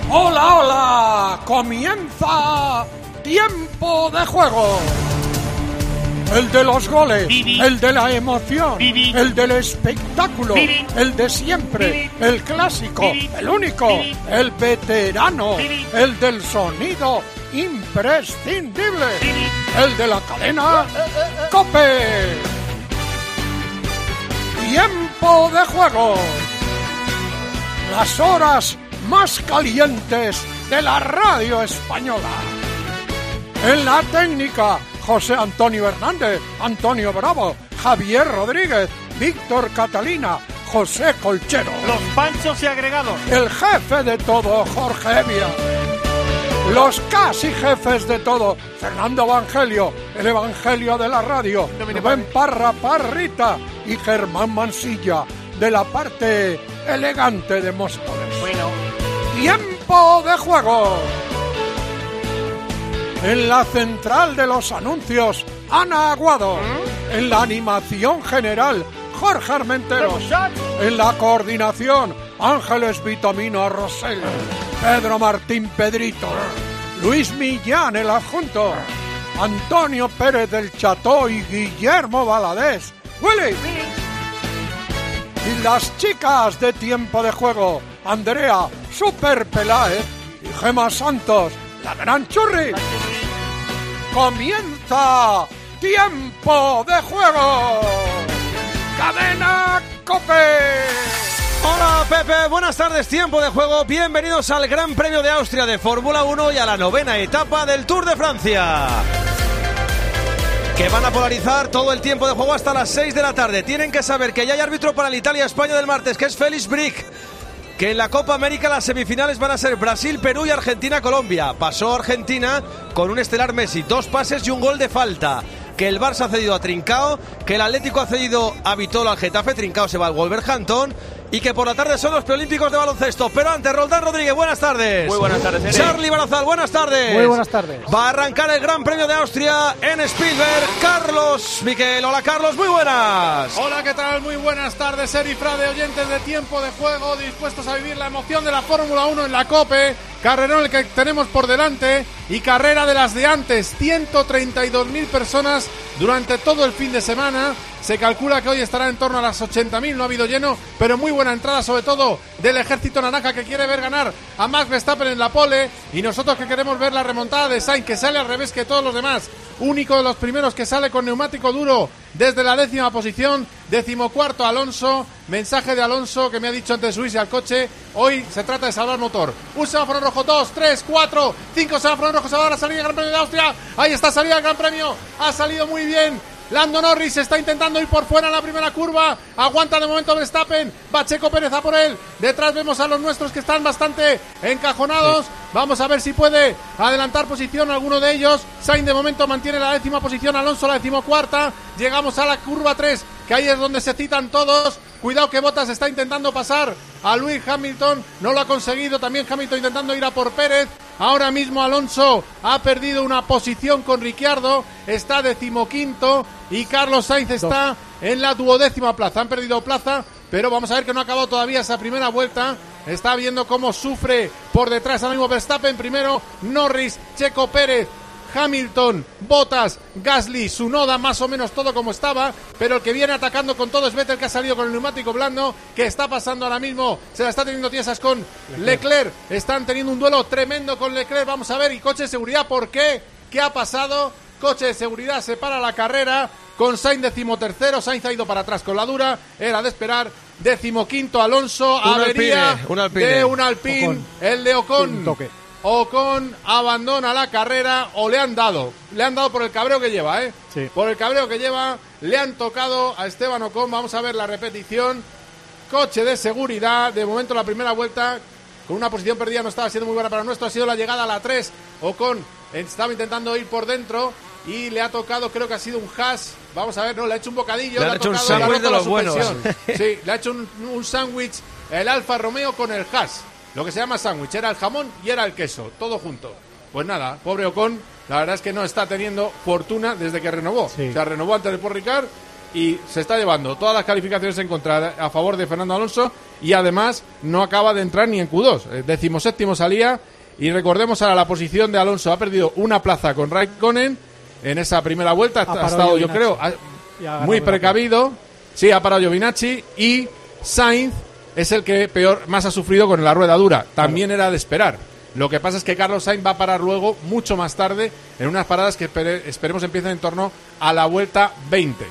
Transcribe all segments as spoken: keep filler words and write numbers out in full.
Hola, hola, comienza Tiempo de Juego. El de los goles, Bibi. El de la emoción, Bibi. El del espectáculo, Bibi. El de siempre, Bibi. El clásico, Bibi. El único, Bibi. El veterano, Bibi. El del sonido imprescindible, Bibi. El de la cadena COPE. Tiempo de Juego. Las horas más calientes de la radio española. En la técnica, José Antonio Hernández, Antonio Bravo, Javier Rodríguez, Víctor Catalina, José Colchero. Los panchos y agregados. El jefe de todo, Jorge Evia. Los casi jefes de todo, Fernando Evangelio, el Evangelio de la radio, Rubén Parra Parrita y Germán Mansilla, de la parte elegante de Móstoles. Bueno. Tiempo de Juego. En la central de los anuncios, Ana Aguado. ¿Mm? En la animación general, Jorge Armenteros. En la coordinación, Ángeles Vitamino Rosell. Pedro Martín Pedrito. Luis Millán, el adjunto. Antonio Pérez del Cható y Guillermo Valadez. ¡Willy! Y las chicas de Tiempo de Juego, Andrea Super Peláez y Gema Santos, la gran churri. Comienza Tiempo de Juego. Cadena COPE. Hola Pepe, buenas tardes, Tiempo de Juego. Bienvenidos al Gran Premio de Austria de Fórmula uno y a la novena etapa del Tour de Francia, que van a polarizar todo el tiempo de juego hasta las seis de la tarde. Tienen que saber que ya hay árbitro para el Italia-España del martes, que es Félix Brick. Que en la Copa América las semifinales van a ser Brasil, Perú y Argentina-Colombia. Pasó Argentina con un estelar Messi, dos pases y un gol de falta. Que el Barça ha cedido a Trincao, que el Atlético ha cedido a Vitolo al Getafe, Trincao se va al Wolverhampton, y que por la tarde son los preolímpicos de baloncesto. Pero antes, Roldán Rodríguez, buenas tardes. Muy buenas tardes, Eric. Charly Barazal, buenas tardes. Muy buenas tardes. Va a arrancar el Gran Premio de Austria en Spielberg. Carlos Miquel, hola Carlos, muy buenas. Hola, ¿qué tal? Muy buenas tardes, Eric Frade, oyentes de Tiempo de Juego, dispuestos a vivir la emoción de la Fórmula uno en la COPE. Carrerón el que tenemos por delante y carrera de las de antes, ciento treinta y dos mil personas durante todo el fin de semana. Se calcula que hoy estará en torno a las ochenta mil, no ha habido lleno, pero muy buena entrada, sobre todo del ejército naranja, que quiere ver ganar a Max Verstappen en la pole, y nosotros que queremos ver la remontada de Sainz, que sale al revés que todos los demás. Único de los primeros que sale con neumático duro desde la décima posición, decimocuarto Alonso. Mensaje de Alonso que me ha dicho antes de subirse al coche: hoy se trata de salvar motor. Un semáforo rojo, dos, tres, cuatro, cinco semáforos rojos. Ahora la salida del Gran Premio de Austria. Ahí está, salida del Gran Premio. Ha salido muy bien Lando Norris, está intentando ir por fuera en la primera curva. Aguanta de momento Verstappen. Va Checo Pérez a por él. Detrás vemos a los nuestros que están bastante encajonados. Sí. Vamos a ver si puede adelantar posición alguno de ellos. Sainz de momento mantiene la décima posición. Alonso la decimocuarta. Llegamos a la curva tres, que ahí es donde se citan todos. Cuidado que Bottas está intentando pasar a Lewis Hamilton. No lo ha conseguido. También Hamilton intentando ir a por Pérez. Ahora mismo Alonso ha perdido una posición con Ricciardo. Está decimoquinto. Y Carlos Sainz está en la duodécima plaza. Han perdido plaza, pero vamos a ver que no ha acabado todavía esa primera vuelta. Está viendo cómo sufre por detrás ahora mismo Verstappen primero, Norris, Checo Pérez, Hamilton, Bottas, Gasly, Tsunoda, más o menos todo como estaba, pero el que viene atacando con todo es Vettel, que ha salido con el neumático blando, que está pasando ahora mismo, se la está teniendo tiesas con Leclerc. Leclerc. Están teniendo un duelo tremendo con Leclerc, vamos a ver, y coche de seguridad, ¿por qué? ¿Qué ha pasado? Coche de seguridad se para la carrera con Sainz decimotercero. Sainz ha ido para atrás con la dura, era de esperar. Decimoquinto Alonso, un avería alpine, un alpine. de un Alpine, Ocon. El de Ocon. Toque. Ocon abandona la carrera, o le han dado, le han dado por el cabreo que lleva, ¿eh? Sí. Por el cabreo que lleva, le han tocado a Esteban Ocon. Vamos a ver la repetición. Coche de seguridad, de momento la primera vuelta, con una posición perdida no estaba siendo muy buena para nuestro, ha sido la llegada a la tres. Ocon estaba intentando ir por dentro y le ha tocado, creo que ha sido un Haas. Vamos a ver, no, le ha hecho un bocadillo. Le, le ha ha hecho tocado, un sándwich de los buenos. Sí, le ha hecho un, un sándwich el Alfa Romeo con el Haas. Lo que se llama sándwich, era el jamón y era el queso, todo junto. Pues nada, pobre Ocon, la verdad es que no está teniendo fortuna desde que renovó. Sí. O sea, renovó antes de Paul Ricard y se está llevando todas las calificaciones en contra a favor de Fernando Alonso y además no acaba de entrar ni en Q dos. El decimoséptimo salía y recordemos ahora la posición de Alonso. Ha perdido una plaza con Raikkonen en esa primera vuelta. Ha, ha estado, yo creo, ha, muy precavido. Sí, ha parado Giovinazzi y Sainz es el que peor más ha sufrido con la rueda dura. También claro. Era de esperar. Lo que pasa es que Carlos Sainz va a parar luego, mucho más tarde, en unas paradas que espere, esperemos empiecen en torno a la vuelta veinte.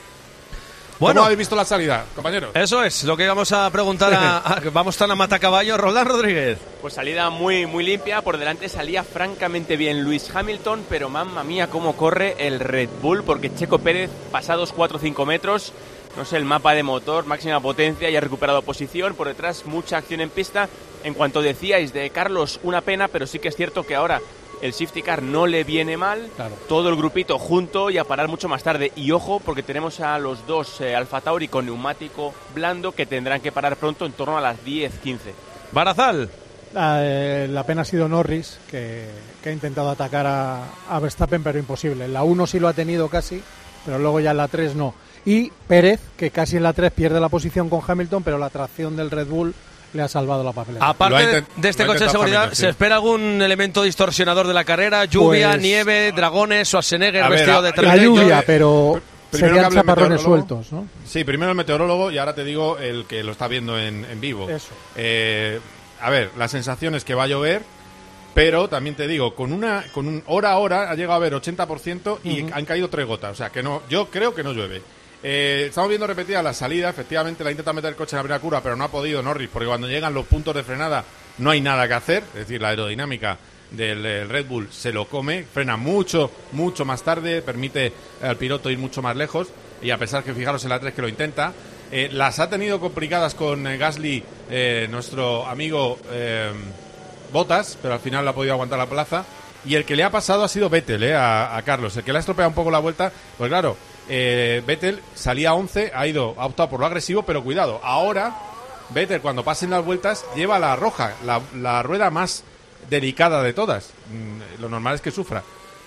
Bueno, ¿cómo habéis visto la salida, compañeros? Eso es lo que vamos a preguntar a, a vamos tan a matacaballo. Roldán Rodríguez. Pues salida muy muy limpia, por delante salía francamente bien Lewis Hamilton, pero mamma mía cómo corre el Red Bull, porque Checo Pérez, pasados cuatro o cinco metros, no sé, el mapa de motor, máxima potencia y ha recuperado posición, por detrás mucha acción en pista. En cuanto decíais de Carlos, una pena, pero sí que es cierto que ahora el safety car no le viene mal, claro. Todo el grupito junto y a parar mucho más tarde. Y ojo, porque tenemos a los dos eh, Alfa Tauri con neumático blando que tendrán que parar pronto en torno a las diez quince. Barazal. La, eh, la pena ha sido Norris, que, que ha intentado atacar a, a Verstappen, pero imposible. En la uno sí lo ha tenido casi, pero luego ya en la tres no. Y Pérez, que casi en la tres pierde la posición con Hamilton, pero la tracción del Red Bull le ha salvado la papelera. Aparte intent- de este coche de seguridad, Hamilton, sí. ¿Se espera algún elemento distorsionador de la carrera? Lluvia, pues, nieve, dragones, Schwarzenegger a vestido ver, a, de La lluvia, pero serían chaparrones sueltos, ¿no? Sí, primero el meteorólogo y ahora te digo el que lo está viendo en, en vivo. Eso. Eh, a ver, la sensación es que va a llover, pero también te digo, con una con un hora a hora ha llegado a haber ochenta por ciento y uh-huh. han caído tres gotas. O sea, que no, yo creo que no llueve. Eh, estamos viendo repetida la salida, efectivamente la intenta meter el coche en la primera curva, pero no ha podido Norris, porque cuando llegan los puntos de frenada no hay nada que hacer, es decir, la aerodinámica del, del Red Bull se lo come, frena mucho, mucho más tarde, permite al piloto ir mucho más lejos, y a pesar que fijaros en la tres que lo intenta, eh, las ha tenido complicadas con eh, Gasly, eh, nuestro amigo eh, Bottas, pero al final le ha podido aguantar la plaza, y el que le ha pasado ha sido Vettel, eh, a, a Carlos, el que le ha estropeado un poco la vuelta, pues claro, Eh, Vettel salía once, ha ido ha optado por lo agresivo, pero cuidado, ahora Vettel cuando pasen las vueltas lleva la roja, la, la rueda más delicada de todas. Mm, lo normal es que sufra.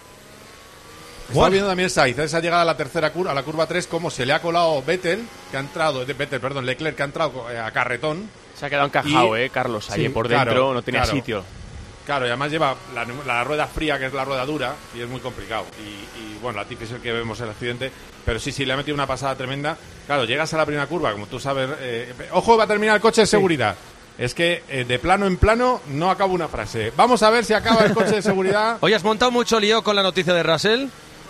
Está bueno. Viendo también Sainz, esa llegada a la tercera curva, a la curva tres, como se le ha colado Vettel, que ha entrado, Vettel, perdón, Leclerc, que ha entrado a carretón. Se ha quedado encajado, y, eh, Carlos, ahí sí, por dentro, claro, no tenía claro. sitio. Claro, y además lleva la, la rueda fría, que es la rueda dura, y es muy complicado. Y, y bueno, Latifi es el que vemos el accidente, pero sí, sí, le ha metido una pasada tremenda. Claro, llegas a la primera curva, como tú sabes... Eh, ¡Ojo, va a terminar el coche de seguridad! Sí. Es que eh, de plano en plano no acaba una frase. Vamos a ver si acaba el coche de seguridad. Hoy has montado mucho lío con la noticia de Russell.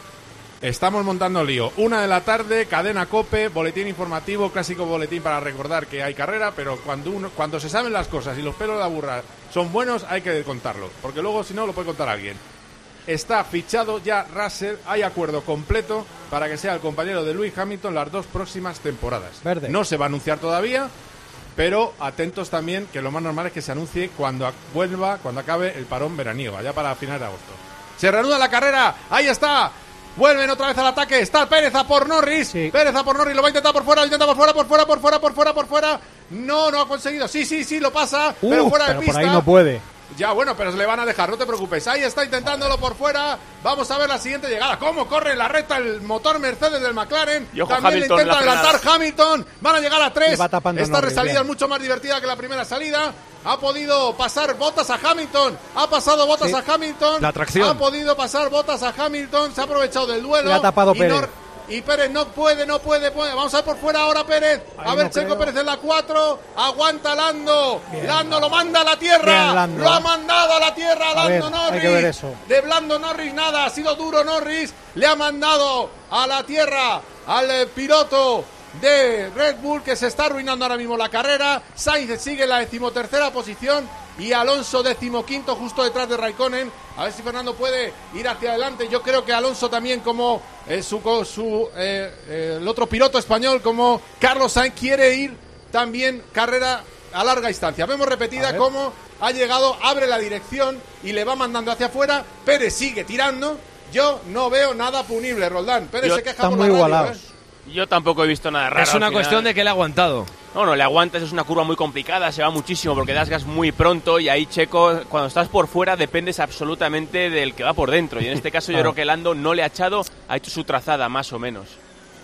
Estamos montando lío. Una de la tarde, cadena COPE, boletín informativo, clásico boletín para recordar que hay carrera, pero cuando uno, cuando se saben las cosas y los pelos de la burra son buenos, hay que contarlo, porque luego si no lo puede contar alguien. Está fichado ya Russell, hay acuerdo completo para que sea el compañero de Lewis Hamilton las dos próximas temporadas. Verde. No se va a anunciar todavía, pero atentos también, que lo más normal es que se anuncie cuando vuelva, cuando acabe el parón veraniego, allá para finales de agosto. Se reanuda la carrera, ahí está. Vuelven otra vez al ataque, está Pérez a por Norris, sí. Pérez a por Norris, lo va a intentar por fuera, lo intenta por fuera, por fuera, por fuera, por fuera, por fuera. No, no ha conseguido, sí, sí, sí, lo pasa, uh, pero fuera pero de pista. Por ahí no puede. Ya, bueno, pero se le van a dejar, no te preocupes. Ahí está intentándolo por fuera. Vamos a ver la siguiente llegada. ¿Cómo corre en la recta el motor Mercedes del McLaren? Y ojo, también Hamilton, le intenta adelantar Hamilton. Van a llegar a tres. Esta Norris, salida bien. es mucho más divertida que la primera salida. Ha podido pasar Bottas a Hamilton. Ha pasado Bottas sí. a Hamilton. La tracción. Ha podido pasar Bottas a Hamilton. Se ha aprovechado del duelo. Le ha tapado y Pérez. Nor- Y Pérez no puede, no puede, puede. Vamos a ver por fuera ahora Pérez. A Ahí ver, no Checo creo. Pérez en la cuatro. Aguanta Lando. Bien, Lando lo manda a la tierra. Bien, Lando. Lo ha mandado a la tierra A Lando ver, Norris. hay que ver eso. De blando Norris nada. Ha sido duro Norris. Le ha mandado a la tierra al eh, piloto de Red Bull, que se está arruinando ahora mismo la carrera. Sainz sigue en la decimotercera posición y Alonso decimoquinto justo detrás de Raikkonen. A ver si Fernando puede ir hacia adelante. Yo creo que Alonso también, como eh, su, su eh, eh, el otro piloto español, como Carlos Sainz, quiere ir también carrera a larga distancia. Vemos repetida cómo ha llegado, abre la dirección y le va mandando hacia afuera. Pérez sigue tirando. Yo no veo nada punible, Roldán. Pérez Yo se queja están por muy la radio, igualados. ¿eh? Yo tampoco he visto nada raro. Es una al final. cuestión de que le ha aguantado. No, no, le aguantas, es una curva muy complicada, se va muchísimo porque das gas muy pronto y ahí Checo, cuando estás por fuera dependes absolutamente del que va por dentro y en este caso yo creo que Lando no le ha echado, ha hecho su trazada más o menos.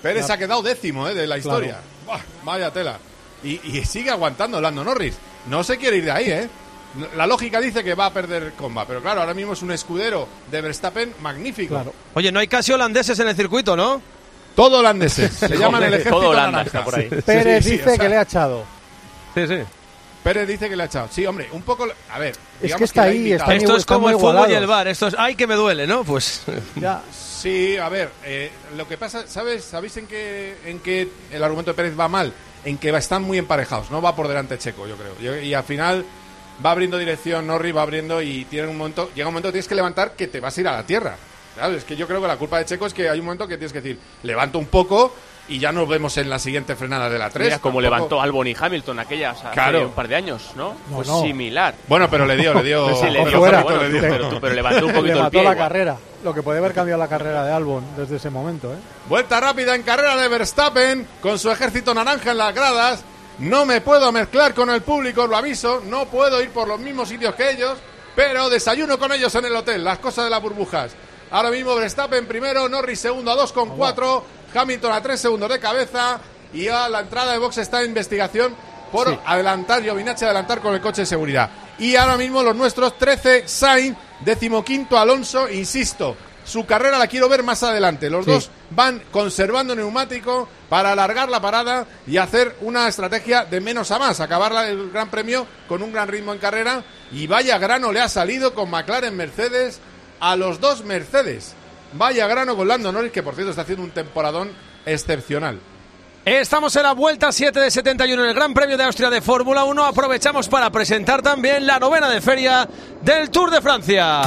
Pérez La... se ha quedado décimo eh, de la historia. Claro. Buah, vaya tela. Y, y sigue aguantando Lando Norris. No se quiere ir de ahí, ¿eh? La lógica dice que va a perder comba, pero claro, ahora mismo es un escudero de Verstappen magnífico. Claro. Oye, no hay casi holandeses en el circuito, ¿no? Todo holandeses. Se llaman el ejército todo Holanda naranja. está por ahí. Pérez sí, sí, dice o sea, que le ha echado. Sí, sí. Pérez dice que le ha echado. Sí, hombre, un poco... A ver, es que está que ahí, está Esto muy, es como el igualados. fútbol y el bar. Esto es, ay, que me duele, ¿no? Pues... Ya. Sí, a ver, eh, lo que pasa, ¿sabes? ¿Sabéis en qué, en qué el argumento de Pérez va mal? En que están muy emparejados, no va por delante Checo, yo creo. Y, y al final va abriendo dirección, Norris va abriendo y tiene un momento, llega un momento que tienes que levantar que te vas a ir a la tierra. ¿Sabes? Es que yo creo que la culpa de Checo es que hay un momento que tienes que decir, levanto un poco y ya nos vemos en la siguiente frenada de la tres. Mira, como Tampoco... levantó Albon y Hamilton aquella, o sea, claro. hace un par de años, ¿no? No, pues no. similar. Bueno, pero le dio, le dio... Sí, le dio, fuera. bueno, le dio. Pero, tú, pero levantó un poquito Le el mató pie. la igual. carrera. Lo que puede haber cambiado la carrera de Albon desde ese momento, ¿eh? Vuelta rápida en carrera de Verstappen con su ejército naranja en las gradas. No me puedo mezclar con el público, os lo aviso. No puedo ir por los mismos sitios que ellos, pero desayuno con ellos en el hotel. Las cosas de las burbujas. Ahora mismo Verstappen primero, Norris segundo a dos con cuatro, Hamilton a tres segundos de cabeza. Y a la entrada de box está en investigación por sí. adelantar, Giovinazzi adelantar con el coche de seguridad. Y ahora mismo los nuestros, trece Sainz, decimoquinto Alonso, insisto, su carrera la quiero ver más adelante. Los sí. dos van conservando neumático para alargar la parada y hacer una estrategia de menos a más, acabar el Gran Premio con un gran ritmo en carrera. Y vaya grano le ha salido con McLaren Mercedes a los dos Mercedes. Vaya grano con Lando Norris, que por cierto está haciendo un temporadón excepcional. Estamos en la vuelta siete de setenta y uno en el Gran Premio de Austria de Fórmula uno. Aprovechamos para presentar también la novena de feria del Tour de Francia.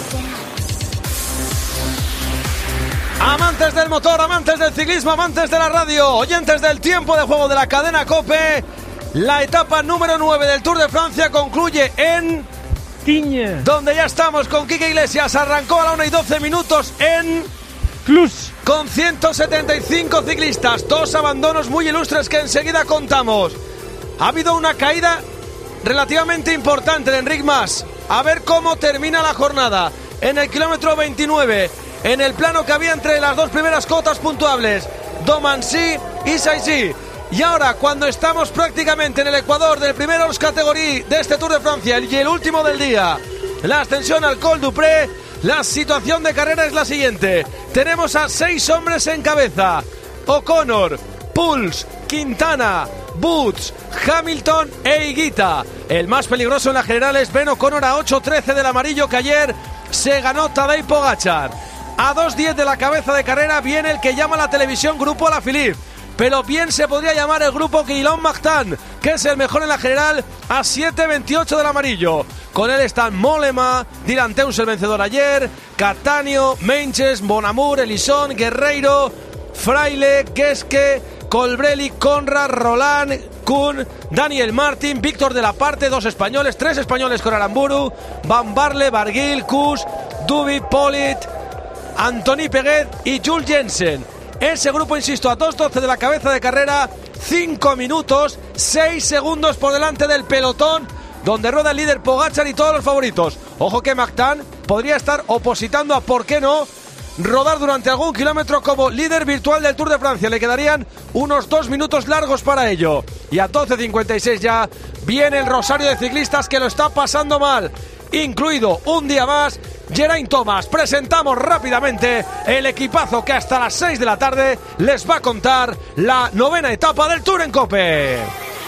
Amantes del motor, amantes del ciclismo, amantes de la radio, oyentes del tiempo de juego de la cadena COPE, la etapa número nueve del Tour de Francia concluye en Tignes, donde ya estamos con Quique Iglesias. Arrancó a la una y doce minutos en Cluj, con ciento setenta y cinco ciclistas, dos abandonos muy ilustres que enseguida contamos. Ha habido una caída relativamente importante de Enric Mas. A ver cómo termina la jornada. En el kilómetro veintinueve, en el plano que había entre las dos primeras cotas puntuables, Domancy y Saisy. Y ahora, cuando estamos prácticamente en el ecuador del primer Hors Category de este Tour de Francia y el último del día, la ascensión al Col du Pré, la situación de carrera es la siguiente. Tenemos a seis hombres en cabeza: O'Connor, Puls, Quintana, Boots, Hamilton e Higuita. El más peligroso en la general es Ben O'Connor a ocho trece del amarillo que ayer se ganó Tadej Pogačar. A dos diez de la cabeza de carrera viene el que llama la televisión Grupo Alaphilippe, pero bien se podría llamar el grupo Guillaume Martin, que es el mejor en la general, a siete veintiocho del amarillo. Con él están Mollema, Dylan Teuns, el vencedor ayer, Cattaneo, Menches, Bonamur, Elison, Guerreiro, Fraile, Geske, Colbrelli, Conrad, Roland, Kuhn, Daniel Martin, Víctor de la Parte, dos españoles, tres españoles con Aramburu, Van Barle, Barguil, Kuss, Duby, Polit, Anthony Peguet y Jules Jensen. Ese grupo, insisto, a dos doce de la cabeza de carrera, cinco minutos, seis segundos por delante del pelotón, donde rueda el líder Pogačar y todos los favoritos. Ojo que Martin podría estar opositando a, ¿por qué no?, rodar durante algún kilómetro como líder virtual del Tour de Francia. Le quedarían unos dos minutos largos para ello. Y a doce cincuenta y seis ya viene el rosario de ciclistas que lo está pasando mal, incluido un día más Geraint Thomas. Presentamos rápidamente el equipazo que hasta las seis de la tarde les va a contar la novena etapa del Tour en COPE.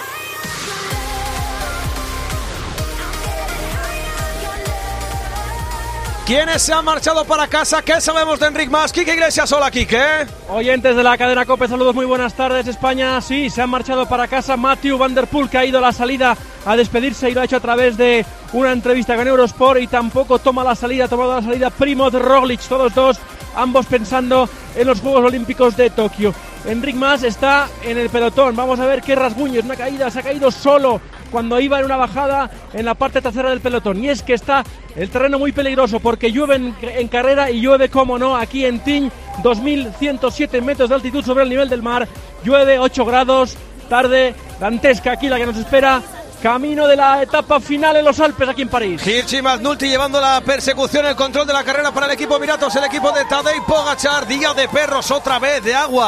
¿Quiénes se han marchado para casa? ¿Qué sabemos de Enric Mas? Quique Iglesias, hola Quique. Oyentes de la cadena COPE, saludos, muy buenas tardes. España, sí, se han marchado para casa. Mathieu van der Poel, que ha ido a la salida a despedirse y lo ha hecho a través de una entrevista con Eurosport, y tampoco toma la salida, ha tomado la salida Primoz Roglic, todos dos, ambos pensando en los Juegos Olímpicos de Tokio. Enric Mas está en el pelotón, vamos a ver qué rasguños, una caída, se ha caído solo cuando iba en una bajada en la parte trasera del pelotón, y es que está el terreno muy peligroso porque llueve en, en carrera, y llueve, como no, aquí en Tignes, dos mil ciento siete metros de altitud sobre el nivel del mar, llueve, ocho grados, tarde dantesca aquí la que nos espera, camino de la etapa final en los Alpes aquí en París. Hirschi McNulty llevando la persecución, el control de la carrera para el equipo Emiratos, el equipo de Tadej Pogačar. Día de perros otra vez, de agua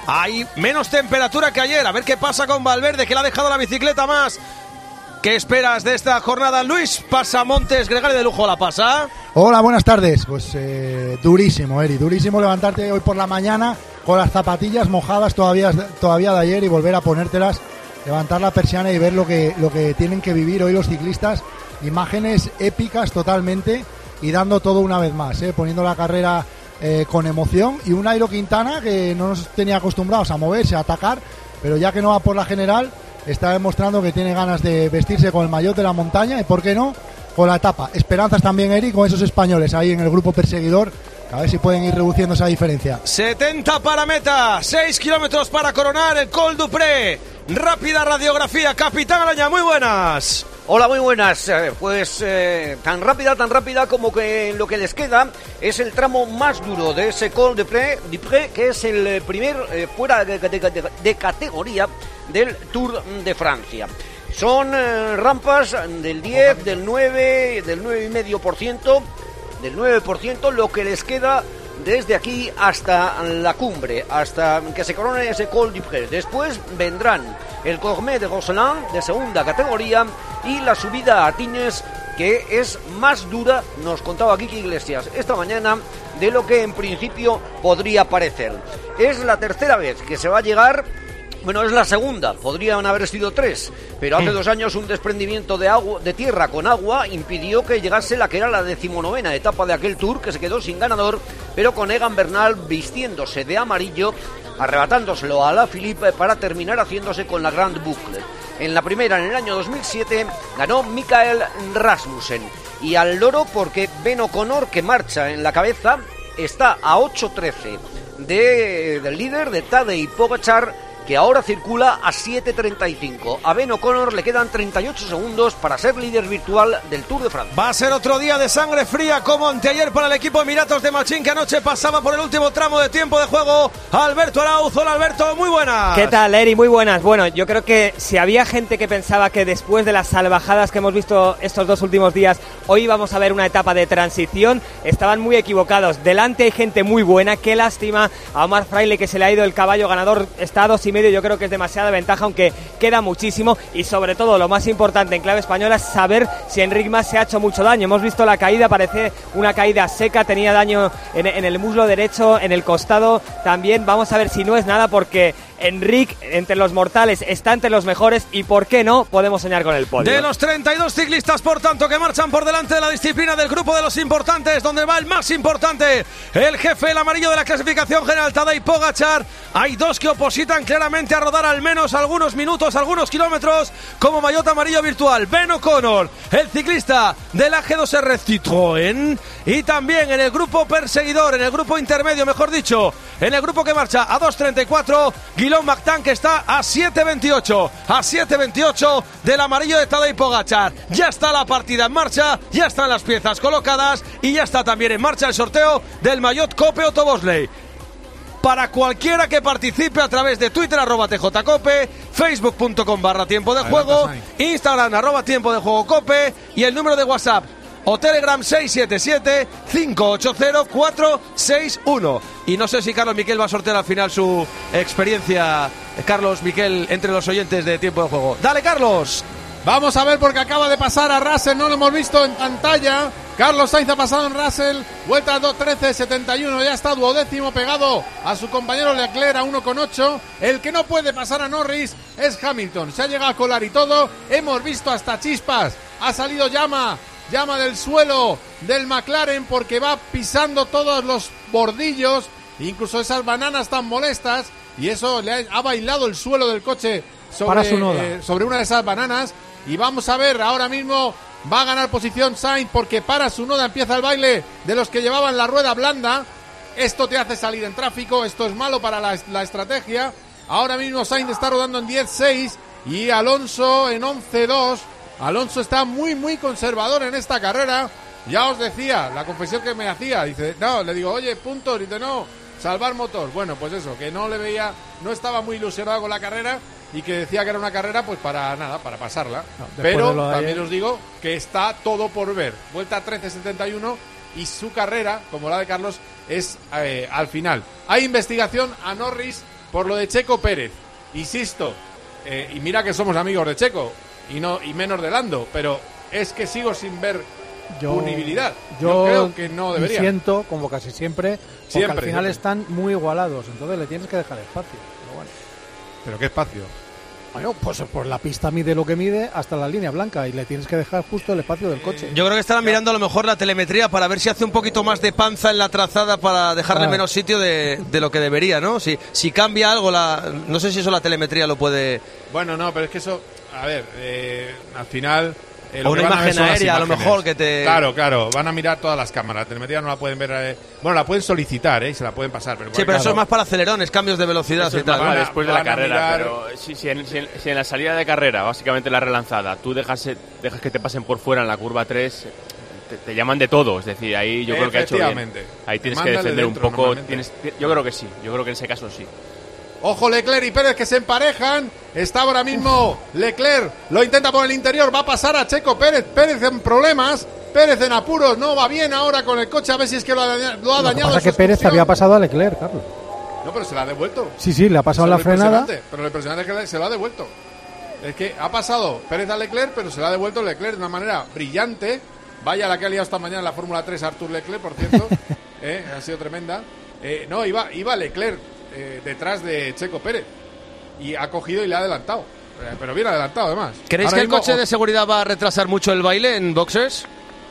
hay menos temperatura que ayer. A ver qué pasa con Valverde, que le ha dejado la bicicleta más. ¿Qué esperas de esta jornada? Luis Pasamontes, Gregario de Lujo, ¿la pasa? Hola, buenas tardes. Pues eh, durísimo, Eri, durísimo levantarte hoy por la mañana con las zapatillas mojadas todavía, todavía de ayer y volver a ponértelas, levantar la persiana y ver lo que, lo que tienen que vivir hoy los ciclistas. Imágenes épicas totalmente y dando todo una vez más, eh, poniendo la carrera eh, con emoción, y un Nairo Quintana que no nos tenía acostumbrados a moverse, a atacar, pero ya que no va por la general, está demostrando que tiene ganas de vestirse con el maillot de la montaña y, ¿por qué no?, con la etapa. Esperanzas también, Eric, con esos españoles ahí en el grupo perseguidor, a ver si pueden ir reduciendo esa diferencia. setenta para meta, seis kilómetros para coronar el Col du Pré. Rápida radiografía, Capitán Araña, muy buenas. Hola, muy buenas. Pues eh, tan rápida, tan rápida como que lo que les queda es el tramo más duro de ese Col du Pré, du Pré, que es el primer eh, fuera de, de, de, de categoría del Tour de Francia. Son eh, rampas del diez, del nueve, del nueve coma cinco por ciento, del nueve por ciento, lo que les queda desde aquí hasta la cumbre, hasta que se corone ese Col du Pré. Después vendrán el Gourmet de Roseland, de segunda categoría, y la subida a Tines, que es más dura, nos contaba Kiki Iglesias esta mañana, de lo que en principio podría parecer. Es la tercera vez que se va a llegar. Bueno, es la segunda, podrían haber sido tres, pero hace dos años un desprendimiento de agua, de tierra con agua, impidió que llegase la que era la decimonovena etapa de aquel Tour, que se quedó sin ganador, pero con Egan Bernal vistiéndose de amarillo, arrebatándoselo a Alaphilippe para terminar haciéndose con la Grande Boucle. En la primera, en el año dos mil siete, ganó Mikael Rasmussen, y al loro porque Ben O'Connor, que marcha en la cabeza, está a ocho trece de, del líder, de Tadej Pogačar, que ahora circula a siete treinta y cinco. A Ben O'Connor le quedan treinta y ocho segundos para ser líder virtual del Tour de Francia. Va a ser otro día de sangre fría como anteayer para el equipo Emiratos de Machín, que anoche pasaba por el último tramo de tiempo de juego. Alberto Arauz, hola Alberto, muy buenas. ¿Qué tal, Eri? Muy buenas. Bueno, yo creo que si había gente que pensaba que después de las salvajadas que hemos visto estos dos últimos días, hoy íbamos a ver una etapa de transición, estaban muy equivocados. Delante hay gente muy buena, qué lástima a Omar Fraile, que se le ha ido el caballo ganador, está a dos y medio, yo creo que es demasiada ventaja, aunque queda muchísimo, y sobre todo lo más importante en clave española es saber si Enric Mas se ha hecho mucho daño. Hemos visto la caída, parece una caída seca, tenía daño en, en el muslo derecho, en el costado también. Vamos a ver si no es nada, porque Enric, entre los mortales, está entre los mejores, y por qué no podemos soñar con el podio. De los treinta y dos ciclistas, por tanto, que marchan por delante de la disciplina del grupo de los importantes, donde va el más importante, el jefe, el amarillo de la clasificación general, Tadej Pogačar, hay dos que opositan claramente a rodar al menos algunos minutos, algunos kilómetros, como maillot amarillo virtual. Ben O'Connor, el ciclista del A G dos R Citroën, y también en el grupo perseguidor, en el grupo intermedio, mejor dicho, en el grupo que marcha a dos treinta y cuatro, Guillaume Martin, que está a siete veintiocho, a siete veintiocho del amarillo de Tadej Pogačar. Ya está la partida en marcha, ya están las piezas colocadas y ya está también en marcha el sorteo del maillot Cope Otto Bosley. Para cualquiera que participe a través de Twitter, arroba tjcope, facebook punto com barra tiempo de juego, Instagram, arroba tiempo de juego cope, y el número de WhatsApp o Telegram seis siete siete, cinco ocho cero, cuatro seis uno. Y no sé si Carlos Miquel va a sortear al final su experiencia, Carlos Miquel, entre los oyentes de tiempo de juego. ¡Dale, Carlos! Vamos a ver, porque acaba de pasar a Russell, no lo hemos visto en pantalla. Carlos Sainz ha pasado en Russell, vuelta a dos trece setenta y uno, ya está duodécimo pegado a su compañero Leclerc a uno con ocho. El que no puede pasar a Norris es Hamilton, se ha llegado a colar y todo, hemos visto hasta chispas, ha salido llama, llama del suelo del McLaren, porque va pisando todos los bordillos, incluso esas bananas tan molestas, y eso le ha, ha bailado el suelo del coche sobre, eh, sobre una de esas bananas. Y vamos a ver, ahora mismo va a ganar posición Sainz, porque para su noda empieza el baile de los que llevaban la rueda blanda. Esto te hace salir en tráfico, esto es malo para la, la estrategia. Ahora mismo Sainz está rodando en diez seis y Alonso en once dos. Alonso está muy muy conservador en esta carrera. Ya os decía, la confesión que me hacía, dice, no, le digo, oye, puntos, dice, no, salvar motor. Bueno, pues eso, que no le veía, no estaba muy ilusionado con la carrera, y que decía que era una carrera pues para nada, para pasarla. No, pero también ayer os digo que está todo por ver. Vuelta trece setenta y uno, y su carrera, como la de Carlos, es eh, al final. Hay investigación a Norris por lo de Checo Pérez. Insisto, eh, y mira que somos amigos de Checo, y no y menos de Lando, pero es que sigo sin ver yo, punibilidad. Yo, yo creo que no debería. Siento, como casi siempre, porque siempre, al final siempre. están muy igualados, entonces le tienes que dejar espacio. Pero, bueno. ¿Pero qué espacio? Bueno, pues, pues la pista mide lo que mide hasta la línea blanca y le tienes que dejar justo el espacio del coche. Yo creo que estarán mirando a lo mejor la telemetría para ver si hace un poquito más de panza en la trazada para dejarle Ah. menos sitio de, de lo que debería, ¿no? Si, si cambia algo, la, no sé si eso la telemetría lo puede... Bueno, no, pero es que eso, a ver, eh, al final... Eh, O una que van a ver imagen son las aérea, a lo imágenes. mejor, que te- Claro, claro, van a mirar todas las cámaras. La telemetría no la pueden ver... eh, bueno, la pueden solicitar, ¿eh? Y se la pueden pasar. Pero Sí, pero claro, eso es más para acelerones, cambios de velocidad Eso y es tal. más ¿no? para- después de la van a carrera, mirar- pero si, si, en, si en- si en la salida de carrera, básicamente la relanzada, tú dejas, dejas que te pasen por fuera en la curva tres, te, te llaman de todo, es decir, ahí yo creo que ha hecho bien. Efectivamente. Ahí tienes Te que mandan de defender un dentro, poco, normalmente. tienes, yo creo que sí, yo creo que en ese caso sí. Ojo, Leclerc y Pérez que se emparejan. Está ahora mismo Leclerc. Lo intenta por el interior. Va a pasar a Checo Pérez. Pérez en problemas. Pérez en apuros. No va bien ahora con el coche. A ver si es que lo ha, daña- lo ha Lo que dañado. pasa su es que Pérez excursión. había pasado a Leclerc, Carlos. No, pero se la ha devuelto. Sí, sí, le ha pasado Eso la es lo frenada. impresionante, Pero lo impresionante es que se lo ha devuelto. Es que ha pasado Pérez a Leclerc, pero se lo ha devuelto Leclerc de una manera brillante. Vaya la que ha liado esta mañana en la Fórmula tres Artur Leclerc, por cierto. eh, ha sido tremenda. Eh, no, iba, iba Leclerc eh, detrás de Checo Pérez. Y ha cogido y le ha adelantado. Eh, pero bien adelantado, además. ¿Creéis Ahora que el mismo, coche de seguridad va a retrasar mucho el baile en boxes?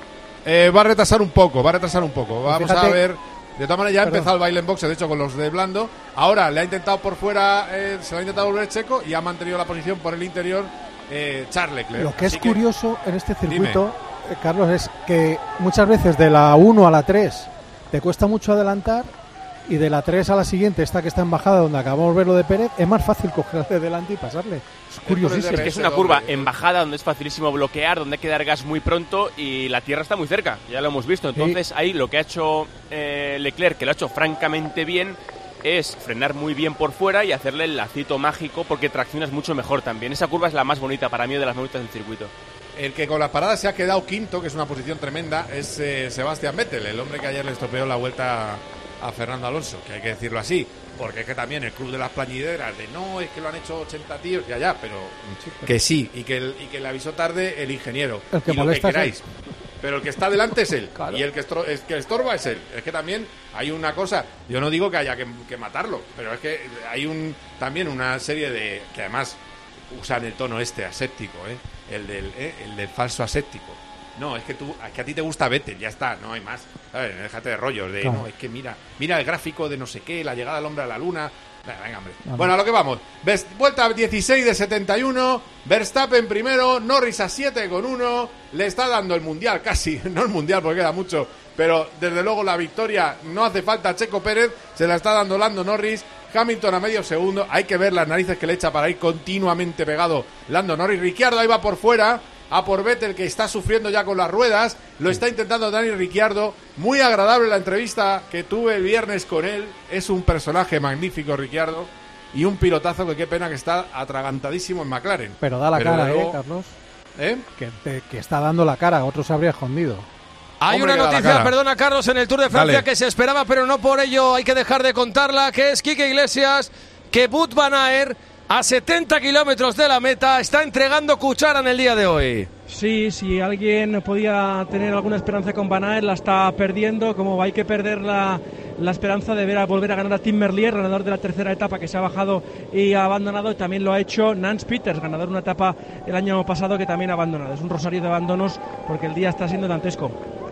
Eh, va a retrasar un poco, va a retrasar un poco. Vamos Fíjate- a ver. De todas maneras, ya ha Perdón. empezado el baile en boxe, de hecho, con los de Blando. Ahora le ha intentado por fuera, eh, se lo ha intentado volver Checo y ha mantenido la posición por el interior eh, Charles Leclerc. Lo que es Así curioso en este circuito, eh, Carlos, es que muchas veces de la uno a la tres te cuesta mucho adelantar y de la tres a la siguiente, esta que está en bajada donde acabamos de ver lo de Pérez, es más fácil cogerle de delante y pasarle. Es curiosísimo. Es que es una curva en bajada donde es facilísimo bloquear, donde hay que dar gas muy pronto y la tierra está muy cerca, ya lo hemos visto. Entonces ahí lo que ha hecho eh, Leclerc, que lo ha hecho francamente bien, es frenar muy bien por fuera y hacerle el lacito mágico porque traccionas mucho mejor también. Esa curva es la más bonita para mí, de las bonitas del circuito. El que con las paradas se ha quedado quinto, que es una posición tremenda, es eh, Sebastián Vettel, el hombre que ayer le estropeó la vuelta a Fernando Alonso, que hay que decirlo así, porque es que también el club de las plañideras de no, es que lo han hecho ochenta tíos, ya, ya, pero que sí, y que, el- y que le avisó tarde el ingeniero, El que y lo que molesta es queráis. Pero el que está delante es él, Claro. y el que, estro- el que estorba es él. Es que también hay una cosa, yo no digo que haya que, que matarlo, pero es que hay un también una serie de, que además usan el tono este aséptico, ¿eh? el, del, ¿eh? el del falso aséptico. No, es que tú, es que a ti te gusta Vettel, ya está, no hay más. ¿Sabes? Déjate de rollos, de Claro. no, es que mira, mira el gráfico de no sé qué, la llegada del hombre a la luna. Venga, venga, hombre. Bueno, a lo que vamos. Ves- Vuelta dieciséis de setenta y uno, Verstappen primero, Norris a siete con uno, le está dando el mundial casi, no el mundial porque queda mucho, pero desde luego la victoria no hace falta a Checo Pérez, se la está dando Lando Norris. Hamilton a medio segundo, hay que ver las narices que le echa para ir continuamente pegado Lando Norris. Ricciardo ahí va por fuera, a por Vettel, que está sufriendo ya con las ruedas, lo está intentando Dani Ricciardo. Muy agradable la entrevista que tuve el viernes con él, es un personaje magnífico Ricciardo, y un pilotazo que qué pena que está atragantadísimo en McLaren. Pero da la Pero cara, luego- ¿eh, Carlos? ¿Eh? Que, te- que está dando la cara, otro se habría escondido. Hay Hombre, una que da la noticia, cara. perdona Carlos, en el Tour de Francia Dale. que se esperaba, pero no por ello hay que dejar de contarla, que es Quique Iglesias, que Wout van Aert, a setenta kilómetros de la meta, está entregando cuchara en el día de hoy. Sí, si alguien podía tener alguna esperanza con Van Aert, la está perdiendo. Como hay que perder la, la esperanza de ver a volver a ganar a Tim Merlier, ganador de la tercera etapa, que se ha bajado y ha abandonado. Y también lo ha hecho Nance Peters, ganador de una etapa el año pasado que también ha abandonado. Es un rosario de abandonos porque el día está siendo dantesco.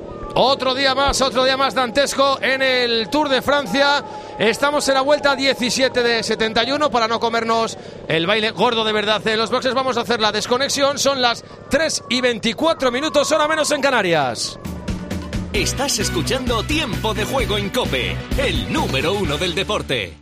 Otro día más, otro día más dantesco en el Tour de Francia. Estamos en la vuelta diecisiete de setenta y uno para no comernos el baile gordo de verdad en los boxes. Vamos a hacer la desconexión. Son las tres y veinticuatro minutos, hora menos en Canarias. Estás escuchando Tiempo de Juego en COPE, el número uno del deporte.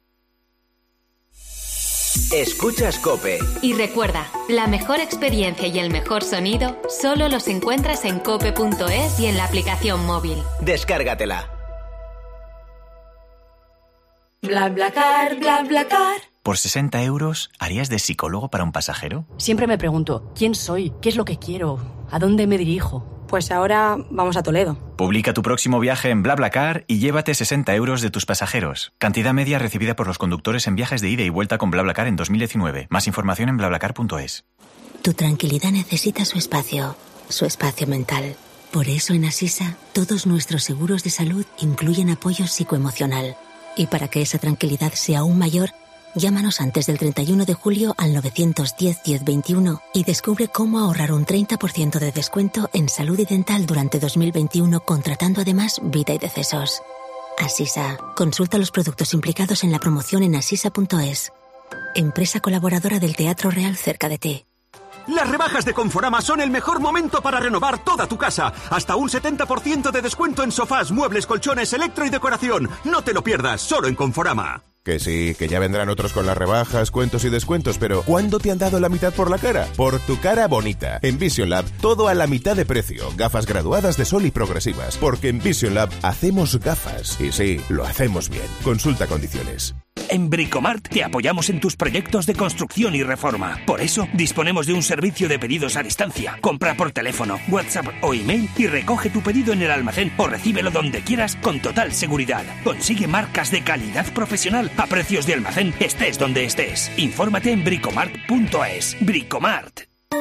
Escuchas COPE. Y recuerda, la mejor experiencia y el mejor sonido solo los encuentras en cope punto es y en la aplicación móvil. Descárgatela. BlaBlaCar, BlaBlaCar. ¿Por sesenta euros harías de psicólogo para un pasajero? Siempre me pregunto, ¿quién soy? ¿Qué es lo que quiero? ¿A dónde me dirijo? Pues ahora vamos a Toledo. Publica tu próximo viaje en BlaBlaCar y llévate sesenta euros de tus pasajeros. Cantidad media recibida por los conductores en viajes de ida y vuelta con BlaBlaCar en dos mil diecinueve. Más información en BlaBlaCar punto es. Tu tranquilidad necesita su espacio, su espacio mental. Por eso en Asisa, todos nuestros seguros de salud incluyen apoyo psicoemocional. Y para que esa tranquilidad sea aún mayor, llámanos antes del treinta y uno de julio al nueve uno cero, diez veintiuno y descubre cómo ahorrar un treinta por ciento de descuento en salud y dental durante dos mil veintiuno, contratando además vida y decesos. Asisa. Consulta los productos implicados en la promoción en asisa punto es. Empresa colaboradora del Teatro Real cerca de ti. Las rebajas de Conforama son el mejor momento para renovar toda tu casa. Hasta un setenta por ciento de descuento en sofás, muebles, colchones, electro y decoración. No te lo pierdas, solo en Conforama. Que sí, que ya vendrán otros con las rebajas, cuentos y descuentos, pero ¿cuándo te han dado la mitad por la cara? Por tu cara bonita. En Vision Lab, todo a la mitad de precio. Gafas graduadas de sol y progresivas. Porque en Vision Lab hacemos gafas. Y sí, lo hacemos bien. Consulta condiciones. En Bricomart te apoyamos en tus proyectos de construcción y reforma. Por eso, disponemos de un servicio de pedidos a distancia. Compra por teléfono, WhatsApp o email y recoge tu pedido en el almacén o recíbelo donde quieras con total seguridad. Consigue marcas de calidad profesional a precios de almacén, estés donde estés. Infórmate en bricomart punto es. Bricomart.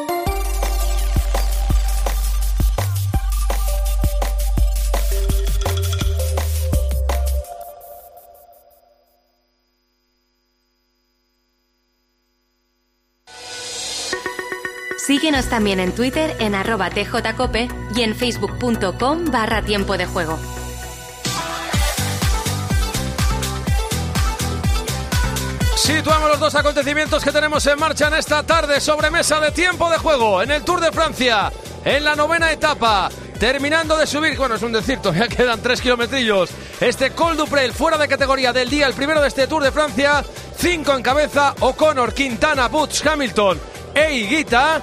Síguenos también en Twitter en arroba tjcope y en facebook punto com barra tiempo de juego. Situamos los dos acontecimientos que tenemos en marcha en esta tarde sobre mesa de tiempo de juego en el Tour de Francia, en la novena etapa, terminando de subir, bueno, es un decir, todavía quedan tres kilometrillos, este Col du Pré, el fuera de categoría del día, el primero de este Tour de Francia, cinco en cabeza, O'Connor, Quintana, Butz, Hamilton e Higuita,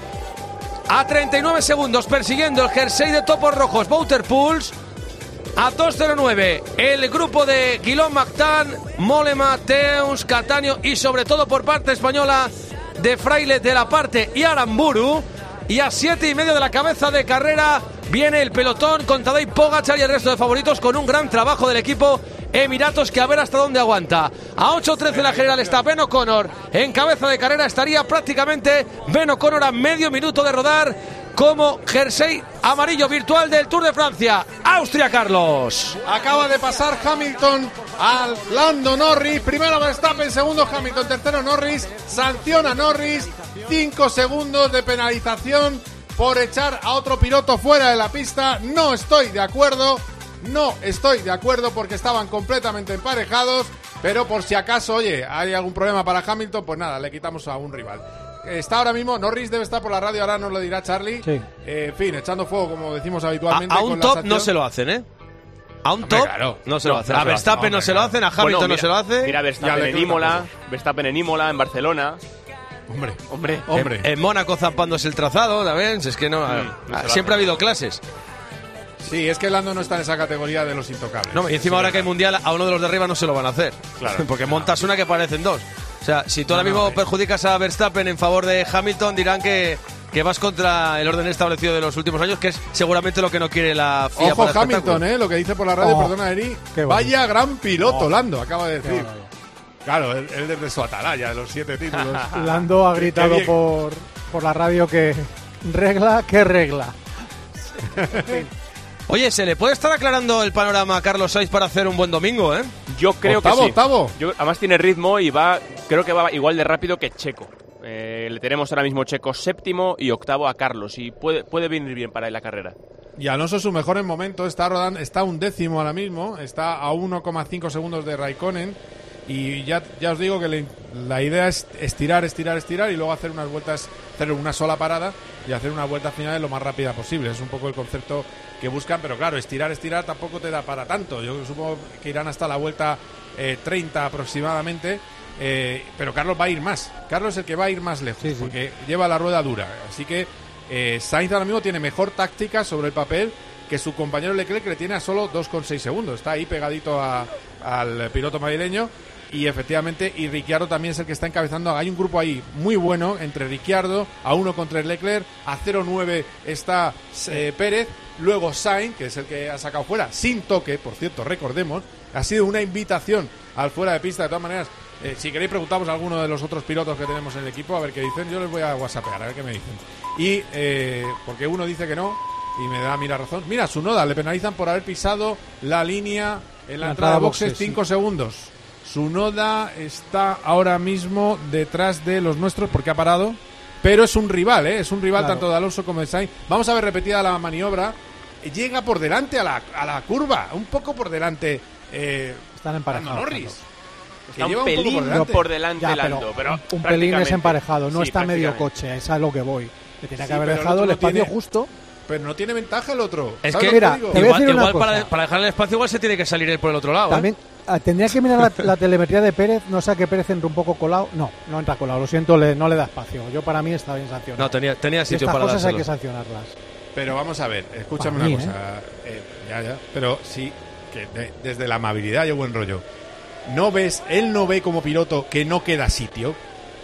a treinta y nueve segundos persiguiendo el jersey de topos rojos, Wouter Poels. A dos cero nueve el grupo de Guillaume Martin, Mollema, Teuns, Cattaneo y sobre todo por parte española de Fraile de la parte y Aramburu. Y a siete y medio de la cabeza de carrera viene el pelotón con Tadej Pogačar y el resto de favoritos con un gran trabajo del equipo Emiratos, que a ver hasta dónde aguanta. A ocho trece la general está Ben O'Connor en cabeza de carrera, estaría prácticamente Ben O'Connor a medio minuto de rodar como jersey amarillo virtual del Tour de Francia. Austria, Carlos. Acaba de pasar Hamilton al Lando Norris. Primero Verstappen, segundo Hamilton, tercero Norris. Sanciona Norris. Cinco segundos de penalización por echar a otro piloto fuera de la pista. No estoy de acuerdo. No estoy de acuerdo porque estaban completamente emparejados. Pero por si acaso, oye, hay algún problema para Hamilton, pues nada, le quitamos a un rival. Está ahora mismo, Norris debe estar por la radio, ahora nos lo dirá Charlie. Sí. Eh, en fin, echando fuego, como decimos habitualmente. A, a un con top la no se lo hacen, ¿eh? A un Hombre, top claro. no se lo No, hacen. no A se lo Verstappen hacen, no se lo hacen, a Hamilton Bueno, no mira, se lo hace. Mira, Verstappen en Imola, Verstappen en Imola, en Barcelona. Hombre, hombre, hombre. En, en Mónaco zampándose el trazado, también. Si es que no, Mm, ah, no siempre ha habido clases. Sí, es que Lando no está en esa categoría de los intocables. No, y encima ahora que hay mundial, a uno de los de arriba no se lo van a hacer. Claro. Porque montas una que parecen dos. O sea, si tú No, ahora mismo no, eh. perjudicas a Verstappen en favor de Hamilton, dirán que, que vas contra el orden establecido de los últimos años, que es seguramente lo que no quiere la F I A. Ojo para el Hamilton, espectáculo. eh, lo que dice por la radio, Oh, perdona Eri. qué Vaya gran piloto, Oh. Lando, acaba de decir. maravilla. Claro, él, él desde su atalaya, de los siete títulos. Lando ha Qué- qué gritado bien. por, por la radio que regla, que regla. Oye, ¿se le puede estar aclarando el panorama a Carlos Sainz para hacer un buen domingo, eh? Yo creo Octavo, que sí. octavo. Yo, además tiene ritmo y va, creo que va igual de rápido que Checo. Eh, le tenemos ahora mismo Checo séptimo y octavo a Carlos y puede, puede venir bien para él la carrera. Y Alonso su mejor en momento, está rodando, está un décimo ahora mismo, está a uno coma cinco segundos de Raikkonen. Y ya, ya os digo que le- la idea es estirar, estirar, estirar y luego hacer unas vueltas, hacer una sola parada y hacer una vuelta final lo más rápida posible. Es un poco el concepto que buscan, pero claro, estirar, estirar tampoco te da para tanto. Yo supongo que irán hasta la vuelta eh, treinta aproximadamente, eh, pero Carlos va a ir más. Carlos es el que va a ir más lejos, Sí, sí. porque lleva la rueda dura. Así que eh, Sainz ahora mismo tiene mejor táctica sobre el papel que su compañero Leclerc, que le tiene a solo dos coma seis segundos. Está ahí pegadito a- al piloto madrileño. y efectivamente, y Ricciardo también es el que está encabezando. Hay un grupo ahí muy bueno entre Ricciardo, a uno contra Leclerc, a cero nueve está eh, Pérez, luego Sainz, que es el que ha sacado fuera, sin toque, por cierto, recordemos, ha sido una invitación al fuera de pista. De todas maneras, eh, si queréis preguntamos a alguno de los otros pilotos que tenemos en el equipo, a ver qué dicen. Yo les voy a whatsappear, a ver qué me dicen. Y, eh, porque uno dice que no, y me da a mí la razón. Mira, Tsunoda, le penalizan por haber pisado la línea en la, la entrada de boxes cinco sí. segundos. Tsunoda está ahora mismo detrás de los nuestros porque ha parado, pero es un rival, ¿eh? Es un rival claro. tanto de Alonso como de Sainz. Vamos a ver repetida la maniobra. Llega por delante a la, a la curva, un poco por delante. Eh, Están emparejados. Norris. Está un pelín por delante, por delante ya, Lando, pero, pero un pelín es emparejado, no sí, está medio coche, es a lo que voy. Le tiene sí, que haber dejado el espacio tiene, justo. Pero no tiene ventaja el otro. Es que, mira, te igual, igual para, para dejar el espacio igual se tiene que salir él por el otro lado. También ¿eh? Tendría que mirar la, la telemetría de Pérez, no sé que Pérez entra un poco colado. No, no entra colado, lo siento, le, no le da espacio. Yo para mí está bien sancionado. No, tenía, tenía sitio para estas cosas dárselo. hay que sancionarlas. Pero vamos a ver, escúchame para una mí, cosa. ¿eh? Eh, ya, ya. Pero sí, que de, desde la amabilidad y el buen rollo. ¿No ves, él no ve como piloto que no queda sitio?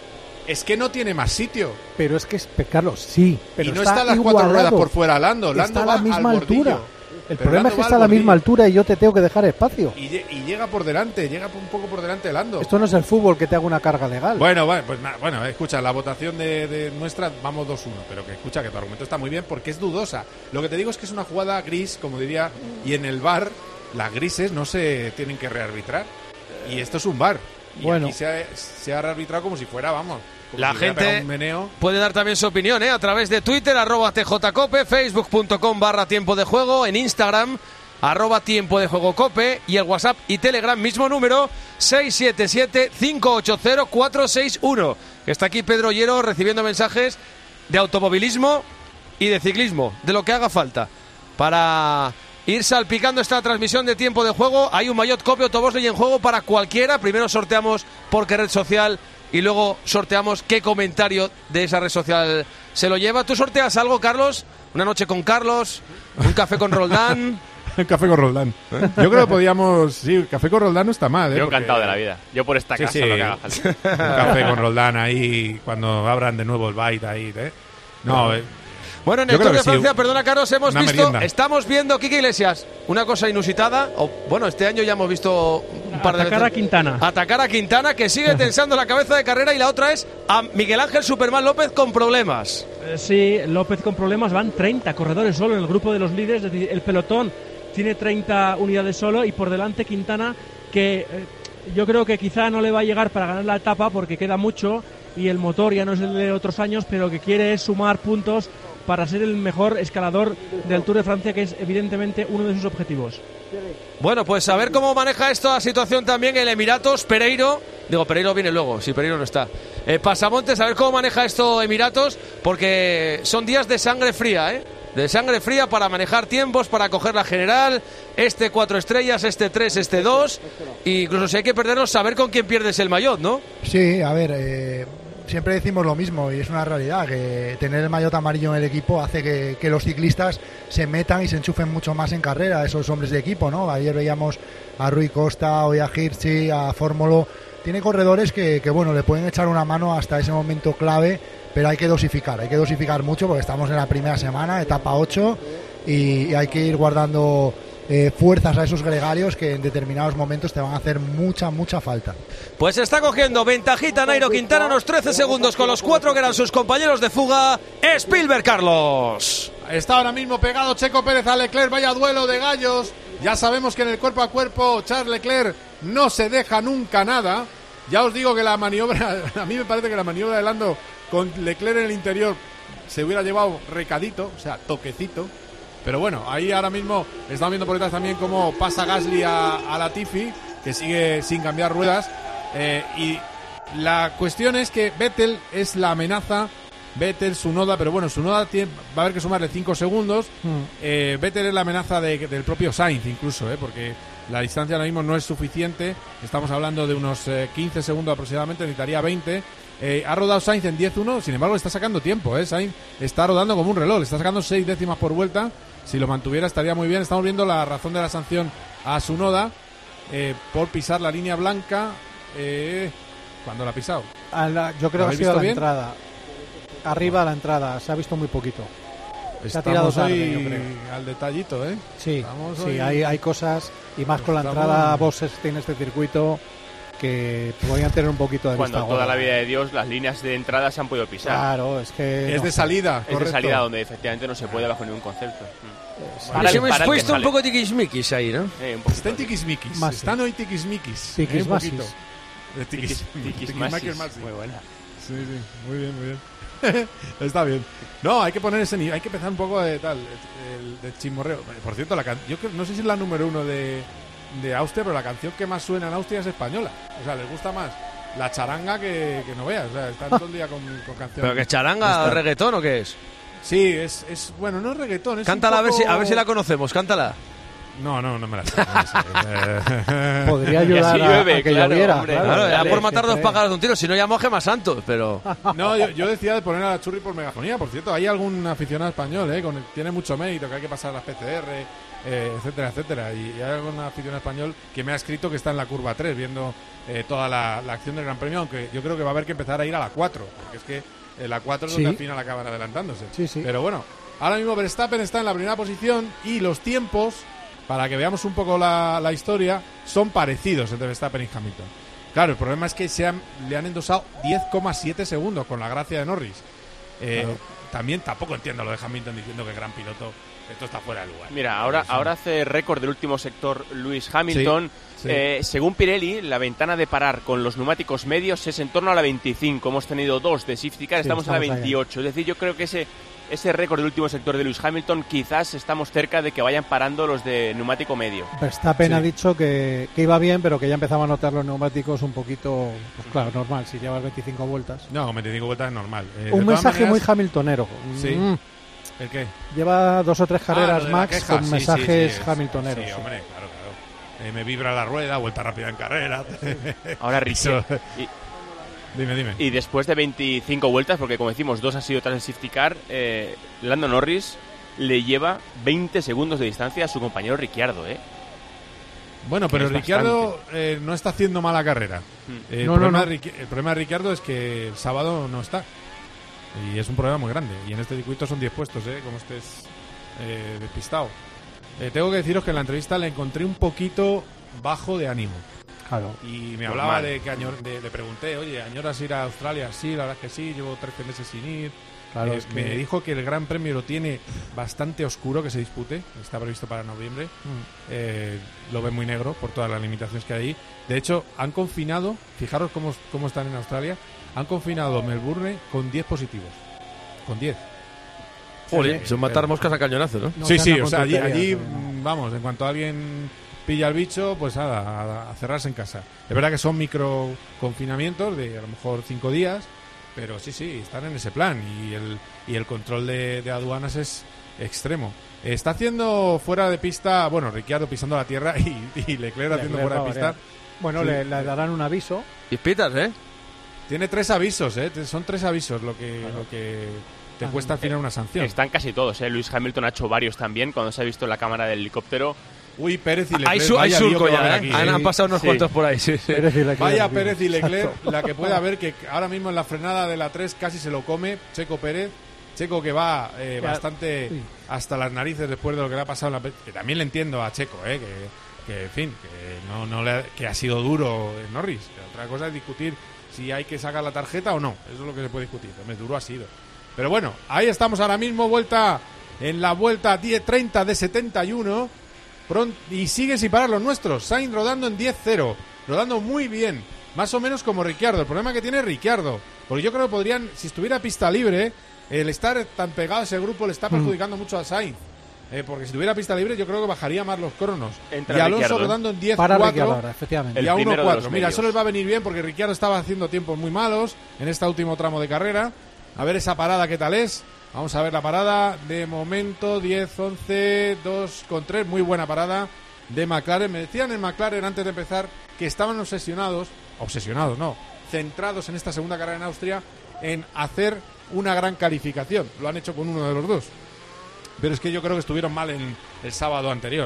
Es que no tiene más sitio. Pero es que, Carlos, sí. Pero y no está están las igualado. cuatro ruedas por fuera, Lando. Lando está va a la misma al altura. bordillo. El Pero problema Lando es que va está a la misma altura y yo te tengo que dejar espacio. Y, y llega por delante, llega un poco por delante Lando. Esto no es el fútbol que te haga una carga legal. Bueno, bueno, pues bueno, escucha, la votación de, de nuestra, vamos dos uno, pero que escucha que tu argumento está muy bien porque es dudosa. Lo que te digo es que es una jugada gris, como diría, y en el V A R las grises no se tienen que rearbitrar. Y esto es un V A R. Y bueno. aquí se ha, se ha rearbitrado como si fuera, vamos... La gente puede dar también su opinión, ¿eh? A través de Twitter, arroba tjcope, facebook.com barra tiempo de juego, en Instagram, arroba tiempo de juego cope, y el WhatsApp y Telegram, mismo número, seis siete siete, cinco ocho cero, cuatro seis uno. Está aquí Pedro Ollero recibiendo mensajes de automovilismo y de ciclismo, de lo que haga falta para ir salpicando esta transmisión de tiempo de juego. Hay un maillot Cope Autobosley en juego para cualquiera. Primero sorteamos por qué red social y luego sorteamos qué comentario de esa red social se lo lleva. ¿Tú sorteas algo, Carlos? ¿Una noche con Carlos? ¿Un café con Roldán? Un café con Roldán. ¿Eh? Yo creo que podíamos... Sí, café con Roldán no está mal. ¿eh? Yo Porque... encantado de la vida. Yo por esta sí, casa sí. lo que haga falta. Un café con Roldán ahí, cuando abran de nuevo el Byte ahí. ¿eh? No, eh. Bueno, en el Tour de Francia, sí, perdona Carlos, hemos visto, merienda. estamos viendo, Quique Iglesias, una cosa inusitada, o bueno, este año ya hemos visto un par de Atacar veces. a Quintana. Atacar a Quintana, que sigue tensando la cabeza de carrera, y la otra es a Miguel Ángel Superman López con problemas. Eh, sí, López con problemas, van treinta corredores solo en el grupo de los líderes, es decir, el pelotón tiene treinta unidades solo, y por delante Quintana, que eh, yo creo que quizá no le va a llegar para ganar la etapa porque queda mucho y el motor ya no es el de otros años, pero que quiere es sumar puntos para ser el mejor escalador del Tour de Francia, que es evidentemente uno de sus objetivos. Bueno, pues a ver cómo maneja esta situación también el Emiratos, Pereiro. Digo, Pereiro viene luego, si Pereiro no está. Eh, Pasamontes, a ver cómo maneja esto Emiratos, porque son días de sangre fría, ¿eh? De sangre fría para manejar tiempos, para coger la general, este cuatro estrellas, este tres, este dos, e incluso si hay que perderlos, saber con quién pierdes el maillot, ¿no? Sí, a ver... Eh... Siempre decimos lo mismo y es una realidad, que tener el maillot amarillo en el equipo hace que, que los ciclistas se metan y se enchufen mucho más en carrera, esos hombres de equipo, ¿no? Ayer veíamos a Rui Costa, hoy a Hirschi, a Fórmulo. Tiene corredores que, que, bueno, le pueden echar una mano hasta ese momento clave, pero hay que dosificar, hay que dosificar mucho porque estamos en la primera semana, etapa ocho, y, y hay que ir guardando... Eh, fuerzas a esos gregarios que en determinados momentos te van a hacer mucha, mucha falta. Pues está cogiendo ventajita Nairo Quintana, unos trece segundos con los cuatro que eran sus compañeros de fuga. Spielberg, Carlos. Está ahora mismo pegado Checo Pérez a Leclerc, vaya duelo de gallos. Ya sabemos que en el cuerpo a cuerpo Charles Leclerc no se deja nunca nada. Ya os digo que la maniobra, a mí me parece que la maniobra de Lando con Leclerc en el interior se hubiera llevado recadito, o sea, toquecito. Pero bueno, ahí ahora mismo estamos viendo por detrás también cómo pasa Gasly a, a Latifi, que sigue sin cambiar ruedas. Eh, y la cuestión es que Vettel es la amenaza. Vettel, Tsunoda, pero bueno, Tsunoda tiene, va a haber que sumarle cinco segundos. Mm. Eh, Vettel es la amenaza de, del propio Sainz incluso, eh, porque la distancia ahora mismo no es suficiente. Estamos hablando de unos eh, quince segundos aproximadamente, necesitaría veinte. Eh, ha rodado Sainz en diez uno, sin embargo está sacando tiempo, eh. Sainz está rodando como un reloj, le está sacando seis décimas por vuelta. Si lo mantuviera estaría muy bien. Estamos viendo la razón de la sanción a Tsunoda eh, por pisar la línea blanca Eh, ¿Cuándo la ha pisado? A la, yo creo que ha sido a la bien? entrada. Arriba a la entrada, se ha visto muy poquito. Se Estamos ha tirado tarde, hoy yo creo. al detallito, ¿eh? Sí, Estamos sí hoy... hay, hay cosas, y más con la Estamos... entrada Bosses tiene este circuito que podrían tener un poquito de Cuando vista toda gorda. la vida de Dios las líneas de entrada se han podido pisar. Claro, es que... Es no de sé. salida, Es correcto. de salida donde efectivamente no se puede bajo ningún concepto. Pero Para si el- hemos para el que puesto un sale. poco tiquismiquis ahí, ¿no? Eh, un poquito. Están tiquismiquis. Más, Están hoy tiquismiquis. Tiquis eh, un masis. poquito. De tiquis, Tiquis- tiquismaquis tiquismasis. masis. Muy buena. Sí, sí, muy bien, muy bien. Está bien. No, hay que poner ese nivel, hay que empezar un poco de tal, el, de chismorreo. Por cierto, la can- yo creo- no sé si es la número uno de, de Austria, pero la canción que más suena en Austria es española. O sea, les gusta más la charanga que, que no veas. O sea, están todo el día con, con canciones. ¿Pero que charanga, Esta- reggaetón o qué es? Sí, es, es bueno, no es reggaetón. Es Cántala un a ver poco... si a ver si la conocemos, cántala. No, no, no me la sé. No me la sé. Podría ayudar Y así a, llueve, a que claro, lloviera. hombre. claro. Claro, ya dale, por matar dos siempre. pájaros de un tiro, si no llamo a Gemma Santos, pero No, yo, yo decía de poner a la Churri por megafonía. Por cierto, hay algún aficionado español, ¿eh? Con el- tiene mucho mérito, que hay que pasar las P C R, eh, etcétera, etcétera. Y, y hay algún aficionado español que me ha escrito que está en la curva tres, viendo eh, toda la, la acción del Gran Premio, aunque yo creo que va a haber que empezar a ir a la cuatro, porque es que eh, la cuatro es Sí. donde al final acaban adelantándose. Sí, sí. Pero bueno, ahora mismo Verstappen está en la primera posición y los tiempos, para que veamos un poco la, la historia, son parecidos entre Verstappen y Hamilton. Claro, el problema es que se han, le han endosado diez coma siete segundos con la gracia de Norris. Eh, Claro. También tampoco entiendo lo de Hamilton diciendo que gran piloto, esto está fuera de lugar. Mira, ahora, Eso. ahora hace récord del último sector Lewis Hamilton. Sí, sí. Eh, según Pirelli, la ventana de parar con los neumáticos medios es en torno a la veinticinco. Hemos tenido dos de safety car, Sí, estamos, a la estamos ahí. veintiocho. Es decir, yo creo que ese, ese récord del último sector de Lewis Hamilton quizás estamos cerca de que vayan parando los de neumático medio. Verstappen Sí. ha dicho que, que iba bien, pero que ya empezaba a notar los neumáticos un poquito, pues claro, normal, si llevas veinticinco vueltas. No, veinticinco vueltas es normal. Eh, de Un todas mensaje maneras- muy hamiltonero. Sí. Mm. ¿El qué? Lleva dos o tres Ah, carreras lo de la max queja. con Sí, mensajes sí, sí, hamiltoneros. Sí, sí. hombre, claro, claro. Eh, me vibra la rueda, vuelta rápida en carrera. Ahora Eso- Richie. Y, Dime, dime. y después de veinticinco vueltas, porque como decimos, dos ha sido tras el safety car, eh, Lando Norris le lleva veinte segundos de distancia a su compañero Ricciardo, ¿eh? Bueno, pero Es Ricciardo eh, no está haciendo mala carrera. Mm. Eh, el, No, problema no, de Riqui- el problema de Ricciardo es que el sábado no está. Y es un problema muy grande. Y en este circuito son diez puestos, ¿eh? Como estés eh, despistado. Eh, tengo que deciros que en la entrevista le encontré un poquito bajo de ánimo. Claro. Y me Normal. hablaba de que añor, de- le pregunté, oye, ¿añoras ir a Australia? Sí, la verdad es que sí, llevo trece meses sin ir. Claro, Eh, es que- Me dijo que el Gran Premio lo tiene bastante oscuro que se dispute, está previsto para noviembre. Mm. Eh, lo ve muy negro por todas las limitaciones que hay ahí. De hecho, han confinado, fijaros cómo, cómo están en Australia, han confinado Melbourne con diez positivos. Con diez. Joder, Eh, son matar eh, moscas a cañonazo, ¿no? No sí, se sí, anda o con sea, allí, tonterías, allí, ¿no? mm, vamos, en cuanto alguien pilla el bicho, pues nada, a, a cerrarse en casa. Es verdad que son micro confinamientos de a lo mejor cinco días, pero sí, sí, están en ese plan y el, y el control de, de aduanas es extremo. Está haciendo fuera de pista, bueno, Ricciardo pisando la tierra y, y Leclerc haciendo Leclerc fuera de va a pista. variar. Bueno, Sí. le, le darán un aviso. Y pitas, ¿eh? Tiene tres avisos, ¿eh? Son tres avisos lo que, lo que te Ah, cuesta al final una sanción. Están casi todos, ¿eh? Lewis Hamilton ha hecho varios también, cuando se ha visto en la cámara del helicóptero. Uy, Pérez y Leclerc. Hay, su- hay vaya lío surco que va a ya, haber ¿eh? aquí, Han, ¿eh? han pasado unos Sí. cuantos por ahí, sí, sí. Pérez y Leclerc, Vaya sí. Pérez y Leclerc, Exacto. la que puede haber, que ahora mismo en la frenada de la tres casi se lo come Checo Pérez. Checo que va eh, Ya, bastante sí. hasta las narices después de lo que le ha pasado en la... Que también le entiendo a Checo, eh, que, que en fin, que, no, no le ha, que ha sido duro en Norris. Que otra cosa es discutir si hay que sacar la tarjeta o no. Eso es lo que se puede discutir. Hombre, duro ha sido. Pero bueno, ahí estamos ahora mismo, vuelta en la vuelta diez treinta de setenta y uno. Pron- y sigue sin parar los nuestros. Sainz rodando en diez cero. Rodando muy bien. Más o menos como Ricciardo. El problema que tiene Ricciardo. Porque yo creo que podrían, si estuviera pista libre, el estar tan pegado a ese grupo le está perjudicando mucho a Sainz. Eh, porque si tuviera pista libre, yo creo que bajaría más los cronos. Entra y Alonso Ricciardo, ¿eh? rodando en diez Para Ricciardo cuatro. ahora, efectivamente. El Y a primero uno de cuatro. los Mira, medios. eso les va a venir bien porque Ricciardo estaba haciendo tiempos muy malos en este último tramo de carrera. A ver esa parada qué tal es. Vamos a ver la parada. De momento, diez, once, dos con tres. Muy buena parada de McLaren. Me decían en McLaren antes de empezar que estaban obsesionados, obsesionados no, centrados en esta segunda carrera en Austria en hacer una gran calificación. Lo han hecho con uno de los dos. Pero es que yo creo que estuvieron mal en el sábado anterior.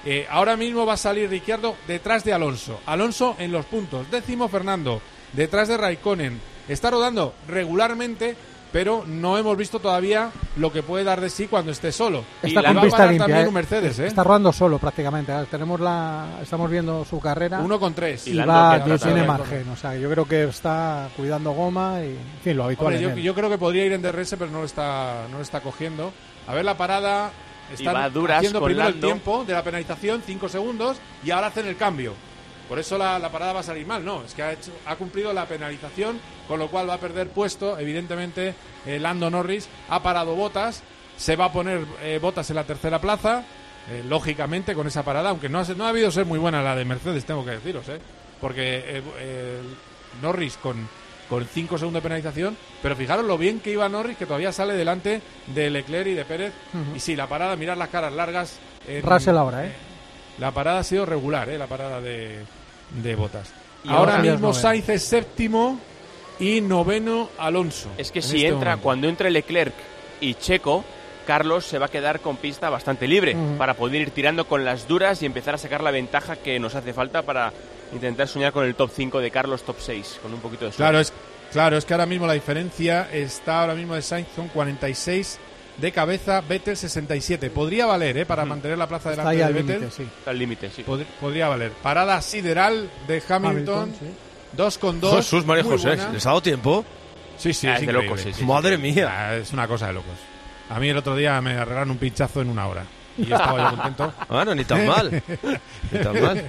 Eh, ahora mismo va a salir Ricciardo detrás de Alonso. Alonso en los puntos. Décimo Fernando, detrás de Raikkonen. Está rodando regularmente, pero no hemos visto todavía lo que puede dar de sí cuando esté solo. Está y con la pista va a parar limpia, también eh. un Mercedes, ¿eh? Está rodando solo prácticamente. Tenemos la, estamos viendo su carrera. Uno con tres. Y, y va, tiene, tiene margen. O sea, yo creo que está cuidando goma y, en fin, lo habitual. Hombre, yo, en él. yo creo que podría ir en D R S, pero no lo está, no lo está cogiendo. A ver la parada. Están va duras haciendo con primero Lando. el tiempo de la penalización, cinco segundos, y ahora hacen el cambio. Por eso la, la parada va a salir mal. No, es que ha, hecho, ha cumplido la penalización, con lo cual va a perder puesto. Evidentemente, eh, Lando Norris ha parado Bottas. Se va a poner eh, Bottas en la tercera plaza, eh, lógicamente, con esa parada. Aunque no ha, no ha habido ser muy buena la de Mercedes, tengo que deciros, ¿eh? Porque eh, eh, Norris con, con cinco segundos de penalización. Pero fijaros lo bien que iba Norris, que todavía sale delante de Leclerc y de Pérez. Uh-huh. Y sí, la parada, mirad las caras largas. En, Russell ahora, ¿eh? La parada ha sido regular, ¿eh? La parada de... de Bottas. Y ahora, ahora mismo Sainz es séptimo y noveno Alonso. Es que en si este entra, momento. cuando entre Leclerc y Checo, Carlos se va a quedar con pista bastante libre uh-huh. para poder ir tirando con las duras y empezar a sacar la ventaja que nos hace falta para intentar soñar con el top cinco de Carlos, top seis, con un poquito de suerte. Claro, es, claro, es que ahora mismo la diferencia está ahora mismo de Sainz, son cuarenta y seis de cabeza, Vettel sesenta y siete. Podría valer, ¿eh? Para uh-huh. mantener la plaza delante de Vettel. Límite, sí. Está al límite, sí. Pod- podría valer. Parada sideral de Hamilton, Hamilton sí. dos con dos. Jesús, María José, ¿les ha dado tiempo? Sí, sí, ah, es, es de locos, sí, sí, Madre sí. mía. Ah, es una cosa de locos. A mí el otro día me arreglaron un pinchazo en una hora. Y yo estaba yo contento. Bueno, ni tan mal. Ni tan mal.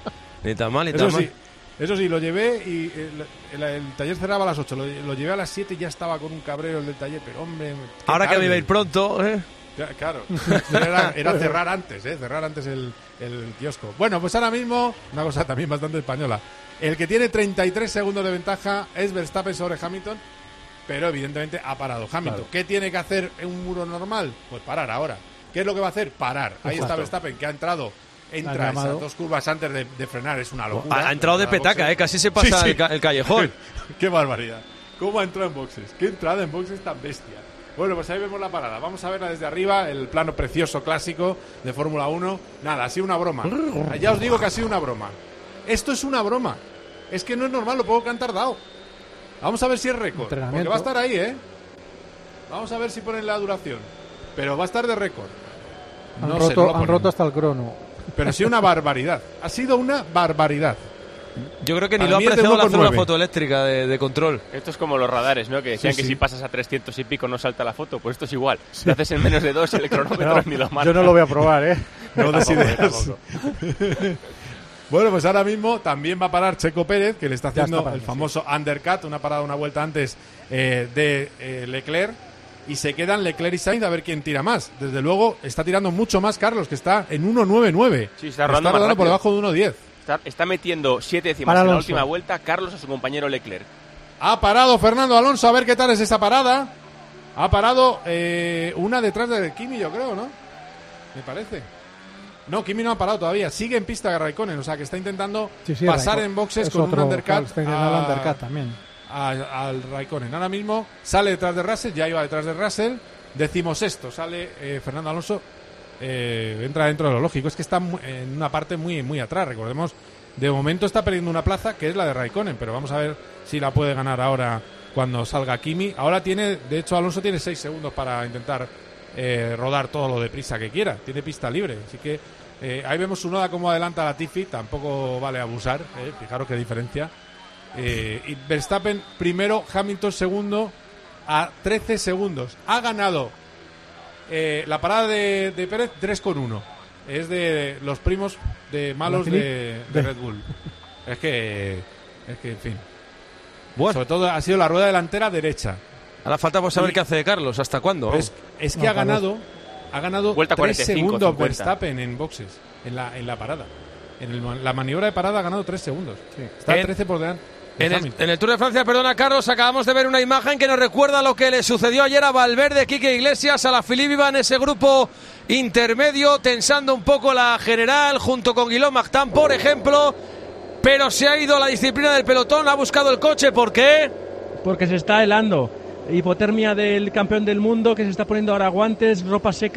Ni tan mal, ni tan Eso mal. sí, eso sí, lo llevé y el, el, el taller cerraba a las ocho. Lo, lo llevé a las siete y ya estaba con un cabrero el del taller. Pero, hombre... Ahora tarde. que me iba a ir pronto, ¿eh? Claro, era, era cerrar antes, ¿eh? Cerrar antes el, el kiosco. Bueno, pues ahora mismo, una cosa también bastante española. El que tiene treinta y tres segundos de ventaja es Verstappen sobre Hamilton, pero evidentemente ha parado Hamilton. Claro. ¿Qué tiene que hacer en un muro normal? Pues parar ahora. ¿Qué es lo que va a hacer? Parar. Ahí Exacto. está Verstappen, que ha entrado, entra esas dos curvas antes de, de frenar, es una locura. Ha entrado de petaca, ¿eh? Casi se pasa sí, sí. El, ca- el callejón. Qué barbaridad. ¿Cómo ha entrado en boxes? ¿Qué entrada en boxes tan bestia? Bueno, pues ahí vemos la parada. Vamos a verla desde arriba, el plano precioso clásico de Fórmula uno. Nada, ha sido una broma. Ya os digo que ha sido una broma. Esto es una broma. Es que no es normal lo poco que han tardado. Vamos a ver si es récord. Porque va a estar ahí, ¿eh? Vamos a ver si ponen la duración. Pero va a estar de récord. Han, no roto, sé, no han roto hasta el crono. Pero ha sido una barbaridad. Ha sido una barbaridad. Yo creo que ni Para lo ha mí es de apreciado uno la con zona nueve. fotoeléctrica de, de control. Esto es como los radares, ¿no? Que decían Sí, que sí. si pasas a trescientos y pico no salta la foto. Pues esto es igual. Si lo haces en menos de dos, el cronómetro No, ni lo marca. yo no lo voy a probar, ¿eh? No des Tampoco, ideas. tampoco. Bueno, pues ahora mismo también va a parar Checo Pérez, que le está Ya haciendo está parando, el famoso undercut, una parada una vuelta antes eh, de eh, Leclerc. Y se quedan Leclerc y Sainz a ver quién tira más. Desde luego está tirando mucho más Carlos, que está en uno nueve nueve. Sí, está rodando, más rodando por rápido. debajo de uno diez. Está, está metiendo siete décimas Para en la Alonso. última vuelta Carlos a su compañero Leclerc. Ha parado Fernando Alonso, a ver qué tal es esa parada. Ha parado eh, una detrás de Kimi, yo creo, ¿no? Me parece. No, Kimi no ha parado todavía. Sigue en pista de Raikkonen, o sea que está intentando Sí, sí, pasar Raikkonen. en boxes Es con otro, un undercut. claro, está intentando a- el undercut también. a- al Raikkonen. Ahora mismo sale detrás de Russell, ya iba detrás de Russell. Decimos esto, sale eh, Fernando Alonso, eh, entra dentro de lo lógico. Es que está mu- en una parte muy, muy atrás. Recordemos, de momento está perdiendo una plaza que es la de Raikkonen, pero vamos a ver si la puede ganar ahora cuando salga Kimi. Ahora tiene, de hecho, Alonso tiene seis segundos para intentar eh, rodar todo lo deprisa que quiera. Tiene pista libre, así que eh, ahí vemos su noda como adelanta a Latifi. Tampoco vale abusar, eh, fijaros qué diferencia. Eh, y Verstappen primero, Hamilton segundo a trece segundos. Ha ganado eh, la parada de, de Pérez tres con uno. Es de los primos de malos de, de Red Bull. Es que, es que, en fin. Bueno. Sobre todo ha sido la rueda delantera derecha. Ahora falta por saber Y- qué hace Carlos. ¿Hasta cuándo? Es, es que No, ha ganado, ha ganado Vuelta tres cuarenta y cinco, segundos cincuenta. Verstappen en boxes, en la, en la parada. En el- la maniobra de parada ha ganado tres segundos. Está En- a trece por delante. de En el, Hamilton. en el Tour de Francia, perdona Carlos, acabamos de ver una imagen que nos recuerda lo que le sucedió ayer a Valverde, Quique Iglesias. Alaphilippe iba en ese grupo intermedio, tensando un poco la general, junto con Guillaume Martin, por ejemplo. Pero se ha ido la disciplina del pelotón, ha buscado el coche. ¿Por qué? Porque se está helando. Hipotermia del campeón del mundo, que se está poniendo ahora guantes, ropa seca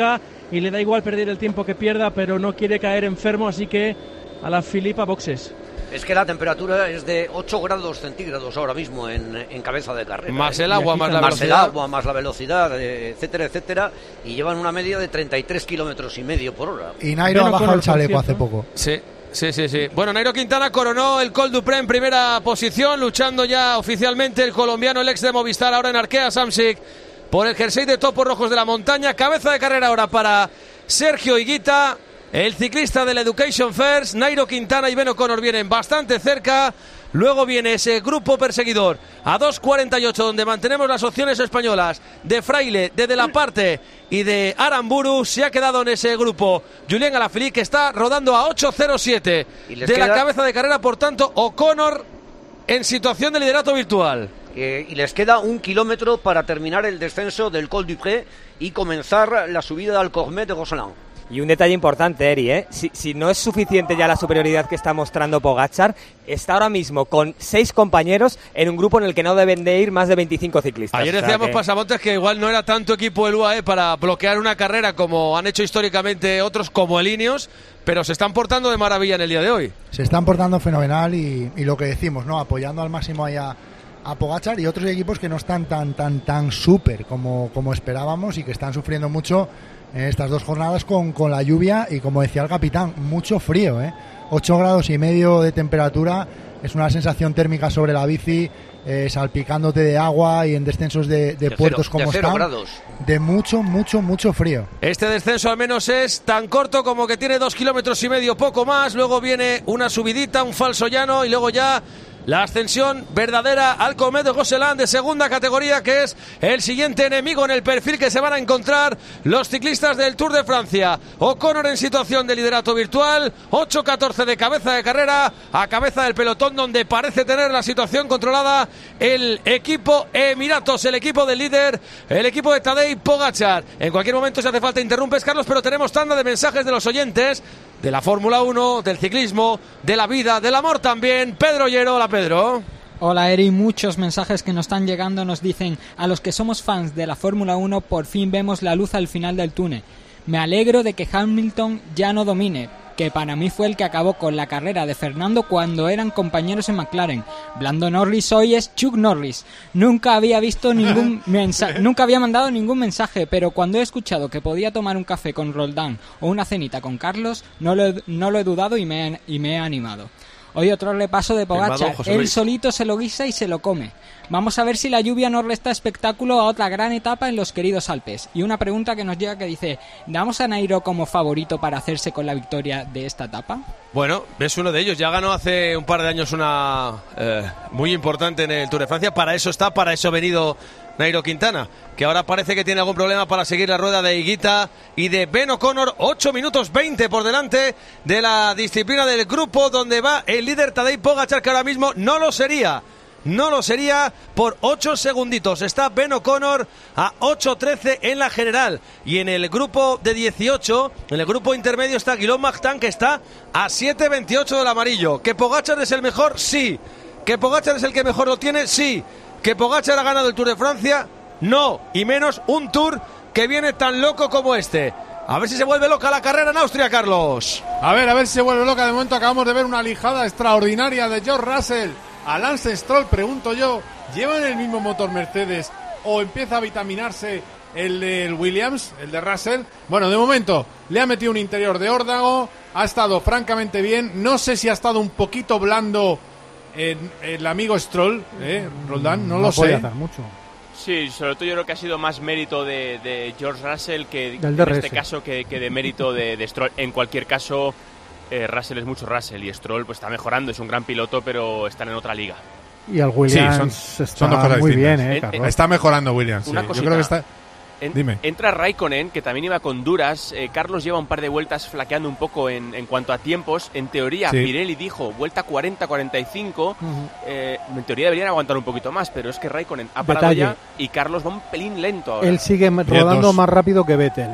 y le da igual perder el tiempo que pierda, pero no quiere caer enfermo, así que a la Filipa boxes. Es que la temperatura es de ocho grados centígrados ahora mismo en, en cabeza de carrera. Más ¿eh? el agua, más la más velocidad. el agua, más la velocidad, eh, etcétera, etcétera. Y llevan una media de treinta y tres kilómetros y medio por hora. Y Nairo ha bajado el chaleco hace poco. Sí. Sí, sí, sí. Bueno, Nairo Quintana coronó el Col du Prat en primera posición, luchando ya oficialmente el colombiano, el ex de Movistar, ahora en Arkea Samsic, por el jersey de topos rojos de la montaña. Cabeza de carrera ahora para Sergio Higuita, el ciclista del Education First. Nairo Quintana y Ben O'Connor vienen bastante cerca. Luego viene ese grupo perseguidor a dos cuarenta y ocho, donde mantenemos las opciones españolas de Fraile, de De La Parte y de Aramburu. Se ha quedado en ese grupo Julián Alaphilippe, que está rodando a ocho cero siete de queda... la cabeza de carrera. Por tanto, O'Connor en situación de liderato virtual. Eh, y les queda un kilómetro para terminar el descenso del Col du Prat y comenzar la subida al Cormet de Roseland. Y un detalle importante, Eri, ¿eh? si, si no es suficiente ya la superioridad que está mostrando Pogačar, está ahora mismo con seis compañeros en un grupo en el que no deben de ir más de veinticinco ciclistas. Ayer decíamos, o sea que... Pasamontes, que igual no era tanto equipo el U A E para bloquear una carrera como han hecho históricamente otros como el Ineos, pero se están portando de maravilla en el día de hoy. Se están portando fenomenal y, y lo que decimos, ¿no? Apoyando al máximo ahí a, a Pogačar y otros equipos que no están tan tan tan súper como, como esperábamos y que están sufriendo mucho en estas dos jornadas con, con la lluvia y, como decía el capitán, mucho frío, ¿eh? ocho grados y medio de temperatura, es una sensación térmica sobre la bici, eh, salpicándote de agua y en descensos de, de, de puertos cero, como de están, grados. de mucho, mucho, mucho frío. Este descenso al menos es tan corto como que tiene dos kilómetros y medio, poco más, luego viene una subidita, un falso llano y luego ya la ascensión verdadera al Cormet de Roseland de segunda categoría, que es el siguiente enemigo en el perfil que se van a encontrar los ciclistas del Tour de Francia. O'Connor en situación de liderato virtual, ocho catorce de cabeza de carrera, a cabeza del pelotón, donde parece tener la situación controlada el equipo Emiratos, el equipo del líder, el equipo de Tadej Pogačar. En cualquier momento, si hace falta, interrumpes, Carlos, pero tenemos tanda de mensajes de los oyentes de la Fórmula uno, del ciclismo, de la vida, del amor también. Pedro Llero, hola Pedro. Hola Eri, muchos mensajes que nos están llegando nos dicen: a los que somos fans de la Fórmula uno por fin vemos la luz al final del túnel. Me alegro de que Hamilton ya no domine, que para mí fue el que acabó con la carrera de Fernando cuando eran compañeros en McLaren. Lando Norris hoy es Chuck Norris. Nunca había visto ningún mensaje, nunca había mandado ningún mensaje, pero cuando he escuchado que podía tomar un café con Roldán o una cenita con Carlos, no lo he, no lo he dudado y me, he, y me he animado. Hoy otro repaso de Pogačar, él solito se lo guisa y se lo come. Vamos a ver si la lluvia nos resta espectáculo a otra gran etapa en los queridos Alpes. Y una pregunta que nos llega que dice: ¿damos a Nairo como favorito para hacerse con la victoria de esta etapa? Bueno, es uno de ellos, ya ganó hace un par de años una eh, muy importante en el Tour de Francia, para eso está, para eso ha venido Nairo Quintana, que ahora parece que tiene algún problema para seguir la rueda de Higuita y de Ben O'Connor. Ocho minutos veinte por delante de la disciplina del grupo, donde va el líder Tadej Pogačar, que ahora mismo no lo sería. No lo sería por ocho segunditos. Está Ben O'Connor a ocho trece en la general. Y en el grupo de dieciocho, en el grupo intermedio, está Guillaume Martin, que está a siete veintiocho del amarillo. ¿Que Pogačar es el mejor? Sí. ¿Que Pogačar es el que mejor lo tiene? Sí. ¿Que Pogačar ha ganado el Tour de Francia? No. Y menos un Tour que viene tan loco como este. A ver si se vuelve loca la carrera en Austria, Carlos. A ver, a ver si se vuelve loca. De momento acabamos de ver una lijada extraordinaria de George Russell a Lance Stroll. Pregunto yo, ¿llevan el mismo motor Mercedes o empieza a vitaminarse el del Williams, el de Russell? Bueno, de momento le ha metido un interior de órdago, ha estado francamente bien. No sé si ha estado un poquito blando el, el amigo Stroll, ¿eh, Roldán? No, no lo sé. Hacer mucho. Sí, sobre todo yo creo que ha sido más mérito de, de George Russell que Del en este caso que, que de mérito de, de Stroll. En cualquier caso, eh, Russell es mucho Russell y Stroll pues está mejorando, es un gran piloto, pero están en otra liga. Y el Williams sí, son, está son dos cosas muy distintas. bien, eh, Carlos. Está mejorando Williams. Una sí. cosita. Yo creo que está. En, Dime. Entra Raikkonen, que también iba con duras. Eh, Carlos lleva un par de vueltas flaqueando un poco en, en cuanto a tiempos. En teoría, sí. Pirelli dijo vuelta cuarenta cuarenta y cinco. Uh-huh. eh, en teoría deberían aguantar un poquito más, pero es que Raikkonen ha parado Detalle. ya y Carlos va un pelín lento ahora. Él sigue rodando más rápido que Vettel.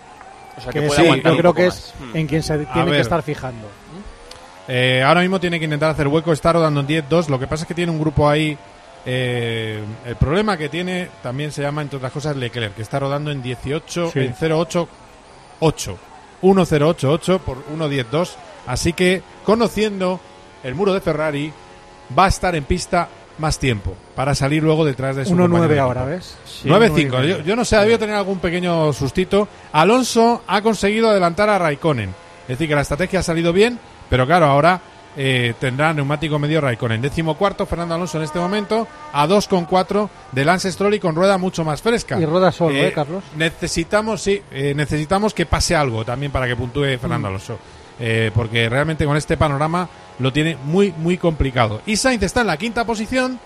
O sea, que, que puede sí, aguantar yo un creo poco que más. es hmm. en quien se tiene que estar fijando. Eh, ahora mismo tiene que intentar hacer hueco, está rodando en diez dos. Lo que pasa es que tiene un grupo ahí. Eh, el problema que tiene también se llama, entre otras cosas, Leclerc, que está rodando en dieciocho, sí. en cero ocho ocho. uno cero ocho ocho por uno diez dos. Así que, conociendo el muro de Ferrari, va a estar en pista más tiempo para salir luego detrás de su uno nueve compañero de ahora, equipo. ¿ves? Sí, nueve cinco. Yo, yo no sé, ha debido tener algún pequeño sustito. Alonso ha conseguido adelantar a Raikkonen. Es decir, que la estrategia ha salido bien, pero claro, ahora eh, tendrá neumático medio Raikkonen. Décimo cuarto, Fernando Alonso en este momento, a dos coma cuatro de Lance Stroll y con rueda mucho más fresca. Y rueda solo, ¿eh, Carlos? Necesitamos, sí, eh, necesitamos que pase algo también para que puntúe Fernando Alonso. Eh, porque realmente con este panorama lo tiene muy, muy complicado. Y Sainz está en la quinta posición.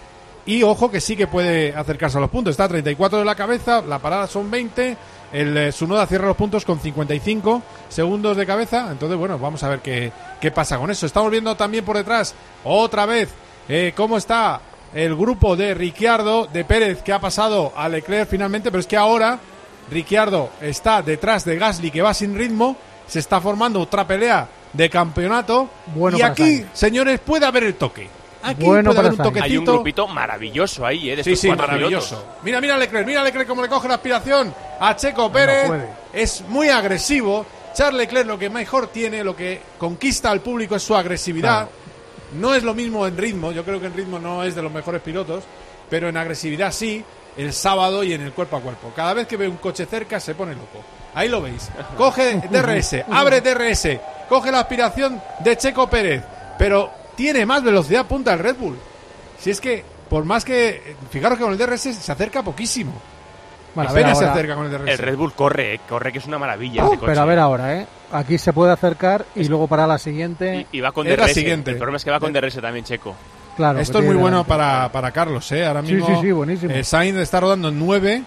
Y ojo que sí que puede acercarse a los puntos. Está a treinta y cuatro de la cabeza, la parada son veinte. El eh, Tsunoda cierra los puntos con cincuenta y cinco segundos de cabeza. Entonces, bueno, vamos a ver qué, qué pasa con eso. Estamos viendo también por detrás, otra vez, eh, cómo está el grupo de Ricciardo, de Pérez, que ha pasado a Leclerc finalmente. Pero es que ahora Ricciardo está detrás de Gasly, que va sin ritmo. Se está formando otra pelea de campeonato. Bueno, y aquí, Sainz, señores, puede haber el toque. Aquí bueno, puede haber un Sainz. toquecito. Hay un grupito maravilloso ahí, ¿eh? De Sí, estos sí, cuatro maravilloso. pilotos. Mira, mira a Leclerc, mira a Leclerc cómo le coge la aspiración a Checo Pérez. puede. Es muy agresivo. Charles Leclerc lo que mejor tiene, lo que conquista al público es su agresividad. Claro. No es lo mismo en ritmo, yo creo que en ritmo no es de los mejores pilotos, pero en agresividad sí, el sábado y en el cuerpo a cuerpo. Cada vez que ve un coche cerca se pone loco. Ahí lo veis. Coge D R S, abre D R S, coge la aspiración de Checo Pérez, pero tiene más velocidad punta el Red Bull. Si es que, por más que... Fijaros que con el D R S se acerca poquísimo. Bueno, a ver Apenas se ahora. acerca con el D R S. El Red Bull corre, eh, corre que es una maravilla Uh, ese coche. pero a ver ahora, ¿eh? Aquí se puede acercar y luego para la siguiente. Y, y va con Es D R S. la siguiente. El problema es que va con D R S también, Checo. Claro, Esto que es muy tiene bueno delante. para, para Carlos, ¿eh? Ahora Sí, mismo sí, sí, buenísimo. eh, Sainz está rodando en nueve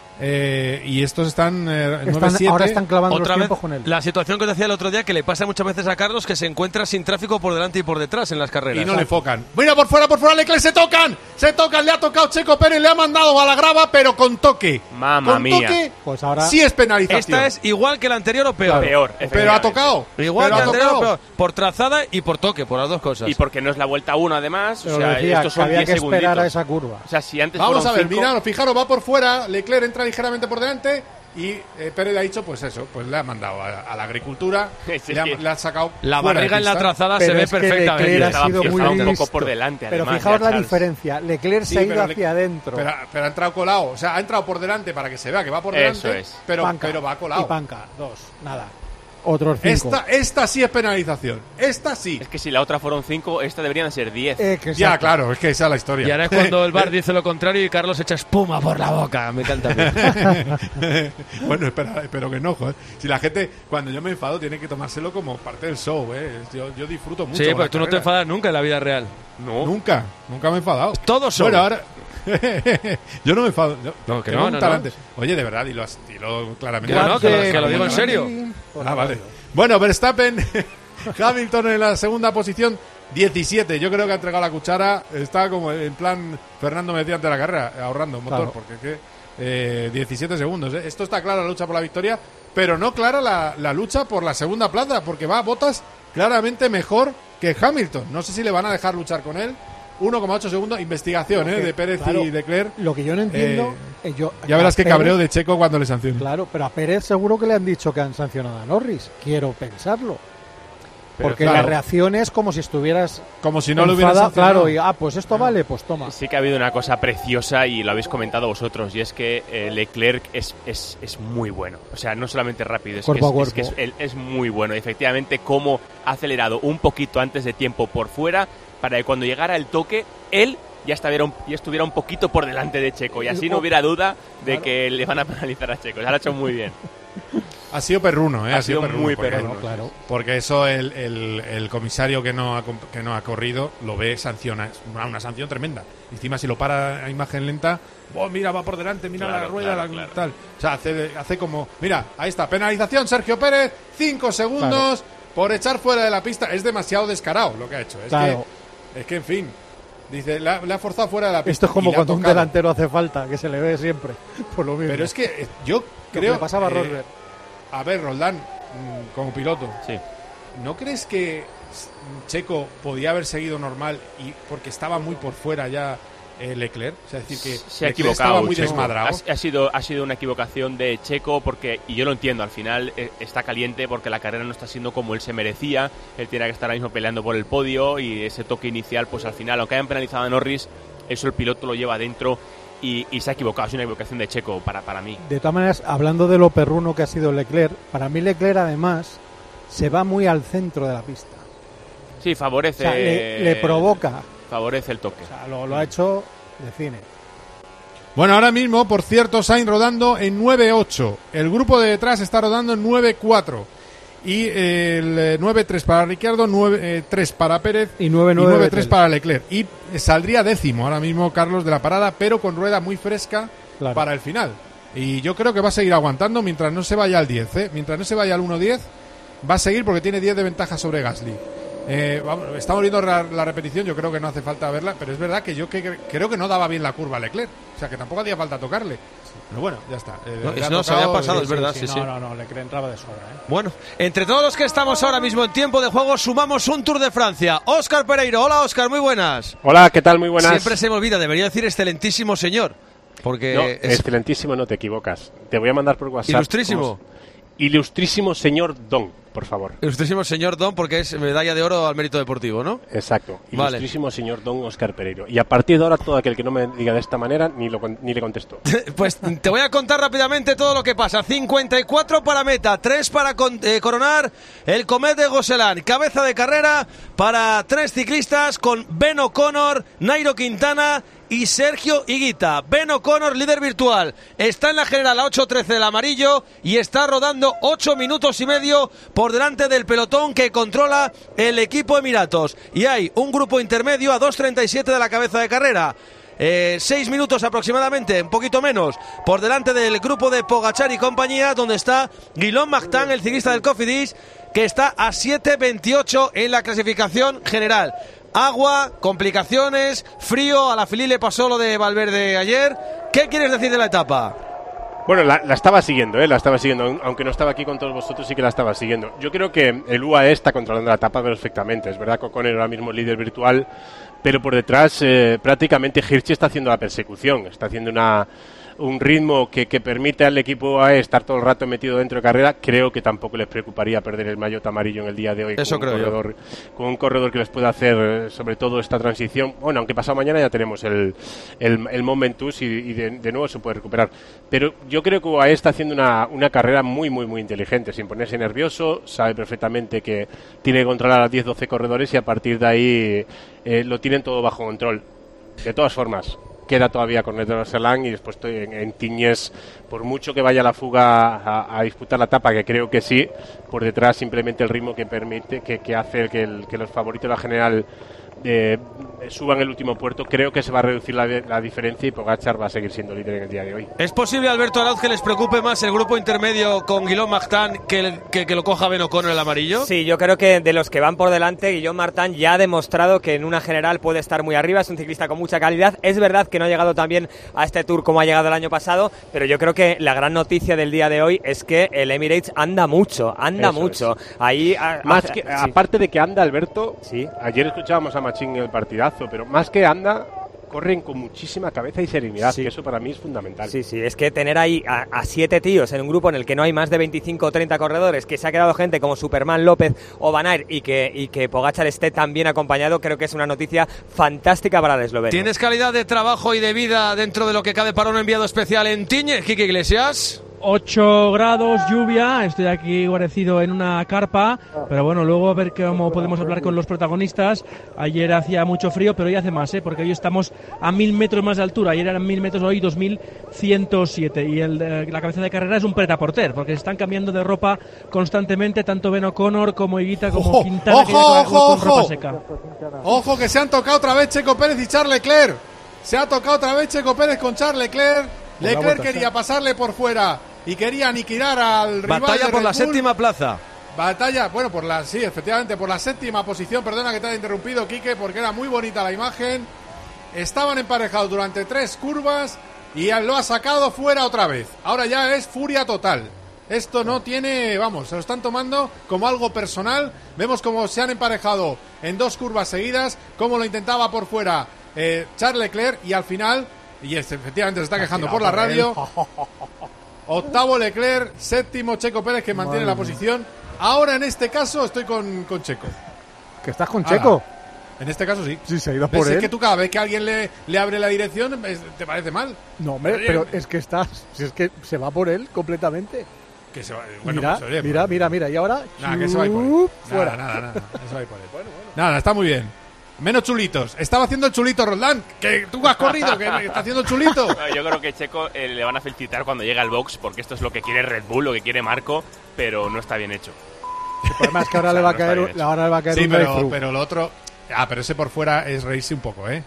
eh, y estos están eh, Están- nueve siete. ahora están clavando Otra los vez, tiempos con él. la situación que te decía el otro día, que le pasa muchas veces a Carlos, que se encuentra sin tráfico por delante y por detrás en las carreras. Y no le focan. Mira, por fuera, por fuera, Leclerc, se tocan. Se tocan, le ha tocado Checo Pérez, le ha mandado a la grava, pero con toque. Mamma con mía. toque, Pues ahora- sí es penalización. Esta es igual que la anterior o peor. Peor, Pero ha efectivamente. tocado. Igual pero que ha la anterior o tocado. peor. Por trazada y por toque, por las dos cosas. Y porque no es la vuelta uno, además. Pero o sea, decía estos que son había diez que esperar segunditos. a esa curva. O sea, si antes Vamos fueron a ver, cinco, mirad, fijaros, va por fuera, Leclerc entra ligeramente por delante y eh, Pérez le ha dicho, pues eso, pues le ha mandado a, a la agricultura, Sí. le, ha, le ha sacado La fuera de barriga en la pista. trazada Pero se ve es que perfectamente. Leclerc ha Estaba- sido estaba muy un poco listo. por delante, Pero además, fijaos ya, la Charles. diferencia. Leclerc Sí, se ha pero ido le- hacia adentro. Pero, pero ha entrado colado, o sea, ha entrado por delante para que se vea que va por Eso delante, es. pero, Panca. pero va Y colado. panca, dos, nada. Otros cinco. Esta, esta sí es penalización, esta sí. Es que si la otra fueron cinco, esta deberían de ser diez. Eh, que Ya, exacto. claro, es que esa es la historia. Y ahora es cuando el bar dice lo contrario y Carlos echa espuma por la boca. Me encanta. Bueno, espera, espero que no, joder. Si la gente, cuando yo me enfado, tiene que tomárselo como parte del show, ¿eh? Yo, yo disfruto mucho. Sí, con pues las tú no te carreras. enfadas nunca en la vida real. No. Nunca, nunca me he enfadado. Todos son. Bueno, ahora... yo no me enfado. Yo No, que tengo no, un no, talante. no. Oye, de verdad, dilo, as- dilo claramente. Que no, que lo- que lo digo en serio. Ah, vale. Bueno, Verstappen, Hamilton en la segunda posición, diecisiete. Yo creo que ha entregado la cuchara. Está como en plan Fernando mediante la carrera, ahorrando motor, Claro. porque es que eh, diecisiete segundos. ¿eh? Esto está clara la lucha por la victoria, pero no clara la, la lucha por la segunda plaza, porque va a Bottas claramente mejor que Hamilton. No sé si le van a dejar luchar con él. uno coma ocho segundos, investigación ¿eh? Lo que- de Pérez claro, y Leclerc. Lo que yo no entiendo. eh, yo, Ya verás a qué Pérez- cabreo de Checo cuando le sancionen. Claro, pero a Pérez seguro que le han dicho que han sancionado a Norris. Quiero pensarlo. Pero Porque claro. la reacción es como si estuvieras. Como si no lo hubieran enfadado, sancionado. Claro, y ah, pues esto vale, pues toma. Sí que ha habido una cosa preciosa y lo habéis comentado vosotros, y es que eh, Leclerc es, es, es muy bueno. O sea, no solamente rápido, es, Cuerpo que a es, es, que es, cuerpo. él es muy bueno. Y efectivamente, cómo ha acelerado un poquito antes de tiempo por fuera para que cuando llegara el toque, él ya estuviera un, ya estuviera un poquito por delante de Checo. Y así no hubiera duda de Claro. que le van a penalizar a Checo. Se lo ha hecho muy bien. Ha sido perruno, ¿eh? Ha sido perruno, muy porque- perruno. Claro. Porque eso el, el, el comisario que no, ha, comp- que no ha corrido lo ve, sanciona. Es una, una sanción tremenda. Encima, si lo para a imagen lenta, oh, mira, va por delante, mira Claro, la rueda, claro, la- claro. tal. O sea, hace, hace como. Mira, ahí está, penalización, Sergio Pérez, cinco segundos por echar fuera de la pista. Es demasiado descarado lo que ha hecho. Es, Claro. que, es que, en fin. Dice, le ha, le ha forzado fuera de la pista. Esto es y como le ha cuando un tocado. delantero hace falta, que se le ve siempre. Por lo mismo. Pero es que eh, yo Lo que creo. le pasaba a eh, Rosberg. A ver, Roldán, mm, como piloto, Sí. ¿no crees que Checo podía haber seguido normal y porque estaba muy por fuera ya eh, Leclerc. O sea, es decir, que se ha Leclerc equivocado. estaba muy Checo. desmadrado. Ha, ha, sido, ha sido una equivocación de Checo porque, y yo lo entiendo, al final eh, está caliente porque la carrera no está siendo como él se merecía. Él tiene que estar ahora mismo peleando por el podio y ese toque inicial, pues al final, aunque hayan penalizado a Norris, eso el piloto lo lleva dentro y, y se ha equivocado. Es una equivocación de Checo para, para mí. De todas maneras, hablando de lo perruno que ha sido Leclerc, para mí Leclerc además se va muy al centro de la pista. Sí, favorece. O sea, le, le provoca. Favorece el toque. O sea, lo, lo ha hecho de cine. Bueno, ahora mismo, por cierto, Sainz rodando en nueve ocho. El grupo de detrás está rodando en nueve cuatro. Y el nueve tres para Ricciardo, nueve tres para Pérez y nueve tres para Leclerc. Y saldría décimo ahora mismo Carlos de la parada, pero con rueda muy fresca claro. para el final. Y yo creo que va a seguir aguantando mientras no se vaya al diez. ¿eh? Mientras no se vaya al uno diez, va a seguir porque tiene diez de ventaja sobre Gasly. Eh, vamos, estamos viendo la, la repetición, yo creo que no hace falta verla, pero es verdad que yo que, que, creo que no daba bien la curva a Leclerc, o sea que tampoco hacía falta tocarle. Pero bueno, ya está. Eh, no, no tocado, se había pasado, sí, es verdad. Sí, sí, sí. No, no, no, Leclerc entraba de sobra. ¿eh? Bueno, entre todos los que estamos ahora mismo en tiempo de juego, sumamos un Tour de Francia. Óscar Pereiro, hola Óscar, muy buenas. Hola, ¿qué tal? Muy buenas. Siempre se me olvida, debería decir excelentísimo señor. Porque no, es... excelentísimo no te equivocas. Te voy a mandar por WhatsApp. Ilustrísimo. Ilustrísimo señor Don, por favor. Ilustrísimo señor Don, porque es medalla de oro al mérito deportivo, ¿no? Exacto. Vale. Ilustrísimo señor Don Óscar Pereiro. Y a partir de ahora, todo aquel que no me diga de esta manera, ni, lo, ni le contesto. Pues te voy a contar rápidamente todo lo que pasa. cincuenta y cuatro para meta, tres para con, eh, coronar el Comet de Gosselin. Cabeza de carrera para tres ciclistas con Ben O'Connor, Nairo Quintana y Sergio Higuita. Ben O'Connor, líder virtual, está en la general a ocho trece del amarillo y está rodando ocho minutos y medio por delante del pelotón que controla el equipo Emiratos. Y hay un grupo intermedio a dos treinta y siete de la cabeza de carrera. Eh, seis minutos aproximadamente, un poquito menos, por delante del grupo de Pogacar y compañía, donde está Guillaume Martin, el ciclista del Cofidis, que está a siete veintiocho en la clasificación general. Agua, complicaciones, frío, a la Filí le pasó lo de Valverde ayer. ¿Qué quieres decir de la etapa? Bueno, la, la estaba siguiendo, ¿eh? la estaba siguiendo, aunque no estaba aquí con todos vosotros, sí que la estaba siguiendo. Yo creo que el U A E está controlando la etapa perfectamente, es verdad que O'Connor ahora mismo líder virtual, pero por detrás eh, prácticamente Hirschi está haciendo la persecución, está haciendo una... un ritmo que, que permite al equipo A E estar todo el rato metido dentro de carrera. Creo que tampoco les preocuparía perder el maillot amarillo en el día de hoy. Eso con creo un corredor, yo. Con un corredor que les pueda hacer, sobre todo, esta transición. Bueno, aunque pasado mañana ya tenemos el, el, el Momentus y, y de, de nuevo se puede recuperar. Pero yo creo que U A E está haciendo una, una carrera muy, muy, muy inteligente, sin ponerse nervioso. Sabe perfectamente que tiene que controlar a diez doce corredores y a partir de ahí eh, lo tienen todo bajo control. De todas formas, queda todavía Cornet de Rosselin y después estoy en, en Tiñés, por mucho que vaya la fuga a, a disputar la etapa, que creo que sí, por detrás simplemente el ritmo que permite, que, que hace que, el, que los favoritos de la general eh, suban el último puerto. Creo que se va a reducir la, la diferencia y Pogacar va a seguir siendo líder en el día de hoy. ¿Es posible, Alberto Arauz, que les preocupe más el grupo intermedio con Guillaume Martin que, el, que, que lo coja Ben O'Connor el amarillo? Sí, yo creo que de los que van por delante, Guillaume Martin ya ha demostrado que en una general puede estar muy arriba, es un ciclista con mucha calidad. Es verdad que no ha llegado tan bien a este Tour como ha llegado el año pasado, pero yo creo que la gran noticia del día de hoy es que el Emirates anda mucho, anda Eso mucho. Es. Ahí a, más a, que, sí. Aparte de que anda, Alberto, sí. Ayer escuchábamos a Machín en el partidazo, pero más que anda, corren con muchísima cabeza y serenidad, sí. que eso para mí es fundamental. Sí, sí, es que tener ahí a, a siete tíos en un grupo en el que no hay más de veinticinco o treinta corredores, que se ha quedado gente como Superman, López o Van Aert y que, y que Pogacar esté tan bien acompañado, creo que es una noticia fantástica para el esloveno. ¿Tienes calidad de trabajo y de vida dentro de lo que cabe para un enviado especial en Tiñe, Quique Iglesias? ocho grados, lluvia, estoy aquí guarecido en una carpa, pero bueno, luego a ver cómo podemos hablar con los protagonistas. Ayer hacía mucho frío, pero hoy hace más, ¿eh? Porque hoy estamos a mil metros más de altura, ayer eran mil metros, hoy dos mil ciento siete, y el, eh, la cabeza de carrera es un prêt-à-porter, porque se están cambiando de ropa constantemente, tanto Ben O'Connor como Higuita como ojo, Quintana, ojo, que con, ojo, con ropa ojo. seca. Ojo, que se han tocado otra vez Checo Pérez y Charles Leclerc. Se ha tocado otra vez Checo Pérez con Charles Leclerc. Leclerc quería pasarle por fuera y quería aniquilar al rival. Batalla por Red la Bull. séptima plaza. Batalla, bueno, por la, sí, efectivamente, por la séptima posición. Perdona que te haya interrumpido, Quique, porque era muy bonita la imagen. Estaban emparejados durante tres curvas y lo ha sacado fuera otra vez. Ahora ya es furia total. Esto no tiene, vamos, se lo están tomando como algo personal. Vemos cómo se han emparejado en dos curvas seguidas, cómo lo intentaba por fuera eh, Charles Leclerc y al final, y este, efectivamente se está quejando por la radio, octavo Leclerc, séptimo Checo Pérez que mantiene Madre la posición. Ahora en este caso estoy con, con Checo. ¿Que estás con Checo? Ahora, en este caso sí. Sí, se ha ido por ¿Ves? él. Es que tú cada vez que alguien le, le abre la dirección, ¿te parece mal? No, hombre, pero es que estás, si es que se va por él completamente. Que se va, bueno, mira, pues, oye, mira, pues, mira, mira, y ahora nada, que se va a ir por él. fuera. Nada, nada, nada, eso va a ir por él. Bueno, bueno. Nada, está muy bien. Menos chulitos. Estaba haciendo el chulito Roldán, que tú has corrido, que está haciendo el chulito. No, yo creo que Checo eh, le van a felicitar cuando llega al box, porque esto es lo que quiere Red Bull, lo que quiere Marco, pero no está bien hecho. El problema es que ahora, o sea, le, va a caer, no ahora le va a caer sí, un pero, pero lo otro... Ah, pero ese por fuera es reírse un poco, ¿eh?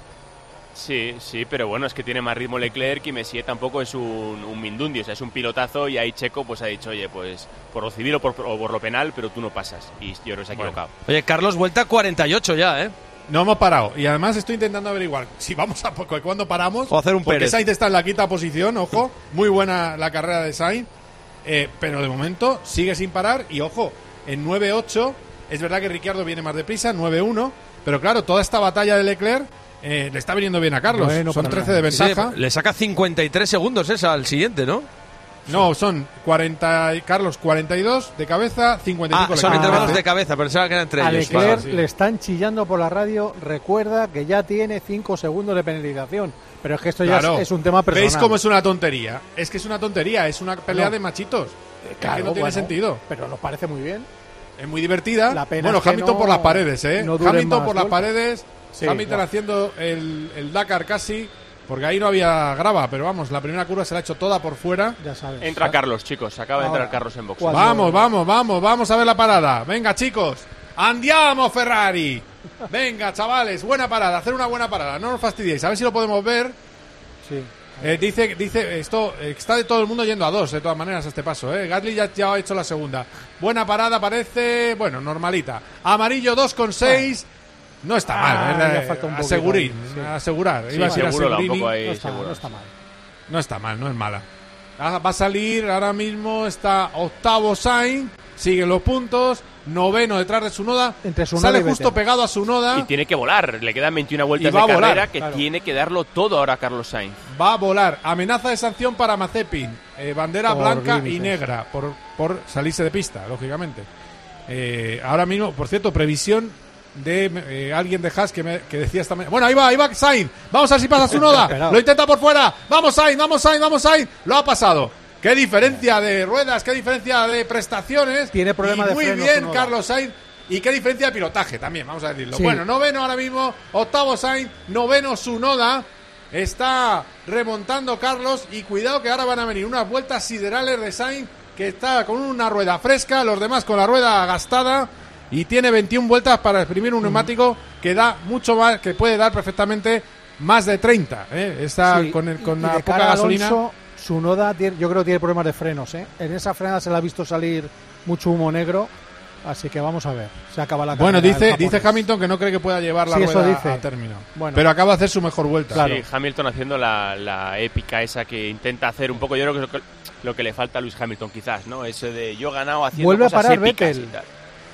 Sí, sí, pero bueno, es que tiene más ritmo Leclerc y Messier tampoco es un, un mindundi, o sea, es un pilotazo y ahí Checo pues ha dicho, oye, pues por lo civil o por, o por lo penal, pero tú no pasas. Y yo creo que se ha equivocado. Bueno. Oye, Carlos, vuelta cuarenta y ocho ya, ¿eh? No hemos parado. Y además estoy intentando averiguar si vamos a poco, cuándo paramos. O hacer un porque Pérez. Sainz está en la quinta posición, ojo. Muy buena la carrera de Sainz. Eh, pero de momento sigue sin parar. Y ojo, en nueve ocho, es verdad que Ricciardo viene más deprisa, nueve uno. Pero claro, toda esta batalla de Leclerc eh, le está viniendo bien a Carlos. Bueno, son trece de ventaja. Sí, le saca cincuenta y tres segundos esa al siguiente, ¿no? No, son cuarenta, Carlos Carlos cuarenta y dos de cabeza, cincuenta y cinco ah, son intervalos de cabeza, pensaba que eran entre a ellos. A Leclerc sí. le están chillando por la radio, recuerda que ya tiene cinco segundos de penalización. Pero es que esto claro. ya es, es un tema personal. ¿Veis cómo es una tontería? Es que es una tontería, es una pelea no. de machitos. Eh, claro, es que no tiene bueno, sentido. Pero nos parece muy bien. Es muy divertida. La pena bueno, es que Hamilton no, por las paredes, ¿eh? No Hamilton por las vueltas. paredes. Sí, Hamilton claro. haciendo el, el Dakar casi. Porque ahí no había grava, pero vamos, la primera curva se la ha hecho toda por fuera. Ya sabes. Entra Carlos, chicos, acaba de entrar Carlos en box. Vamos, vamos, vamos, vamos a ver la parada. Venga, chicos, andiamo Ferrari. Venga, chavales, buena parada, hacer una buena parada, no nos fastidiéis, a ver si lo podemos ver. Sí. Eh, dice, dice esto, eh, está de todo el mundo yendo a dos, de todas maneras, a este paso, eh. Gasly ya, ya ha hecho la segunda. Buena parada, parece, bueno, normalita. Amarillo dos con seis. No está mal, ah, eh, asegurir, sí. asegurar. Sí, Iba a decir seguro, asegurini. tampoco hay no, está, seguro. no está mal. No está mal, no es mala. Ah, va a salir, ahora mismo está octavo Sainz, siguen los puntos, noveno detrás de Tsunoda, Entre Tsunoda sale y justo Vettel. pegado a Tsunoda. Y tiene que volar, le quedan veintiuna vueltas va de a volar, carrera que claro. tiene que darlo todo ahora Carlos Sainz. Va a volar, amenaza de sanción para Mazepin, eh, bandera Por blanca límites. y negra, por, por salirse de pista, lógicamente. Eh, ahora mismo, por cierto, previsión de eh, alguien de Haas que, me, que decía esta mañana. Bueno, ahí va, ahí va Sainz. Vamos a ver si pasa Tsunoda. Lo intenta por fuera. Vamos Sainz, vamos Sainz, vamos Sainz. Lo ha pasado. Qué diferencia de ruedas, qué diferencia de prestaciones. Tiene problema y de muy freno, bien Tsunoda. Carlos Sainz. Y qué diferencia de pilotaje también, vamos a decirlo. Sí. Bueno, noveno ahora mismo, octavo Sainz, noveno Tsunoda. Está remontando Carlos y cuidado que ahora van a venir unas vueltas siderales de Sainz que está con una rueda fresca, los demás con la rueda gastada. Y tiene veintiuna vueltas para exprimir un neumático que da mucho más, que puede dar perfectamente más de treinta. ¿eh? Está Sí, con, el, con y la de poca cara a gasolina. Alonso, Tsunoda tiene, yo creo que tiene problemas de frenos. ¿eh? En esa frenada se le ha visto salir mucho humo negro. Así que vamos a ver. Se acaba la Bueno, carrera dice, del dice japonés. Hamilton que no cree que pueda llevar la Sí, eso rueda dice. a término. Bueno. Pero acaba de hacer su mejor vuelta. Claro. Sí, Hamilton haciendo la, la épica esa que intenta hacer un poco. Yo creo que es lo que, lo que le falta a Lewis Hamilton, quizás, ¿no? Ese de yo he ganado haciendo Vuelve a cosas parar épicas Vettel. y tal.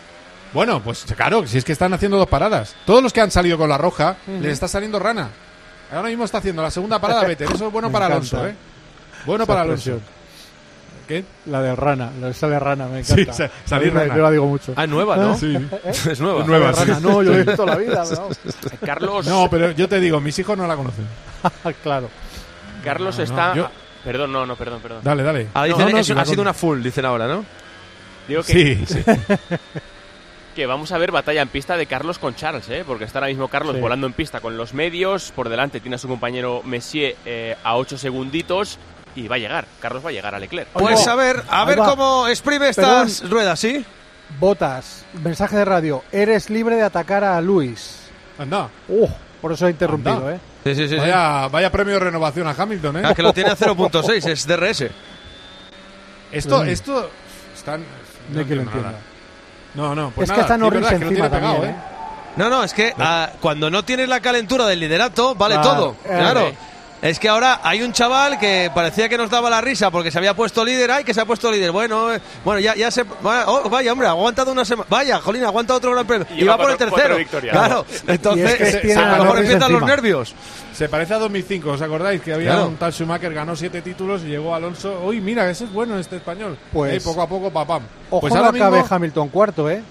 Bueno, pues claro, si es que están haciendo dos paradas. Todos los que han salido con la roja, Uh-huh. les está saliendo rana. Ahora mismo está haciendo la segunda parada Vettel. Eso es bueno Me para encanta. Alonso, ¿eh? Bueno Esa para Alonso. expresión. ¿Qué? La de rana, la de sale rana, me encanta. Sí, salir Yo la- rana. Yo la digo mucho. Ah, nueva, ¿no? Sí. ¿Eh? Es nueva. Es nueva, Sale sí. rana. No, yo lo he visto toda la vida. Pero vamos. Carlos, No, pero yo te digo, mis hijos no la conocen. claro. Carlos No, no, está. yo- Perdón, no, no, perdón, perdón. Dale, dale. Ah, dicen, No, no, es- que va ha sido con- una full, dicen ahora, ¿no? Digo que, Sí, sí. que vamos a ver batalla en pista de Carlos con Charles, ¿eh? Porque está ahora mismo Carlos Sí. volando en pista con los medios. Por delante tiene a su compañero Messier eh, a ocho segunditos. Y va a llegar. Carlos va a llegar a Leclerc. Pues Oiga, a ver, a ahí ver va. cómo exprime estas ruedas, ¿sí? Botas, mensaje de radio. Eres libre de atacar a Luis. Anda. Uh, por eso he interrumpido, Anda. ¿eh? Sí, sí, sí. sí. Vaya, vaya premio de renovación a Hamilton, ¿eh? Ah, que lo tiene a cero punto seis, es D R S. Esto, Mm. esto. Están. No hay que lo entiendo nada. entienda. No, no, pues Es que nada, está sí, Norris verdad, que lo encima tiene pegado, también, ¿eh? No, no, es que ah, cuando no tienes la calentura del liderato, vale Claro, todo. eh, Claro. Es que ahora hay un chaval que parecía que nos daba la risa porque se había puesto líder. ¡Ay, que se ha puesto líder! Bueno, eh, bueno ya, ya se... Oh, vaya, hombre, ha aguantado una semana. Vaya, Jolín, ha aguantado otro gran premio. Y, y va por el tercero. Claro, entonces es que a lo mejor empiezan los nervios. Se parece a dos mil cinco, ¿os acordáis? Que había claro. un tal Schumacher, ganó siete títulos y llegó Alonso. Uy, mira, ese es bueno este español. Pues... Eh, poco a poco, papam. Ojo, pues ahora acabe Hamilton cuarto, ¿eh?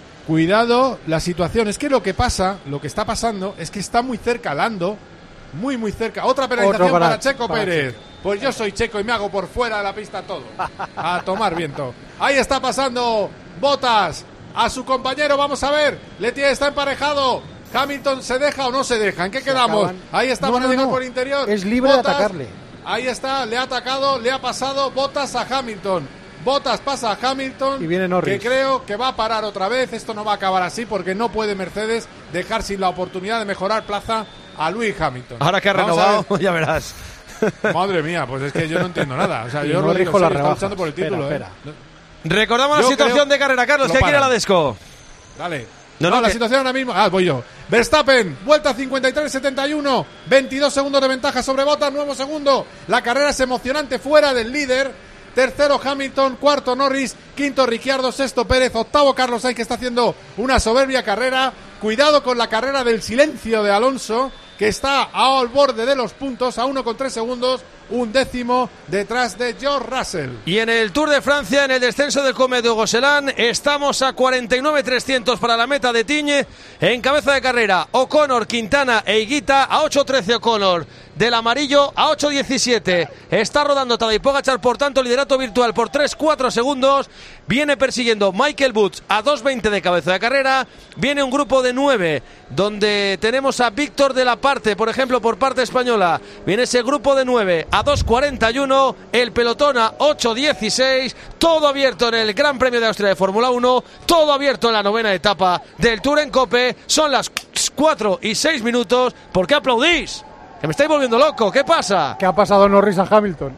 Cuidado la situación. Es que lo que pasa, lo que está pasando, es que está muy cerca Lando. Muy, muy cerca. Otra penalización para, para Checo para Pérez. Checo. Pues yo soy Checo y me hago por fuera de la pista todo. A tomar viento. Ahí está pasando Bottas a su compañero. Vamos a ver. Letier está emparejado. Hamilton se deja o no se deja. ¿En qué se quedamos? Acaban. Ahí está no, no, no. por interior. Es libre Bottas, de atacarle. Ahí está. Le ha atacado. Le ha pasado Bottas a Hamilton. Bottas pasa a Hamilton. Y viene Norris. Que creo que va a parar otra vez. Esto no va a acabar así porque no puede Mercedes dejar sin la oportunidad de mejorar plaza a Lewis Hamilton. Ahora que ha renovado, ya verás. Madre mía, pues es que yo no entiendo nada. O sea, yo no digo, la está luchando por el título. Espera, ¿eh? espera. Recordamos yo la situación de carrera, Carlos, que hay que ir a la Desco. Dale. No, no, no la que... situación ahora mismo. Ah, voy yo. Verstappen, vuelta cincuenta y tres setenta y uno, veintidós segundos de ventaja sobre Bottas, nuevo segundo. La carrera es emocionante fuera del líder. Tercero Hamilton, cuarto Norris, quinto Ricciardo, sexto Pérez, octavo Carlos Sainz, que está haciendo una soberbia carrera. Cuidado con la carrera del silencio de Alonso, que está al borde de los puntos, a uno con tres segundos, un décimo detrás de George Russell. Y en el Tour de Francia, en el descenso del Comé de Gosselin, estamos a cuarenta y nueve trescientos para la meta de Tiñe. En cabeza de carrera, O'Connor, Quintana e Higuita, a ocho trece O'Connor. Del amarillo a ocho diecisiete. Está rodando Tadej Pogačar, por tanto, liderato virtual por tres cuatro segundos. Viene persiguiendo Michael Woods a dos veinte de cabeza de carrera. Viene un grupo de nueve, donde tenemos a Víctor de la Parte, por ejemplo, por parte española. Viene ese grupo de nueve a dos cuarenta y uno. El pelotón a ocho dieciséis. Todo abierto en el Gran Premio de Austria de Fórmula uno. Todo abierto en la novena etapa del Tour en Cope. Son las cuatro y seis minutos. ¿Por qué aplaudís? Que me estáis volviendo loco, ¿qué pasa? ¿Qué ha pasado Norris a Hamilton?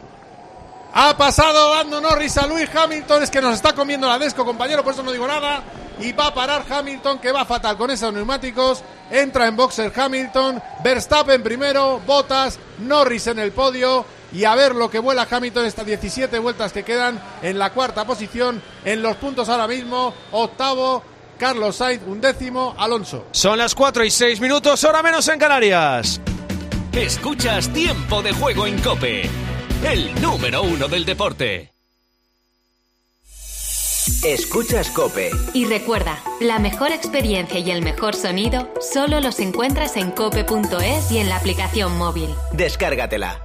Ha pasado dando Norris a Lewis Hamilton, es que nos está comiendo la Desco, compañero, por eso no digo nada. Y va a parar Hamilton, que va fatal con esos neumáticos. Entra en boxer Hamilton, Verstappen primero, Bottas, Norris en el podio. Y a ver lo que vuela Hamilton, estas diecisiete vueltas que quedan en la cuarta posición. En los puntos ahora mismo, octavo Carlos Sainz, undécimo Alonso. Son las cuatro y seis minutos, hora menos en Canarias. Escuchas Tiempo de Juego en COPE, el número uno del deporte. Escuchas COPE. Y recuerda, la mejor experiencia y el mejor sonido solo los encuentras en cope punto es y en la aplicación móvil. Descárgatela.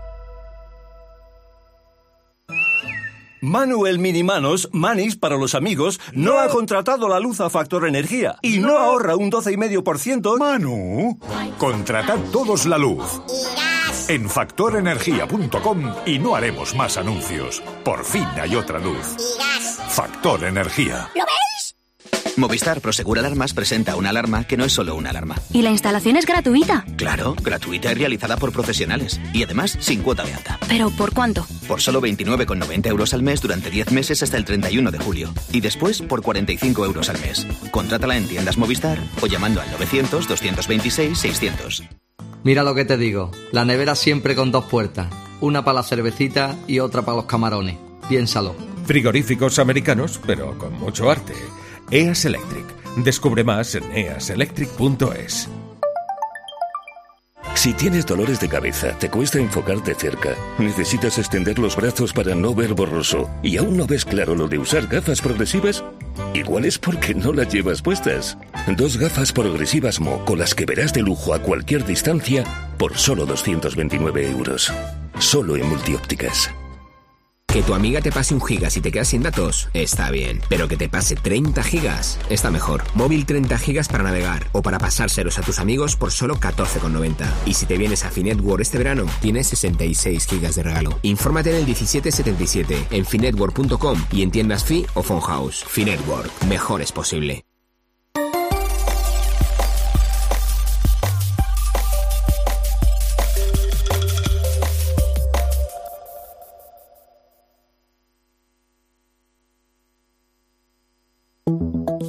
Manuel Minimanos, Manis para los amigos, no ha contratado la luz a Factor Energía y no ahorra un doce coma cinco por ciento. Manu, contratad todos la luz en factor energía punto com y no haremos más anuncios. Por fin hay otra luz. Factor Energía. ¿Lo veis? Movistar Prosegur Alarmas presenta una alarma que no es solo una alarma. ¿Y la instalación es gratuita? Claro, gratuita y realizada por profesionales. Y además, sin cuota de alta. ¿Pero por cuánto? Por solo veintinueve con noventa euros al mes durante diez meses hasta el treinta y uno de julio. Y después por cuarenta y cinco euros al mes. Contrátala en tiendas Movistar o llamando al novecientos, doscientos veintiséis, seiscientos. Mira lo que te digo. La nevera siempre con dos puertas. Una para la cervecita y otra para los camarones. Piénsalo. Frigoríficos americanos, pero con mucho arte. E A S Electric. Descubre más en e a s electric punto es. Si tienes dolores de cabeza, te cuesta enfocarte cerca, necesitas extender los brazos para no ver borroso y aún no ves claro lo de usar gafas progresivas, igual es porque no las llevas puestas. Dos gafas progresivas Mo con las que verás de lujo a cualquier distancia por solo doscientos veintinueve euros. Solo en Multiópticas. Que tu amiga te pase un giga si te quedas sin datos, está bien. Pero que te pase treinta gigas, está mejor. Móvil treinta gigas para navegar o para pasárselos a tus amigos por solo catorce con noventa. Y si te vienes a Finetwork este verano, tienes sesenta y seis gigas de regalo. Infórmate en el diecisiete setenta y siete, en finetwork punto com y en tiendas Fi o Phone House. Finetwork, mejor es posible.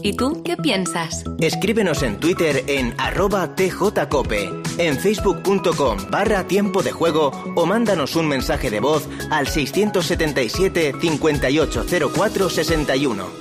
¿Y tú qué piensas? Escríbenos en Twitter en arroba tjcope, en facebook.com barra tiempo de juego o mándanos un mensaje de voz al seiscientos setenta y siete, cincuenta y ocho cero cuatro, sesenta y uno.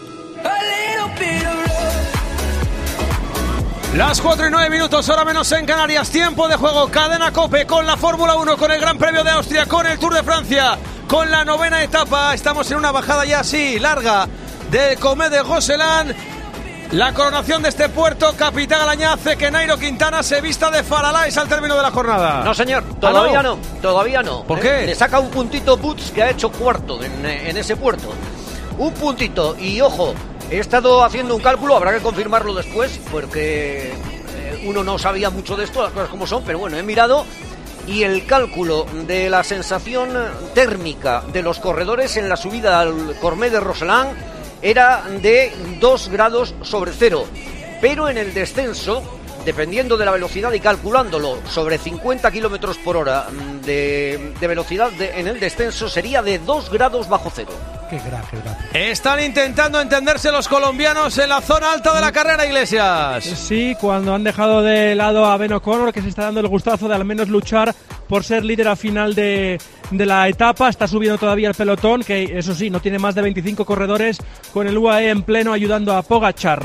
Las cuatro y nueve minutos, hora menos en Canarias. Tiempo de juego, cadena COPE con la Fórmula uno, con el Gran Premio de Austria, con el Tour de Francia, con la novena etapa. Estamos en una bajada ya así larga del Comé de Roselán. La coronación de este puerto, Capitán Alañá, hace que Nairo Quintana se vista de Faralaes al término de la jornada. No, señor, todavía no, todavía no. ¿Por ¿Eh? qué? Le saca un puntito Butz, que ha hecho cuarto en, en ese puerto. Un puntito, y ojo, he estado haciendo un cálculo, habrá que confirmarlo después, porque eh, uno no sabía mucho de esto, las cosas como son, pero bueno, he mirado, y el cálculo de la sensación térmica de los corredores en la subida al Comé de Roselán era de dos grados sobre cero, pero en el descenso, dependiendo de la velocidad y calculándolo sobre cincuenta kilómetros por hora de, de velocidad de, en el descenso, sería de dos grados bajo cero. Qué gracia, gracia. Están intentando entenderse los colombianos en la zona alta de la carrera, Iglesias. Sí, cuando han dejado de lado a Ben O'Connor, que se está dando el gustazo de al menos luchar por ser líder al final de, de la etapa. Está subiendo todavía el pelotón, que eso sí, no tiene más de veinticinco corredores, con el U A E en pleno ayudando a Pogačar.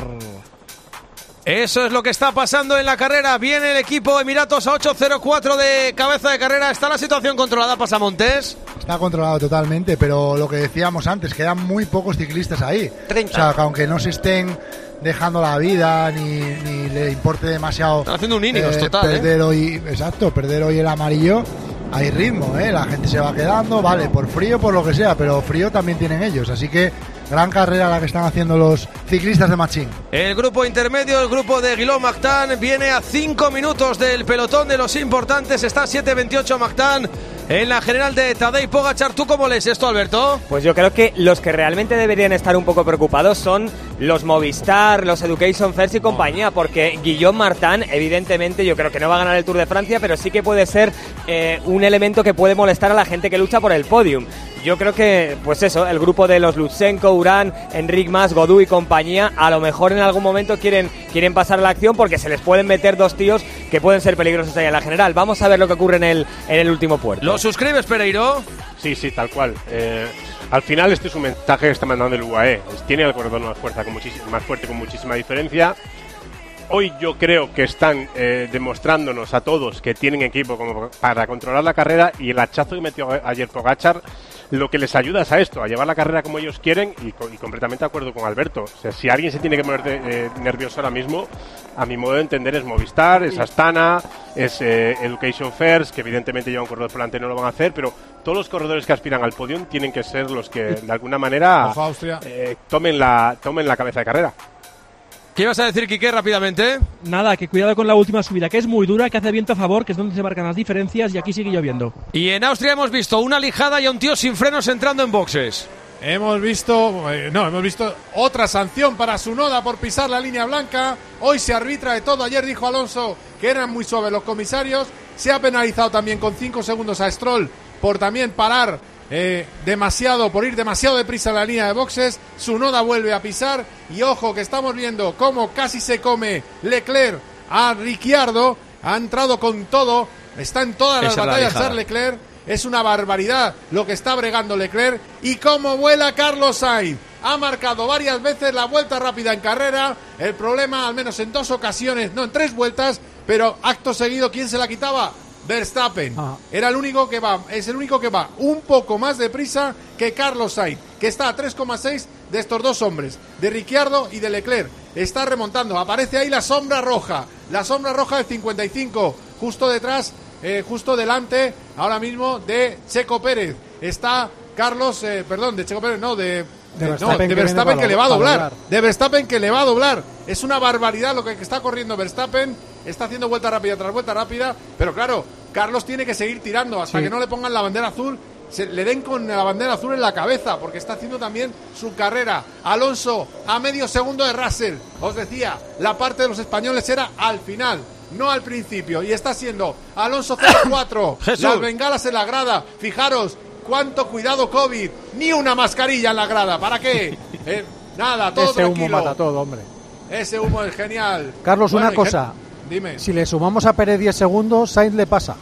Eso es lo que está pasando en la carrera. Viene el equipo Emiratos a ocho cero cuatro de cabeza de carrera. ¿Está la situación controlada, Pasamontes? Está controlado totalmente, pero lo que decíamos antes, quedan muy pocos ciclistas ahí. treinta. O sea, que aunque no se estén dejando la vida ni, ni le importe demasiado. Están haciendo un Ineos eh, total, perder ¿eh? hoy, exacto, perder hoy el amarillo. Hay ritmo, ¿eh? La gente se va quedando, vale, por frío, por lo que sea, pero frío también tienen ellos, así que gran carrera la que están haciendo los ciclistas de Machín. El grupo intermedio, el grupo de Guillaume Martin, viene a cinco minutos del pelotón de los importantes. Está siete veintiocho Martin en la general de Tadej Pogačar. ¿Tú cómo lees esto, Alberto? Pues yo creo que los que realmente deberían estar un poco preocupados son los Movistar, los Education First y compañía, porque Guillaume Martin, evidentemente, yo creo que no va a ganar el Tour de Francia, pero sí que puede ser eh, un elemento que puede molestar a la gente que lucha por el podium. Yo creo que, pues eso, el grupo de los Lutsenko, Urán, Enric Mas, Godú y compañía, a lo mejor en algún momento quieren, quieren pasar la acción porque se les pueden meter dos tíos que pueden ser peligrosos ahí en la general. Vamos a ver lo que ocurre en el, en el último puerto. ¿Lo suscribes, Pereiro? Sí, sí, tal cual. Eh, al final este es un mensaje que está mandando el U A E. Tiene el corredor más, fuerza, con muchis- más fuerte con muchísima diferencia. Hoy yo creo que están eh, demostrándonos a todos que tienen equipo como para controlar la carrera, y el hachazo que metió ayer Pogačar lo que les ayuda es a esto, a llevar la carrera como ellos quieren, y, y completamente de acuerdo con Alberto. O sea, si alguien se tiene que poner de, eh, nervioso ahora mismo, a mi modo de entender es Movistar, es Astana, es eh, Education First, que evidentemente lleva un corredor por delante, no lo van a hacer, pero todos los corredores que aspiran al podium tienen que ser los que de alguna manera eh, tomen, la, tomen la cabeza de carrera. ¿Qué ibas a decir, Quique, rápidamente? Nada, que cuidado con la última subida, que es muy dura, que hace viento a favor, que es donde se marcan las diferencias, y aquí sigue lloviendo. Y en Austria hemos visto una lijada y a un tío sin frenos entrando en boxes. Hemos visto, eh, no, hemos visto otra sanción para Tsunoda por pisar la línea blanca. Hoy se arbitra de todo. Ayer dijo Alonso que eran muy suaves los comisarios. Se ha penalizado también con cinco segundos a Stroll por también parar eh, demasiado, por ir demasiado deprisa en la línea de boxes. Tsunoda vuelve a pisar y ojo que estamos viendo cómo casi se come Leclerc a Ricciardo. Ha entrado con todo, está en todas las Esa batallas la Charles Leclerc. Es una barbaridad lo que está bregando Leclerc. Y cómo vuela Carlos Sainz. Ha marcado varias veces la vuelta rápida en carrera. El problema, al menos en dos ocasiones, no en tres vueltas, pero acto seguido, ¿quién se la quitaba? Verstappen. Ah. Era el único que va, es el único que va un poco más deprisa que Carlos Sainz, que está a tres coma seis de estos dos hombres, de Ricciardo y de Leclerc. Está remontando. Aparece ahí la sombra roja. La sombra roja del cincuenta y cinco, justo detrás. Eh, justo delante ahora mismo de Checo Pérez. Está Carlos, eh, perdón, de Checo Pérez, no, de, de, de Verstappen, no, de Verstappen que, que le va a doblar. doblar. De Verstappen que le va a doblar. Es una barbaridad lo que está corriendo Verstappen. Está haciendo vuelta rápida tras vuelta rápida. Pero claro, Carlos tiene que seguir tirando hasta sí. que no le pongan la bandera azul. Se, le den con la bandera azul en la cabeza, porque está haciendo también su carrera. Alonso a medio segundo de Russell. Os decía, la parte de los españoles era al final, no al principio, y está siendo Alonso cero cuatro, las bengalas en la grada. Fijaros cuánto cuidado COVID, ni una mascarilla en la grada. ¿Para qué? Eh, nada, todo Ese tranquilo. humo mata todo, hombre. Ese humo es genial. Carlos, Bueno, una y cosa. gen- Dime. Si le sumamos a Pérez diez segundos, Sainz le pasa.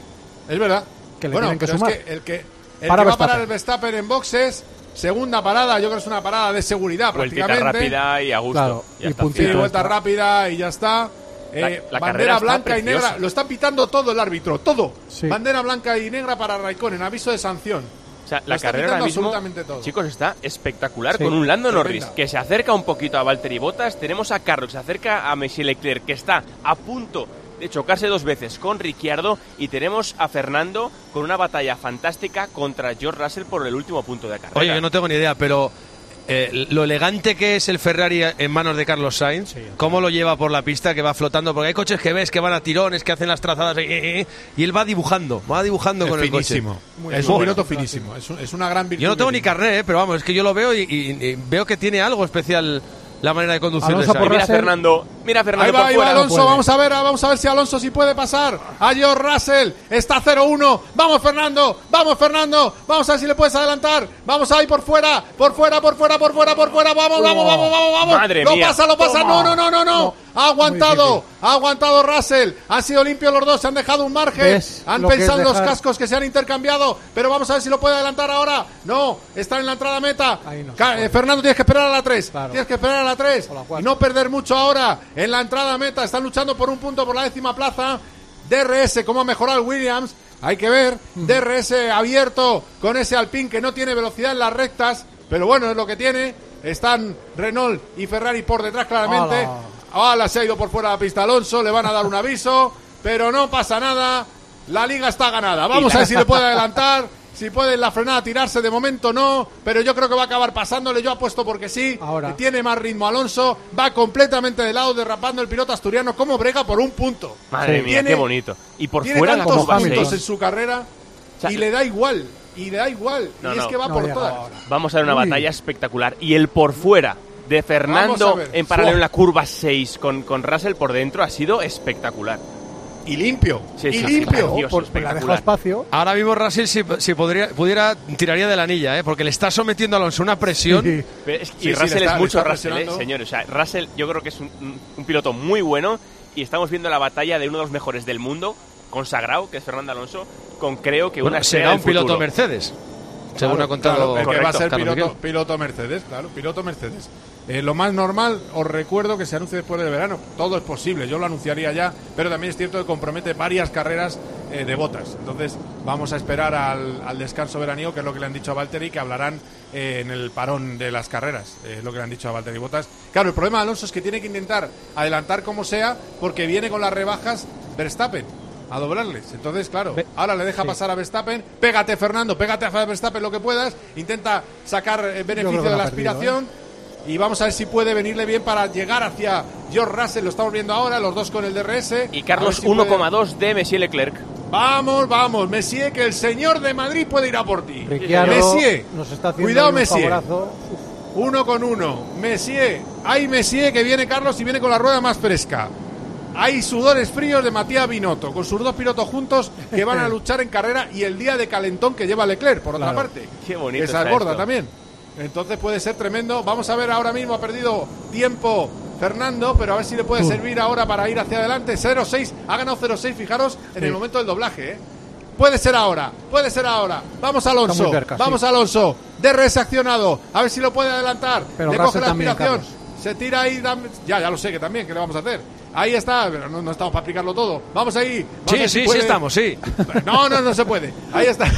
Es verdad. Que le bueno, tienen que pero sumar. es que el que, el Para que va a Verstappen. parar el Verstappen en boxes, segunda parada, yo creo que es una parada de seguridad Vueltita prácticamente. rápida y a gusto. Claro, Ya y está. puntito. Sí, vuelta rápida y ya está. Eh, La- la carrera bandera está blanca y preciosa. negra. Lo está pitando todo el árbitro, todo. Sí. Bandera blanca y negra para Raikkonen, aviso de sanción. O sea, Lo la está carrera pitando ahora mismo, absolutamente todo. chicos, está espectacular Sí, con un Lando tremenda. Norris que se acerca un poquito a Valtteri Bottas. Tenemos a Carlos que se acerca a Messier Leclerc, que está a punto de chocarse dos veces con Ricciardo. Y tenemos a Fernando con una batalla fantástica contra George Russell por el último punto de carrera. Oye, yo no tengo ni idea, pero eh, lo elegante que es el Ferrari en manos de Carlos Sainz, cómo lo lleva por la pista, que va flotando, porque hay coches que ves que van a tirones, que hacen las trazadas, eh, eh, y él va dibujando, va dibujando Es con el finísimo. coche. Muy es un piloto finísimo. Es, un- es una gran virtud. Yo no tengo que ni tiene. carné, eh, pero vamos, es que yo lo veo y, y- y veo que tiene algo especial la manera de conducir de Alonso Sainz. por Mira Russell. Fernando, mira Fernando Ahí va, por ahí va fuera. Alonso, puede. vamos a ver, vamos a ver si Alonso sí puede pasar a George Russell, está cero uno, vamos Fernando, vamos Fernando, vamos a ver si le puedes adelantar, vamos ahí por fuera, por fuera, por fuera, por fuera, por fuera, vamos, vamos, vamos, vamos, vamos, Madre lo mía. pasa, lo pasa, Toma. no, no, no, no, no, ha aguantado, ha aguantado Russell, han sido limpios los dos, se han dejado un margen, ¿Ves han lo que es pensado en los dejar? cascos que se han intercambiado, pero vamos a ver si lo puede adelantar ahora, no, está en la entrada meta, Ahí no se Ca- puede. eh, Fernando tienes que esperar a la tres, Claro. tienes que esperar a la tres O la cuatro. y no perder mucho ahora en la entrada meta. Están luchando por un punto por la décima plaza. D R S, cómo ha mejorado el Williams, hay que ver. D R S abierto con ese Alpine que no tiene velocidad en las rectas, pero bueno, es lo que tiene. Están Renault y Ferrari por detrás claramente. ¡Hala! Ahora se ha ido por fuera de la pista Alonso, le van a dar un aviso, pero no pasa nada. La liga está ganada. Vamos a ver si le puede adelantar. Si puede en la frenada tirarse, de momento no, pero yo creo que va a acabar pasándole. Yo apuesto porque sí. Ahora. Tiene más ritmo Alonso, va completamente de lado, derrapando el piloto asturiano. Como brega por un punto. Madre Sí. mía, Tiene- qué bonito. Y por Tiene fuera la tantos curva puntos en seis. su carrera sea, y le da igual. Y le da igual. No, y es no. que va No por llega todas. ahora. Vamos a ver una Uy. batalla espectacular. Y el por fuera de Vamos Fernando a ver. en paralelo Fua. en la curva seis con, con Russell por dentro ha sido espectacular. Y limpio. Sí, y sí, sí, limpio. precioso, Por, pues le ha dejado espectacular. espacio. Ahora mismo Russell, si, si podría, pudiera, tiraría de la anilla, ¿eh? Porque le está sometiendo a Alonso una presión. Sí. Pero es- Sí, y sí, Russell le está- es le mucho está Russell, ¿eh, presionando. señores. O sea, Russell yo creo que es un, un- un piloto muy bueno y estamos viendo la batalla de uno de los mejores del mundo, consagrado, que es Fernando Alonso, con creo que Bueno, una será estrella un del piloto futuro. Mercedes, según Claro, ha contado claro, el que va a correcto, ser Carlos piloto, Miguel. piloto Mercedes, claro, piloto Mercedes. Eh, lo más normal, os recuerdo que se anuncie después del verano. Todo es posible, yo lo anunciaría ya, pero también es cierto que compromete varias carreras eh, de botas. Entonces, vamos a esperar al, al descanso veraniego, que es lo que le han dicho a Valtteri, que hablarán eh, en el parón de las carreras. Es lo que le han dicho a Valtteri Bottas. Claro, el problema de Alonso es que tiene que intentar adelantar como sea, porque viene con las rebajas Verstappen a doblarles. Entonces, claro, Ve- ahora le deja sí. pasar a Verstappen. Pégate, Fernando, pégate a Verstappen lo que puedas. Intenta sacar eh, creo beneficio que de lo la ha perdido, aspiración. Y vamos a ver si puede venirle bien para llegar hacia George Russell. Lo estamos viendo ahora, los dos con el D R S. Y A Carlos ver si uno puede- coma dos de Messier Leclerc. Vamos, vamos, Messier, que el señor de Madrid puede ir a por ti. Ricciardo Messier, nos está haciendo cuidado, ahí un Messier. favorazo. Uno con uno. Messier. Hay Messier que viene, Carlos, y viene con la rueda más fresca. Hay sudores fríos de Matías Binotto, con sus dos pilotos juntos que van a luchar en carrera y el día de calentón que lleva Leclerc, por otra Claro. parte. Qué bonito Esa está es gorda esto. también. Entonces puede ser tremendo. Vamos a ver ahora mismo, ha perdido tiempo Fernando, pero a ver si le puede Tú. servir ahora para ir hacia adelante. cero seis, ha ganado cero seis, fijaros, en Sí. el momento del doblaje, ¿eh? Puede ser ahora, puede ser ahora. Vamos Alonso, Está muy cerca, vamos sí. Alonso. D R S accionado, a ver si lo puede adelantar. Pero Le Russell coge la también, aspiración. Carlos. Se tira ahí, dam- ya, ya lo sé que también, ¿qué le vamos a hacer? Ahí está, pero no, no estamos para explicarlo todo. Vamos ahí. Vamos a Sí, ver si sí, sí puede- estamos, sí. No, no, no se puede. Ahí está.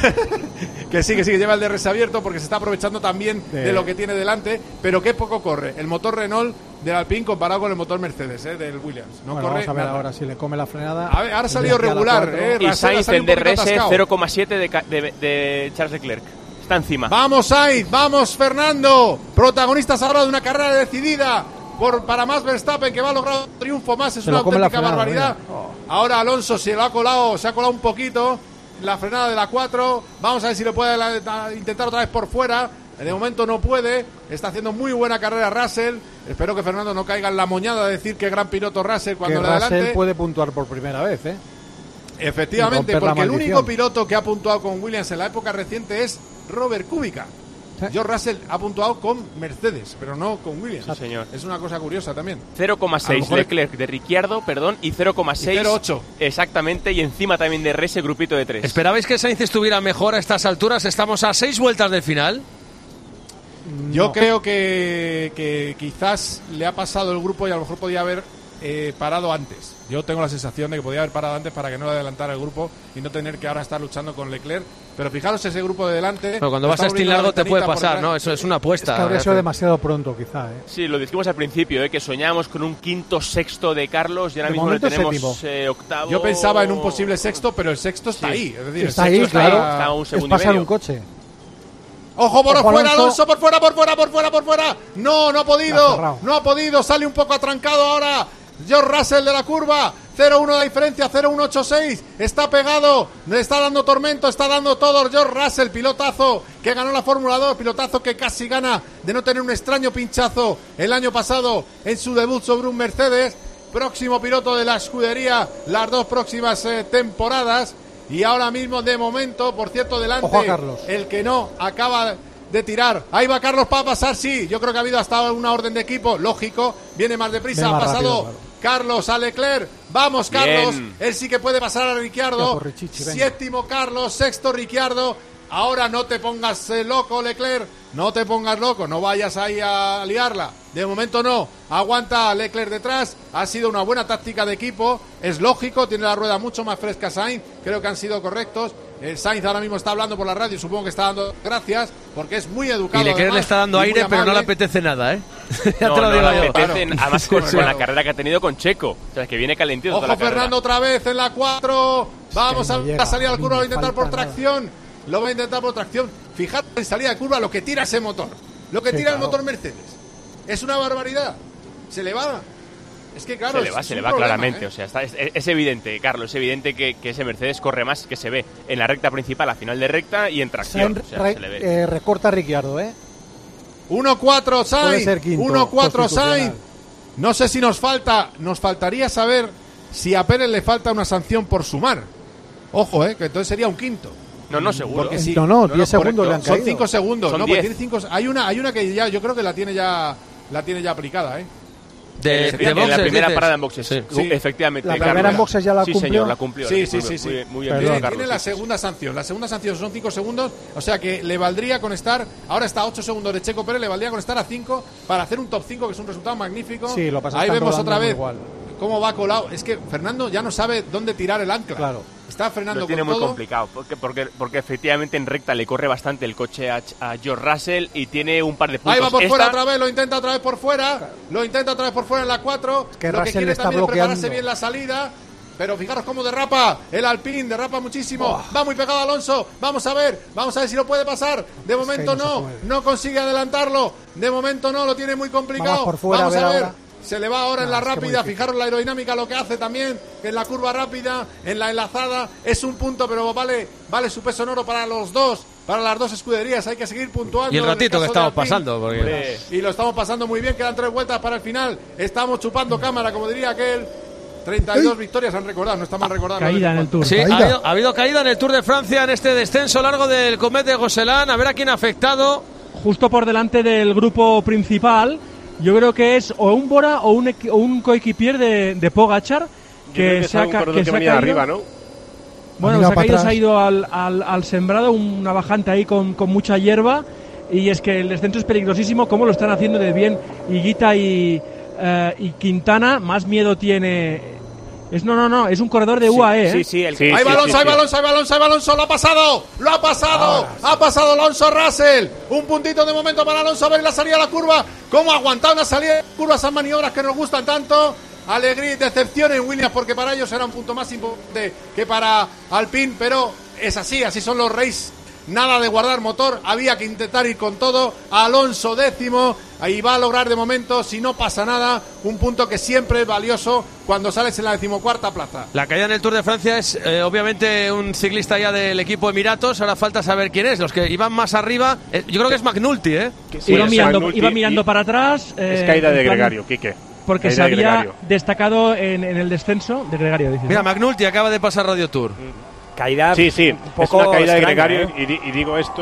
Que sí, que sí, que lleva el D R S abierto porque se está aprovechando también De- de lo que tiene delante, pero qué poco corre el motor Renault del Alpine comparado con el motor Mercedes, ¿eh? Del Williams. No Bueno, corre vamos a ver nada. ahora si le come la frenada. A ver, ahora ha salido Desde a la regular, cuatro. ¿eh? Y Russell ha Sainz salido en un D poquito R S atascado. cero coma siete de, ca- de, de Charles Leclerc. Está encima. Vamos Sainz, vamos Fernando, protagonistas ahora de una carrera decidida por para más Verstappen, que va a lograr un triunfo más, es Se una lo come la auténtica frenada, barbaridad. mira. Oh. Ahora Alonso se lo ha colado, se ha colado un poquito la frenada de la cuatro. Vamos a ver si le puede la- la- intentar otra vez por fuera. De momento no puede, está haciendo muy buena carrera Russell. Espero que Fernando no caiga en la moñada de decir que gran piloto Russell Que cuando le Russell adelante. puede puntuar por primera vez, ¿eh? Efectivamente, y romper la porque el maldición. único piloto que ha puntuado con Williams en la época reciente es Robert Kubica. George Russell ha puntuado con Mercedes, pero no con Williams. Sí, señor. Es una cosa curiosa también. cero coma seis Leclerc de Ricciardo, perdón, y cero coma seis cero coma ocho exactamente, y encima también de ese grupito de tres. ¿Esperabais que Sainz estuviera mejor a estas alturas? Estamos a seis vueltas del final. Yo No. creo que, que quizás le ha pasado el grupo y a lo mejor podía haber eh, parado antes. Yo tengo la sensación de que podía haber parado antes para que no le adelantara el grupo y no tener que ahora estar luchando con Leclerc. Pero fijaros ese grupo de delante. Pero cuando vas a Steel largo te puede pasar, ¿no? Eso es una apuesta. Es que habría sido demasiado pronto, quizá. ¿eh? Sí, lo dijimos al principio, ¿eh? Que soñábamos con un quinto sexto de Carlos y ahora De mismo le momento tenemos séptimo. eh, octavo. Yo pensaba en un posible sexto, pero el sexto está Sí. ahí. Es decir, Está el ahí, sexto claro. está- Está a un Es segundo y pasar medio. un coche. Ojo por Ojo, fuera, Alonso. Alonso, por fuera, por fuera, por fuera, por fuera. No, no ha La ha podido. cerrado. No ha podido. Sale un poco atrancado ahora. George Russell de la curva. cero uno de diferencia, cero uno ocho seis. Está pegado. Le está dando tormento, está dando todo. George Russell, pilotazo que ganó la Fórmula dos. Pilotazo que casi gana de no tener un extraño pinchazo el año pasado en su debut sobre un Mercedes. Próximo piloto de la escudería las dos próximas eh, temporadas. Y ahora mismo, de momento, por cierto, delante, Ojo a Carlos. el que no acaba de tirar. Ahí va Carlos para pasar, sí. Yo creo que ha habido hasta una orden de equipo, lógico. Viene más deprisa, Viene ha más pasado rápido, claro. Carlos a Leclerc. Vamos, Carlos. Bien. Él sí que puede pasar a Ya Ricciardo. por Richichi, venga. Séptimo Carlos, sexto Ricciardo. Ahora no te pongas eh, loco, Leclerc. No te pongas loco, no vayas ahí a liarla. De momento no. Aguanta Leclerc detrás. Ha sido una buena táctica de equipo. Es lógico, tiene la rueda mucho más fresca Sainz. Creo que han sido correctos. El Sainz ahora mismo está hablando por la radio. Supongo que está dando gracias porque es muy educado. Y Leclerc además, le está dando y muy aire, pero no le amable. apetece nada, ¿eh? ya No, te lo no digo le yo. apetece, Claro. además Sí, con, sí, con la claro. carrera que ha tenido con Checo. O sea, que viene calentito Ojo toda la Fernando carrera. otra vez en la cuatro. Vamos que no a llega, salir al curva, lo va a no intentar por falta nada. tracción. Lo va a intentar por tracción. Fíjate en salida de curva lo que tira ese motor. Lo que Sí, tira el claro. motor Mercedes. Es una barbaridad. Se le va. Es que claro, se le es- va, es se un le va problema, claramente. ¿eh? O sea, está, es, es evidente, Carlos, es evidente que, que ese Mercedes corre más, que se ve en la recta principal, a final de recta y en tracción. Sainz O sea, re- se le ve. eh, recorta a Ricciardo, ¿eh? uno cuatro Puede Sainz. ser quinto, uno cuatro constitucional. Sainz. No sé si nos falta, nos faltaría saber si a Pérez le falta una sanción por sumar. Ojo, eh, que entonces sería un quinto. No, no, seguro. Porque si, No, no, diez segundos correcto. le han Son caído. cinco segundos, Son no, porque diez. tiene cinco. Hay una, hay una que ya, yo creo que la tiene ya, la tiene ya aplicada, eh. De, en, de en la boxes, primera dices. parada en boxes. Sí. Sí. Efectivamente. La Carlos. primera en boxes ya la sí, cumplió. señor, la cumplió. Sí, la sí, cumplió. sí, sí. Muy, muy bien, Perdón. bien, Tiene, Carlos. tiene la sí, sí, sí. segunda sanción. La segunda sanción son cinco segundos. O sea que le valdría con estar. Ahora está a ocho segundos de Checo Pérez. Le valdría con estar a cinco para hacer un top cinco, que es un resultado magnífico. Sí, lo pasa, Ahí están vemos rodando otra muy vez igual. cómo va colado. Es que Fernando ya no sabe dónde tirar el ancla. Claro. Está frenando Lo tiene con muy todo. complicado, porque, porque, porque efectivamente en recta le corre bastante el coche a, a George Russell y tiene un par de puntos. Ahí va por Esta- fuera otra vez, lo intenta otra vez por fuera, lo intenta otra vez por fuera en la cuatro. que lo que Russell quiere está también es prepararse bloqueando. bien la salida. Pero fijaros cómo derrapa el Alpine, derrapa muchísimo. Oh. Va muy pegado Alonso. Vamos a ver, vamos a ver si lo puede pasar. De momento no se no, puede. no consigue adelantarlo. De momento no, lo tiene muy complicado. Vamos por fuera, vamos a ver a ver. ahora. Se le va ahora en No, la es que muy rápida. difícil. Fijaros la aerodinámica, lo que hace también en la curva rápida, en la enlazada. Es un punto, pero vale, vale su peso en oro para los dos, para las dos escuderías. Hay que seguir puntuando. Y el en ratito caso que de estamos Alpine. pasando. Porque... Hombre, Y lo estamos pasando muy bien, quedan tres vueltas para el final. Estamos chupando cámara, como diría aquel. treinta y dos victorias han recordado, no está mal recordado. Caída en el Tour. Sí, ha Caída. habido, ha habido caída en el Tour de Francia en este descenso largo del Comet de Gosselin. A ver a quién ha afectado. Justo por delante del grupo principal, yo creo que es o un Bora o un, equi- o un coequipier de, de Pogacar Yo creo que que se es ha, un ca- corredor que que se ha venía de caído. arriba, ¿no? Bueno, Ha se ha mirado para caído, se ha atrás. ido al, al, al sembrado, una bajante ahí con, con mucha hierba. Y es que el descenso es peligrosísimo, como lo están haciendo de bien Higuita y, eh, y Quintana. Más miedo tiene. Es, no, no, no, es un corredor de U A E. ¿eh? Sí, sí, el Sí, Hay sí, balón, sí, hay sí. balón, hay balón, hay balón, lo ha pasado, lo ha pasado, ha pasado Alonso Russell, un puntito de momento para Alonso, a ver la salida a la curva, cómo ha aguantado una salida de curva, esas maniobras que nos gustan tanto. Alegría y decepción en Williams, porque para ellos era un punto más importante que para Alpine, pero es así, así son los race. Nada de guardar motor, había que intentar ir con todo. Alonso décimo, ahí va a lograr de momento, si no pasa nada, un punto que siempre es valioso cuando sales en la decimocuarta plaza. La caída en el Tour de Francia es eh, obviamente un ciclista ya del equipo Emiratos. Ahora falta saber quién es. Los que iban más arriba, eh, yo creo que es McNulty, ¿eh? Sí, iba, es mirando, Magnuti iba mirando y para atrás. Es eh, caída de en plan- Gregario, Quique. Porque Caída se de había Gregario. destacado en, en el descenso de Gregario, dices. Mira, ¿no? McNulty acaba de pasar Radio Tour. Caída Sí, sí, un es poco una caída de extraña, Gregario ¿eh? y, di- y digo esto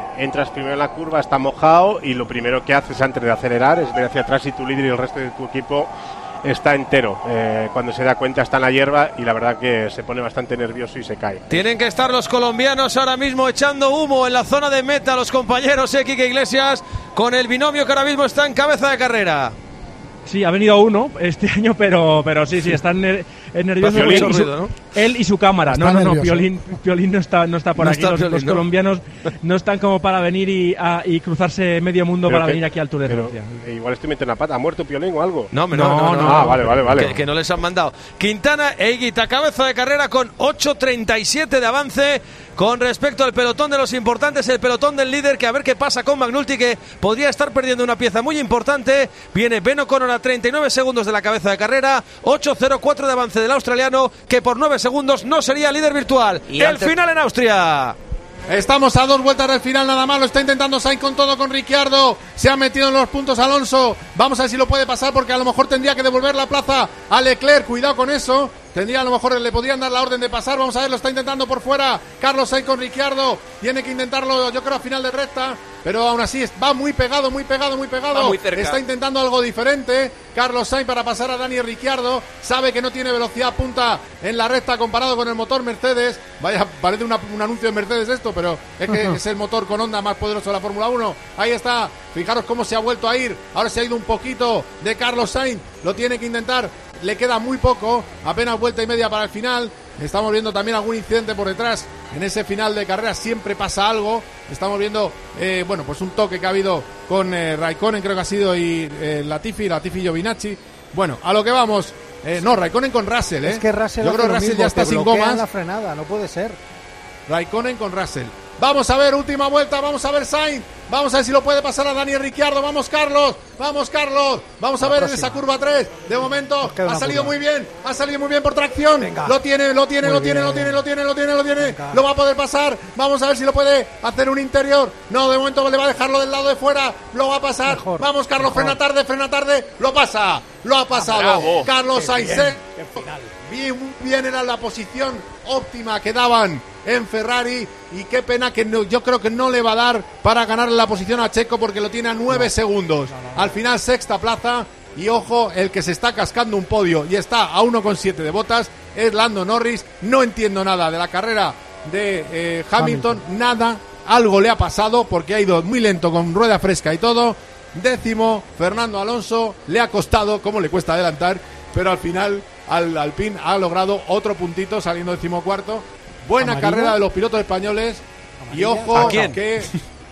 entras primero en la curva, está mojado y lo primero que haces antes de acelerar es ver hacia atrás si tu líder y el resto de tu equipo está entero. Eh, cuando se da cuenta está en la hierba y la verdad que se pone bastante nervioso y se cae. Tienen que estar los colombianos ahora mismo echando humo en la zona de meta, los compañeros eh, Quique Iglesias, con el binomio que ahora mismo está en cabeza de carrera. Sí, ha venido uno este año, pero pero sí, sí, están ner nerviosos. Piolín, él, y su, ¿no? él y su cámara. Está no, no, nervioso. no, Piolín, Piolín no está, no está por no aquí. Está los, Piolín, los ¿no? colombianos no están como para venir y, a, y cruzarse medio mundo Pero para que, venir aquí al Tour de Francia. Igual estoy metiendo la pata. ¿Ha muerto Piolín o algo? No, no, no. no, no, no ah, vale, vale, vale. Que, que no les han mandado. Quintana e Higuita, cabeza de carrera con ocho treinta y siete de avance. Con respecto al pelotón de los importantes, el pelotón del líder, que a ver qué pasa con McNulty, que podría estar perdiendo una pieza muy importante. Viene Ben O'Connor a treinta y nueve segundos de la cabeza de carrera, ocho cero cuatro de avance del australiano, que por nueve segundos no sería líder virtual. Y el antes... final en Austria. Estamos a dos vueltas del final nada más, lo está intentando Sainz con todo con Ricciardo, se ha metido en los puntos Alonso, vamos a ver si lo puede pasar porque a lo mejor tendría que devolver la plaza a Leclerc, cuidado con eso, tendría a lo mejor le podrían dar la orden de pasar, vamos a ver, lo está intentando por fuera Carlos Sainz con Ricciardo, tiene que intentarlo yo creo a final de recta, pero aún así va muy pegado, muy pegado, muy pegado, muy cerca. Está intentando algo diferente, Carlos Sainz para pasar a Dani Ricciardo, sabe que no tiene velocidad punta en la recta comparado con el motor Mercedes, vaya, parece una, un anuncio de Mercedes esto, pero es que es el motor con Honda más poderoso de la Fórmula uno, ahí está, fijaros cómo se ha vuelto a ir, ahora se ha ido un poquito de Carlos Sainz, lo tiene que intentar, le queda muy poco, apenas vuelta y media para el final, estamos viendo también algún incidente por detrás, en ese final de carrera siempre pasa algo, estamos viendo, eh, bueno, pues un toque que ha habido con eh, Raikkonen, creo que ha sido, y eh, Latifi, Latifi y Giovinazzi, bueno, a lo que vamos, eh, no, Raikkonen con Russell, ¿eh? Es que Russell, yo creo que Russell ya está sin gomas, la frenada, no puede ser. Raikkonen con Russell. Vamos a ver, última vuelta, vamos a ver Sainz, vamos a ver si lo puede pasar a Dani Ricciardo, vamos Carlos, vamos Carlos, vamos a la ver próxima. en esa curva tres, de momento ha salido curva. muy bien, ha salido muy bien por tracción, Venga. lo tiene, lo tiene, Muy lo tiene, bien. lo tiene, lo tiene, lo tiene, lo tiene, Venga. lo va a poder pasar, vamos a ver si lo puede hacer un interior, no, de momento le va a dejarlo del lado de fuera, lo va a pasar, Mejor, vamos Carlos, mejor. frena tarde, frena tarde, lo pasa, lo ha pasado, bravo. Carlos Qué Sainz, bien, eh. qué final. Bien, bien era la posición óptima que daban en Ferrari y qué pena que no, yo creo que no le va a dar para ganar la posición a Checo porque lo tiene a nueve no, segundos. No, no, no. Al final sexta plaza y ojo, el que se está cascando un podio y está a uno coma siete de botas es Lando Norris. No entiendo nada de la carrera de eh, Hamilton, Hamilton, nada, algo le ha pasado porque ha ido muy lento con rueda fresca y todo. Décimo, Fernando Alonso, le ha costado, como le cuesta adelantar, pero al final al Alpine ha logrado otro puntito saliendo decimocuarto. Buena ¿Amarillo? Carrera de los pilotos españoles. ¿Amarilla? Y ojo, ¿A quién? que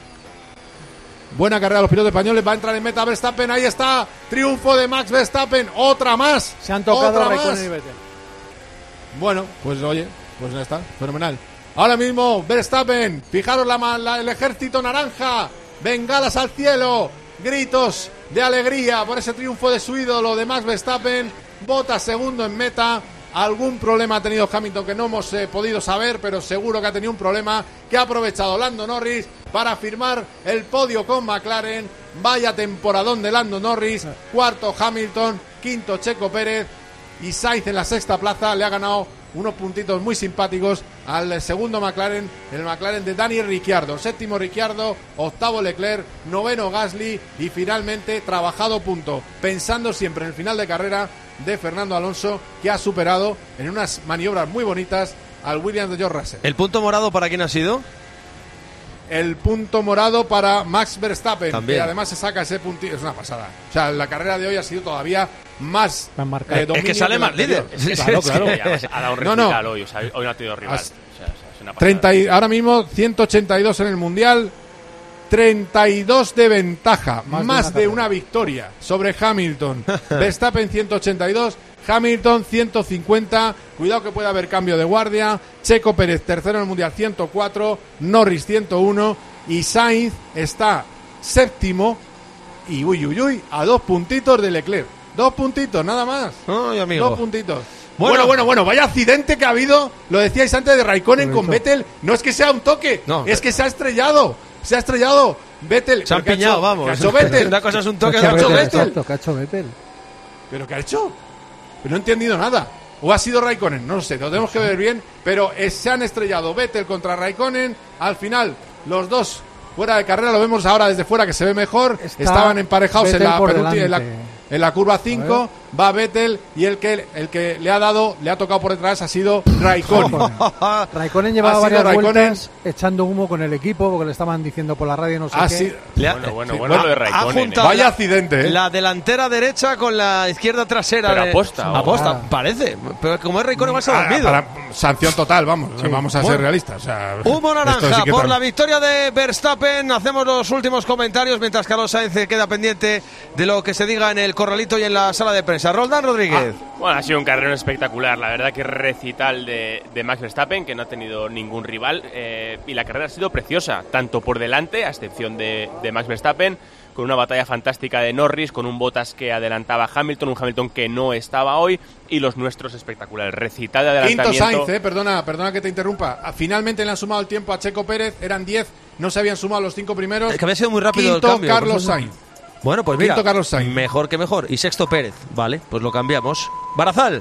buena carrera de los pilotos españoles. Va a entrar en meta Verstappen. Ahí está. Triunfo de Max Verstappen. Otra más. Se han tocado Raikkonen y Vettel. Bueno, pues oye, pues ya está. Fenomenal. Ahora mismo Verstappen. Fijaros la, la, el ejército naranja. Bengalas al cielo. Gritos de alegría por ese triunfo de su ídolo de Max Verstappen. Bottas segundo en meta. Algún problema ha tenido Hamilton que no hemos eh, podido saber, pero seguro que ha tenido un problema que ha aprovechado Lando Norris para firmar el podio con McLaren. Vaya temporadón de Lando Norris. Cuarto Hamilton, quinto Checo Pérez y Sainz en la sexta plaza. Le ha ganado unos puntitos muy simpáticos al segundo McLaren, el McLaren de Dani Ricciardo. Séptimo Ricciardo, octavo Leclerc, noveno Gasly y finalmente trabajado punto, pensando siempre en el final de carrera de Fernando Alonso, que ha superado en unas maniobras muy bonitas al Williams de George Russell. ¿El punto morado para quién ha sido? El punto morado para Max Verstappen, También. que además se saca ese puntito, es una pasada. O sea, la carrera de hoy ha sido todavía más eh, es que sale más líder. Claro, claro. Ha dado un no, no. hoy, o sea, hoy no ha tenido rival. Has, o sea, es una treinta y, ahora mismo ciento ochenta y dos en el Mundial, treinta y dos de ventaja, más, más de, una, de una victoria sobre Hamilton. Verstappen ciento ochenta y dos, Hamilton ciento cincuenta. Cuidado que puede haber cambio de guardia. Checo Pérez tercero en el Mundial ciento cuatro, Norris ciento uno y Sainz está séptimo y uy uy uy a dos puntitos de Leclerc. Dos puntitos, nada más. Ay, amigo. Dos puntitos. Bueno, bueno, bueno, bueno, vaya accidente que ha habido. Lo decíais antes de Raikkonen con Vettel. No es que sea un toque, no, es que se ha estrellado. Se ha estrellado Vettel. Se ha piñado, vamos. ¿Qué ha hecho Vettel? Una cosa es un toque, ¿Qué ha hecho Vettel? ¿Qué ha hecho Vettel? ¿Pero qué ha hecho? Pero no he entendido nada. ¿O ha sido Raikkonen? No lo sé, lo tenemos que ver bien. Pero eh, se han estrellado Vettel contra Raikkonen. Al final, los dos fuera de carrera, lo vemos ahora desde fuera que se ve mejor. Está Estaban emparejados en la, penúltima, en la en la curva cinco, va Vettel y el que el que le ha dado, le ha tocado por detrás ha sido Raikkonen. Raikkonen llevaba varias Raikkonen. vueltas echando humo con el equipo porque le estaban diciendo por la radio no sé ah, qué. Sí. Le ha, bueno, bueno, sí, bueno, ha, lo de Raikkonen. ¿eh? Vaya accidente, ¿eh? La delantera derecha con la izquierda trasera. Pero de... aposta. Aposta, Ah. parece. Pero como es Raikkonen va a ser dormido. Para, sanción total, vamos, sí. vamos a Bueno. ser realistas. O sea, Humo naranja sí que por tal. la victoria de Verstappen. Hacemos los últimos comentarios mientras Carlos Sainz queda pendiente de lo que se diga en el corralito y en la sala de prensa. Roldán Rodríguez. Ah, bueno, ha sido un carrerón espectacular. La verdad que recital de, de Max Verstappen, que no ha tenido ningún rival. Eh, y la carrera ha sido preciosa, tanto por delante, a excepción de, de Max Verstappen, con una batalla fantástica de Norris, con un Bottas que adelantaba a Hamilton, un Hamilton que no estaba hoy, y los nuestros espectaculares. Recital de adelantamiento. Quinto Sainz, eh, perdona, perdona que te interrumpa. Finalmente le han sumado el tiempo a Checo Pérez, eran diez, no se habían sumado los cinco primeros. Es que había sido muy rápido Quinto, el cambio. Carlos pues Sainz. Bueno, pues mira, Quinto Carlos Sainz. mejor que mejor. Y sexto Pérez, vale, pues lo cambiamos. Barazal.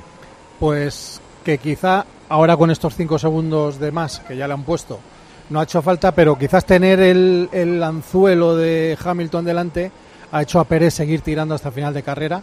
Pues que quizá ahora con estos cinco segundos de más que ya le han puesto no ha hecho falta, pero quizás tener el, el anzuelo de Hamilton delante ha hecho a Pérez seguir tirando hasta el final de carrera.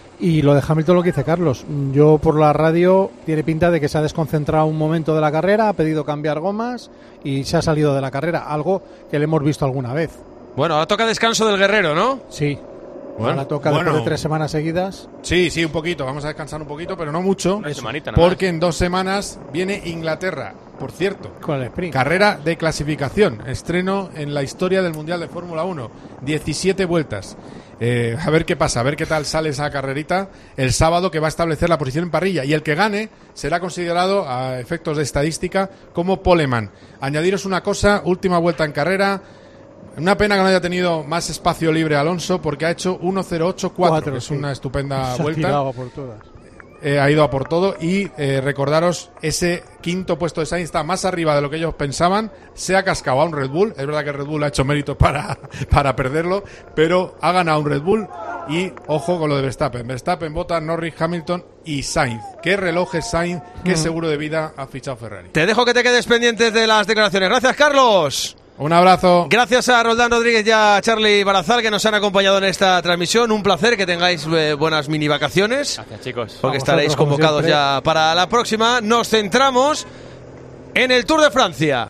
Y lo de Hamilton, lo que dice Carlos, yo por la radio tiene pinta de que se ha desconcentrado un momento de la carrera, ha pedido cambiar gomas y se ha salido de la carrera, algo que le hemos visto alguna vez. Bueno, ahora toca descanso del Guerrero, ¿no? Sí. Bueno, ahora toca bueno. después de tres semanas seguidas. Sí, sí, un poquito. Vamos a descansar un poquito, pero no mucho. Una semanita nada Porque más. en dos semanas viene Inglaterra. Por cierto, Con el sprint. carrera de clasificación. Estreno en la historia del Mundial de Fórmula uno. diecisiete vueltas. Eh, a ver qué pasa, a ver qué tal sale esa carrerita el sábado, que va a establecer la posición en parrilla. Y el que gane será considerado, a efectos de estadística, como poleman. Añadiros una cosa, última vuelta en carrera. Una pena que no haya tenido más espacio libre Alonso, porque ha hecho uno cero ocho cuatro, que es sí. una estupenda Se ha vuelta. tirado por todas. Eh, ha ido a por todo y eh, recordaros, ese quinto puesto de Sainz está más arriba de lo que ellos pensaban. Se ha cascado a un Red Bull. Es verdad que Red Bull ha hecho méritos para, para perderlo, pero ha ganado un Red Bull. Y ojo con lo de Verstappen. Verstappen, Bottas, Norris, Hamilton y Sainz. ¿Qué relojes Sainz? ¿Qué seguro de vida ha fichado Ferrari? Te dejo que te quedes pendientes de las declaraciones. Gracias, Carlos. Un abrazo. Gracias a Roldán Rodríguez y a Charlie Barazal, que nos han acompañado en esta transmisión. Un placer, que tengáis eh, buenas mini vacaciones. Gracias, chicos. Porque A estaréis vosotros, como convocados siempre. ya para la próxima. Nos centramos en el Tour de Francia.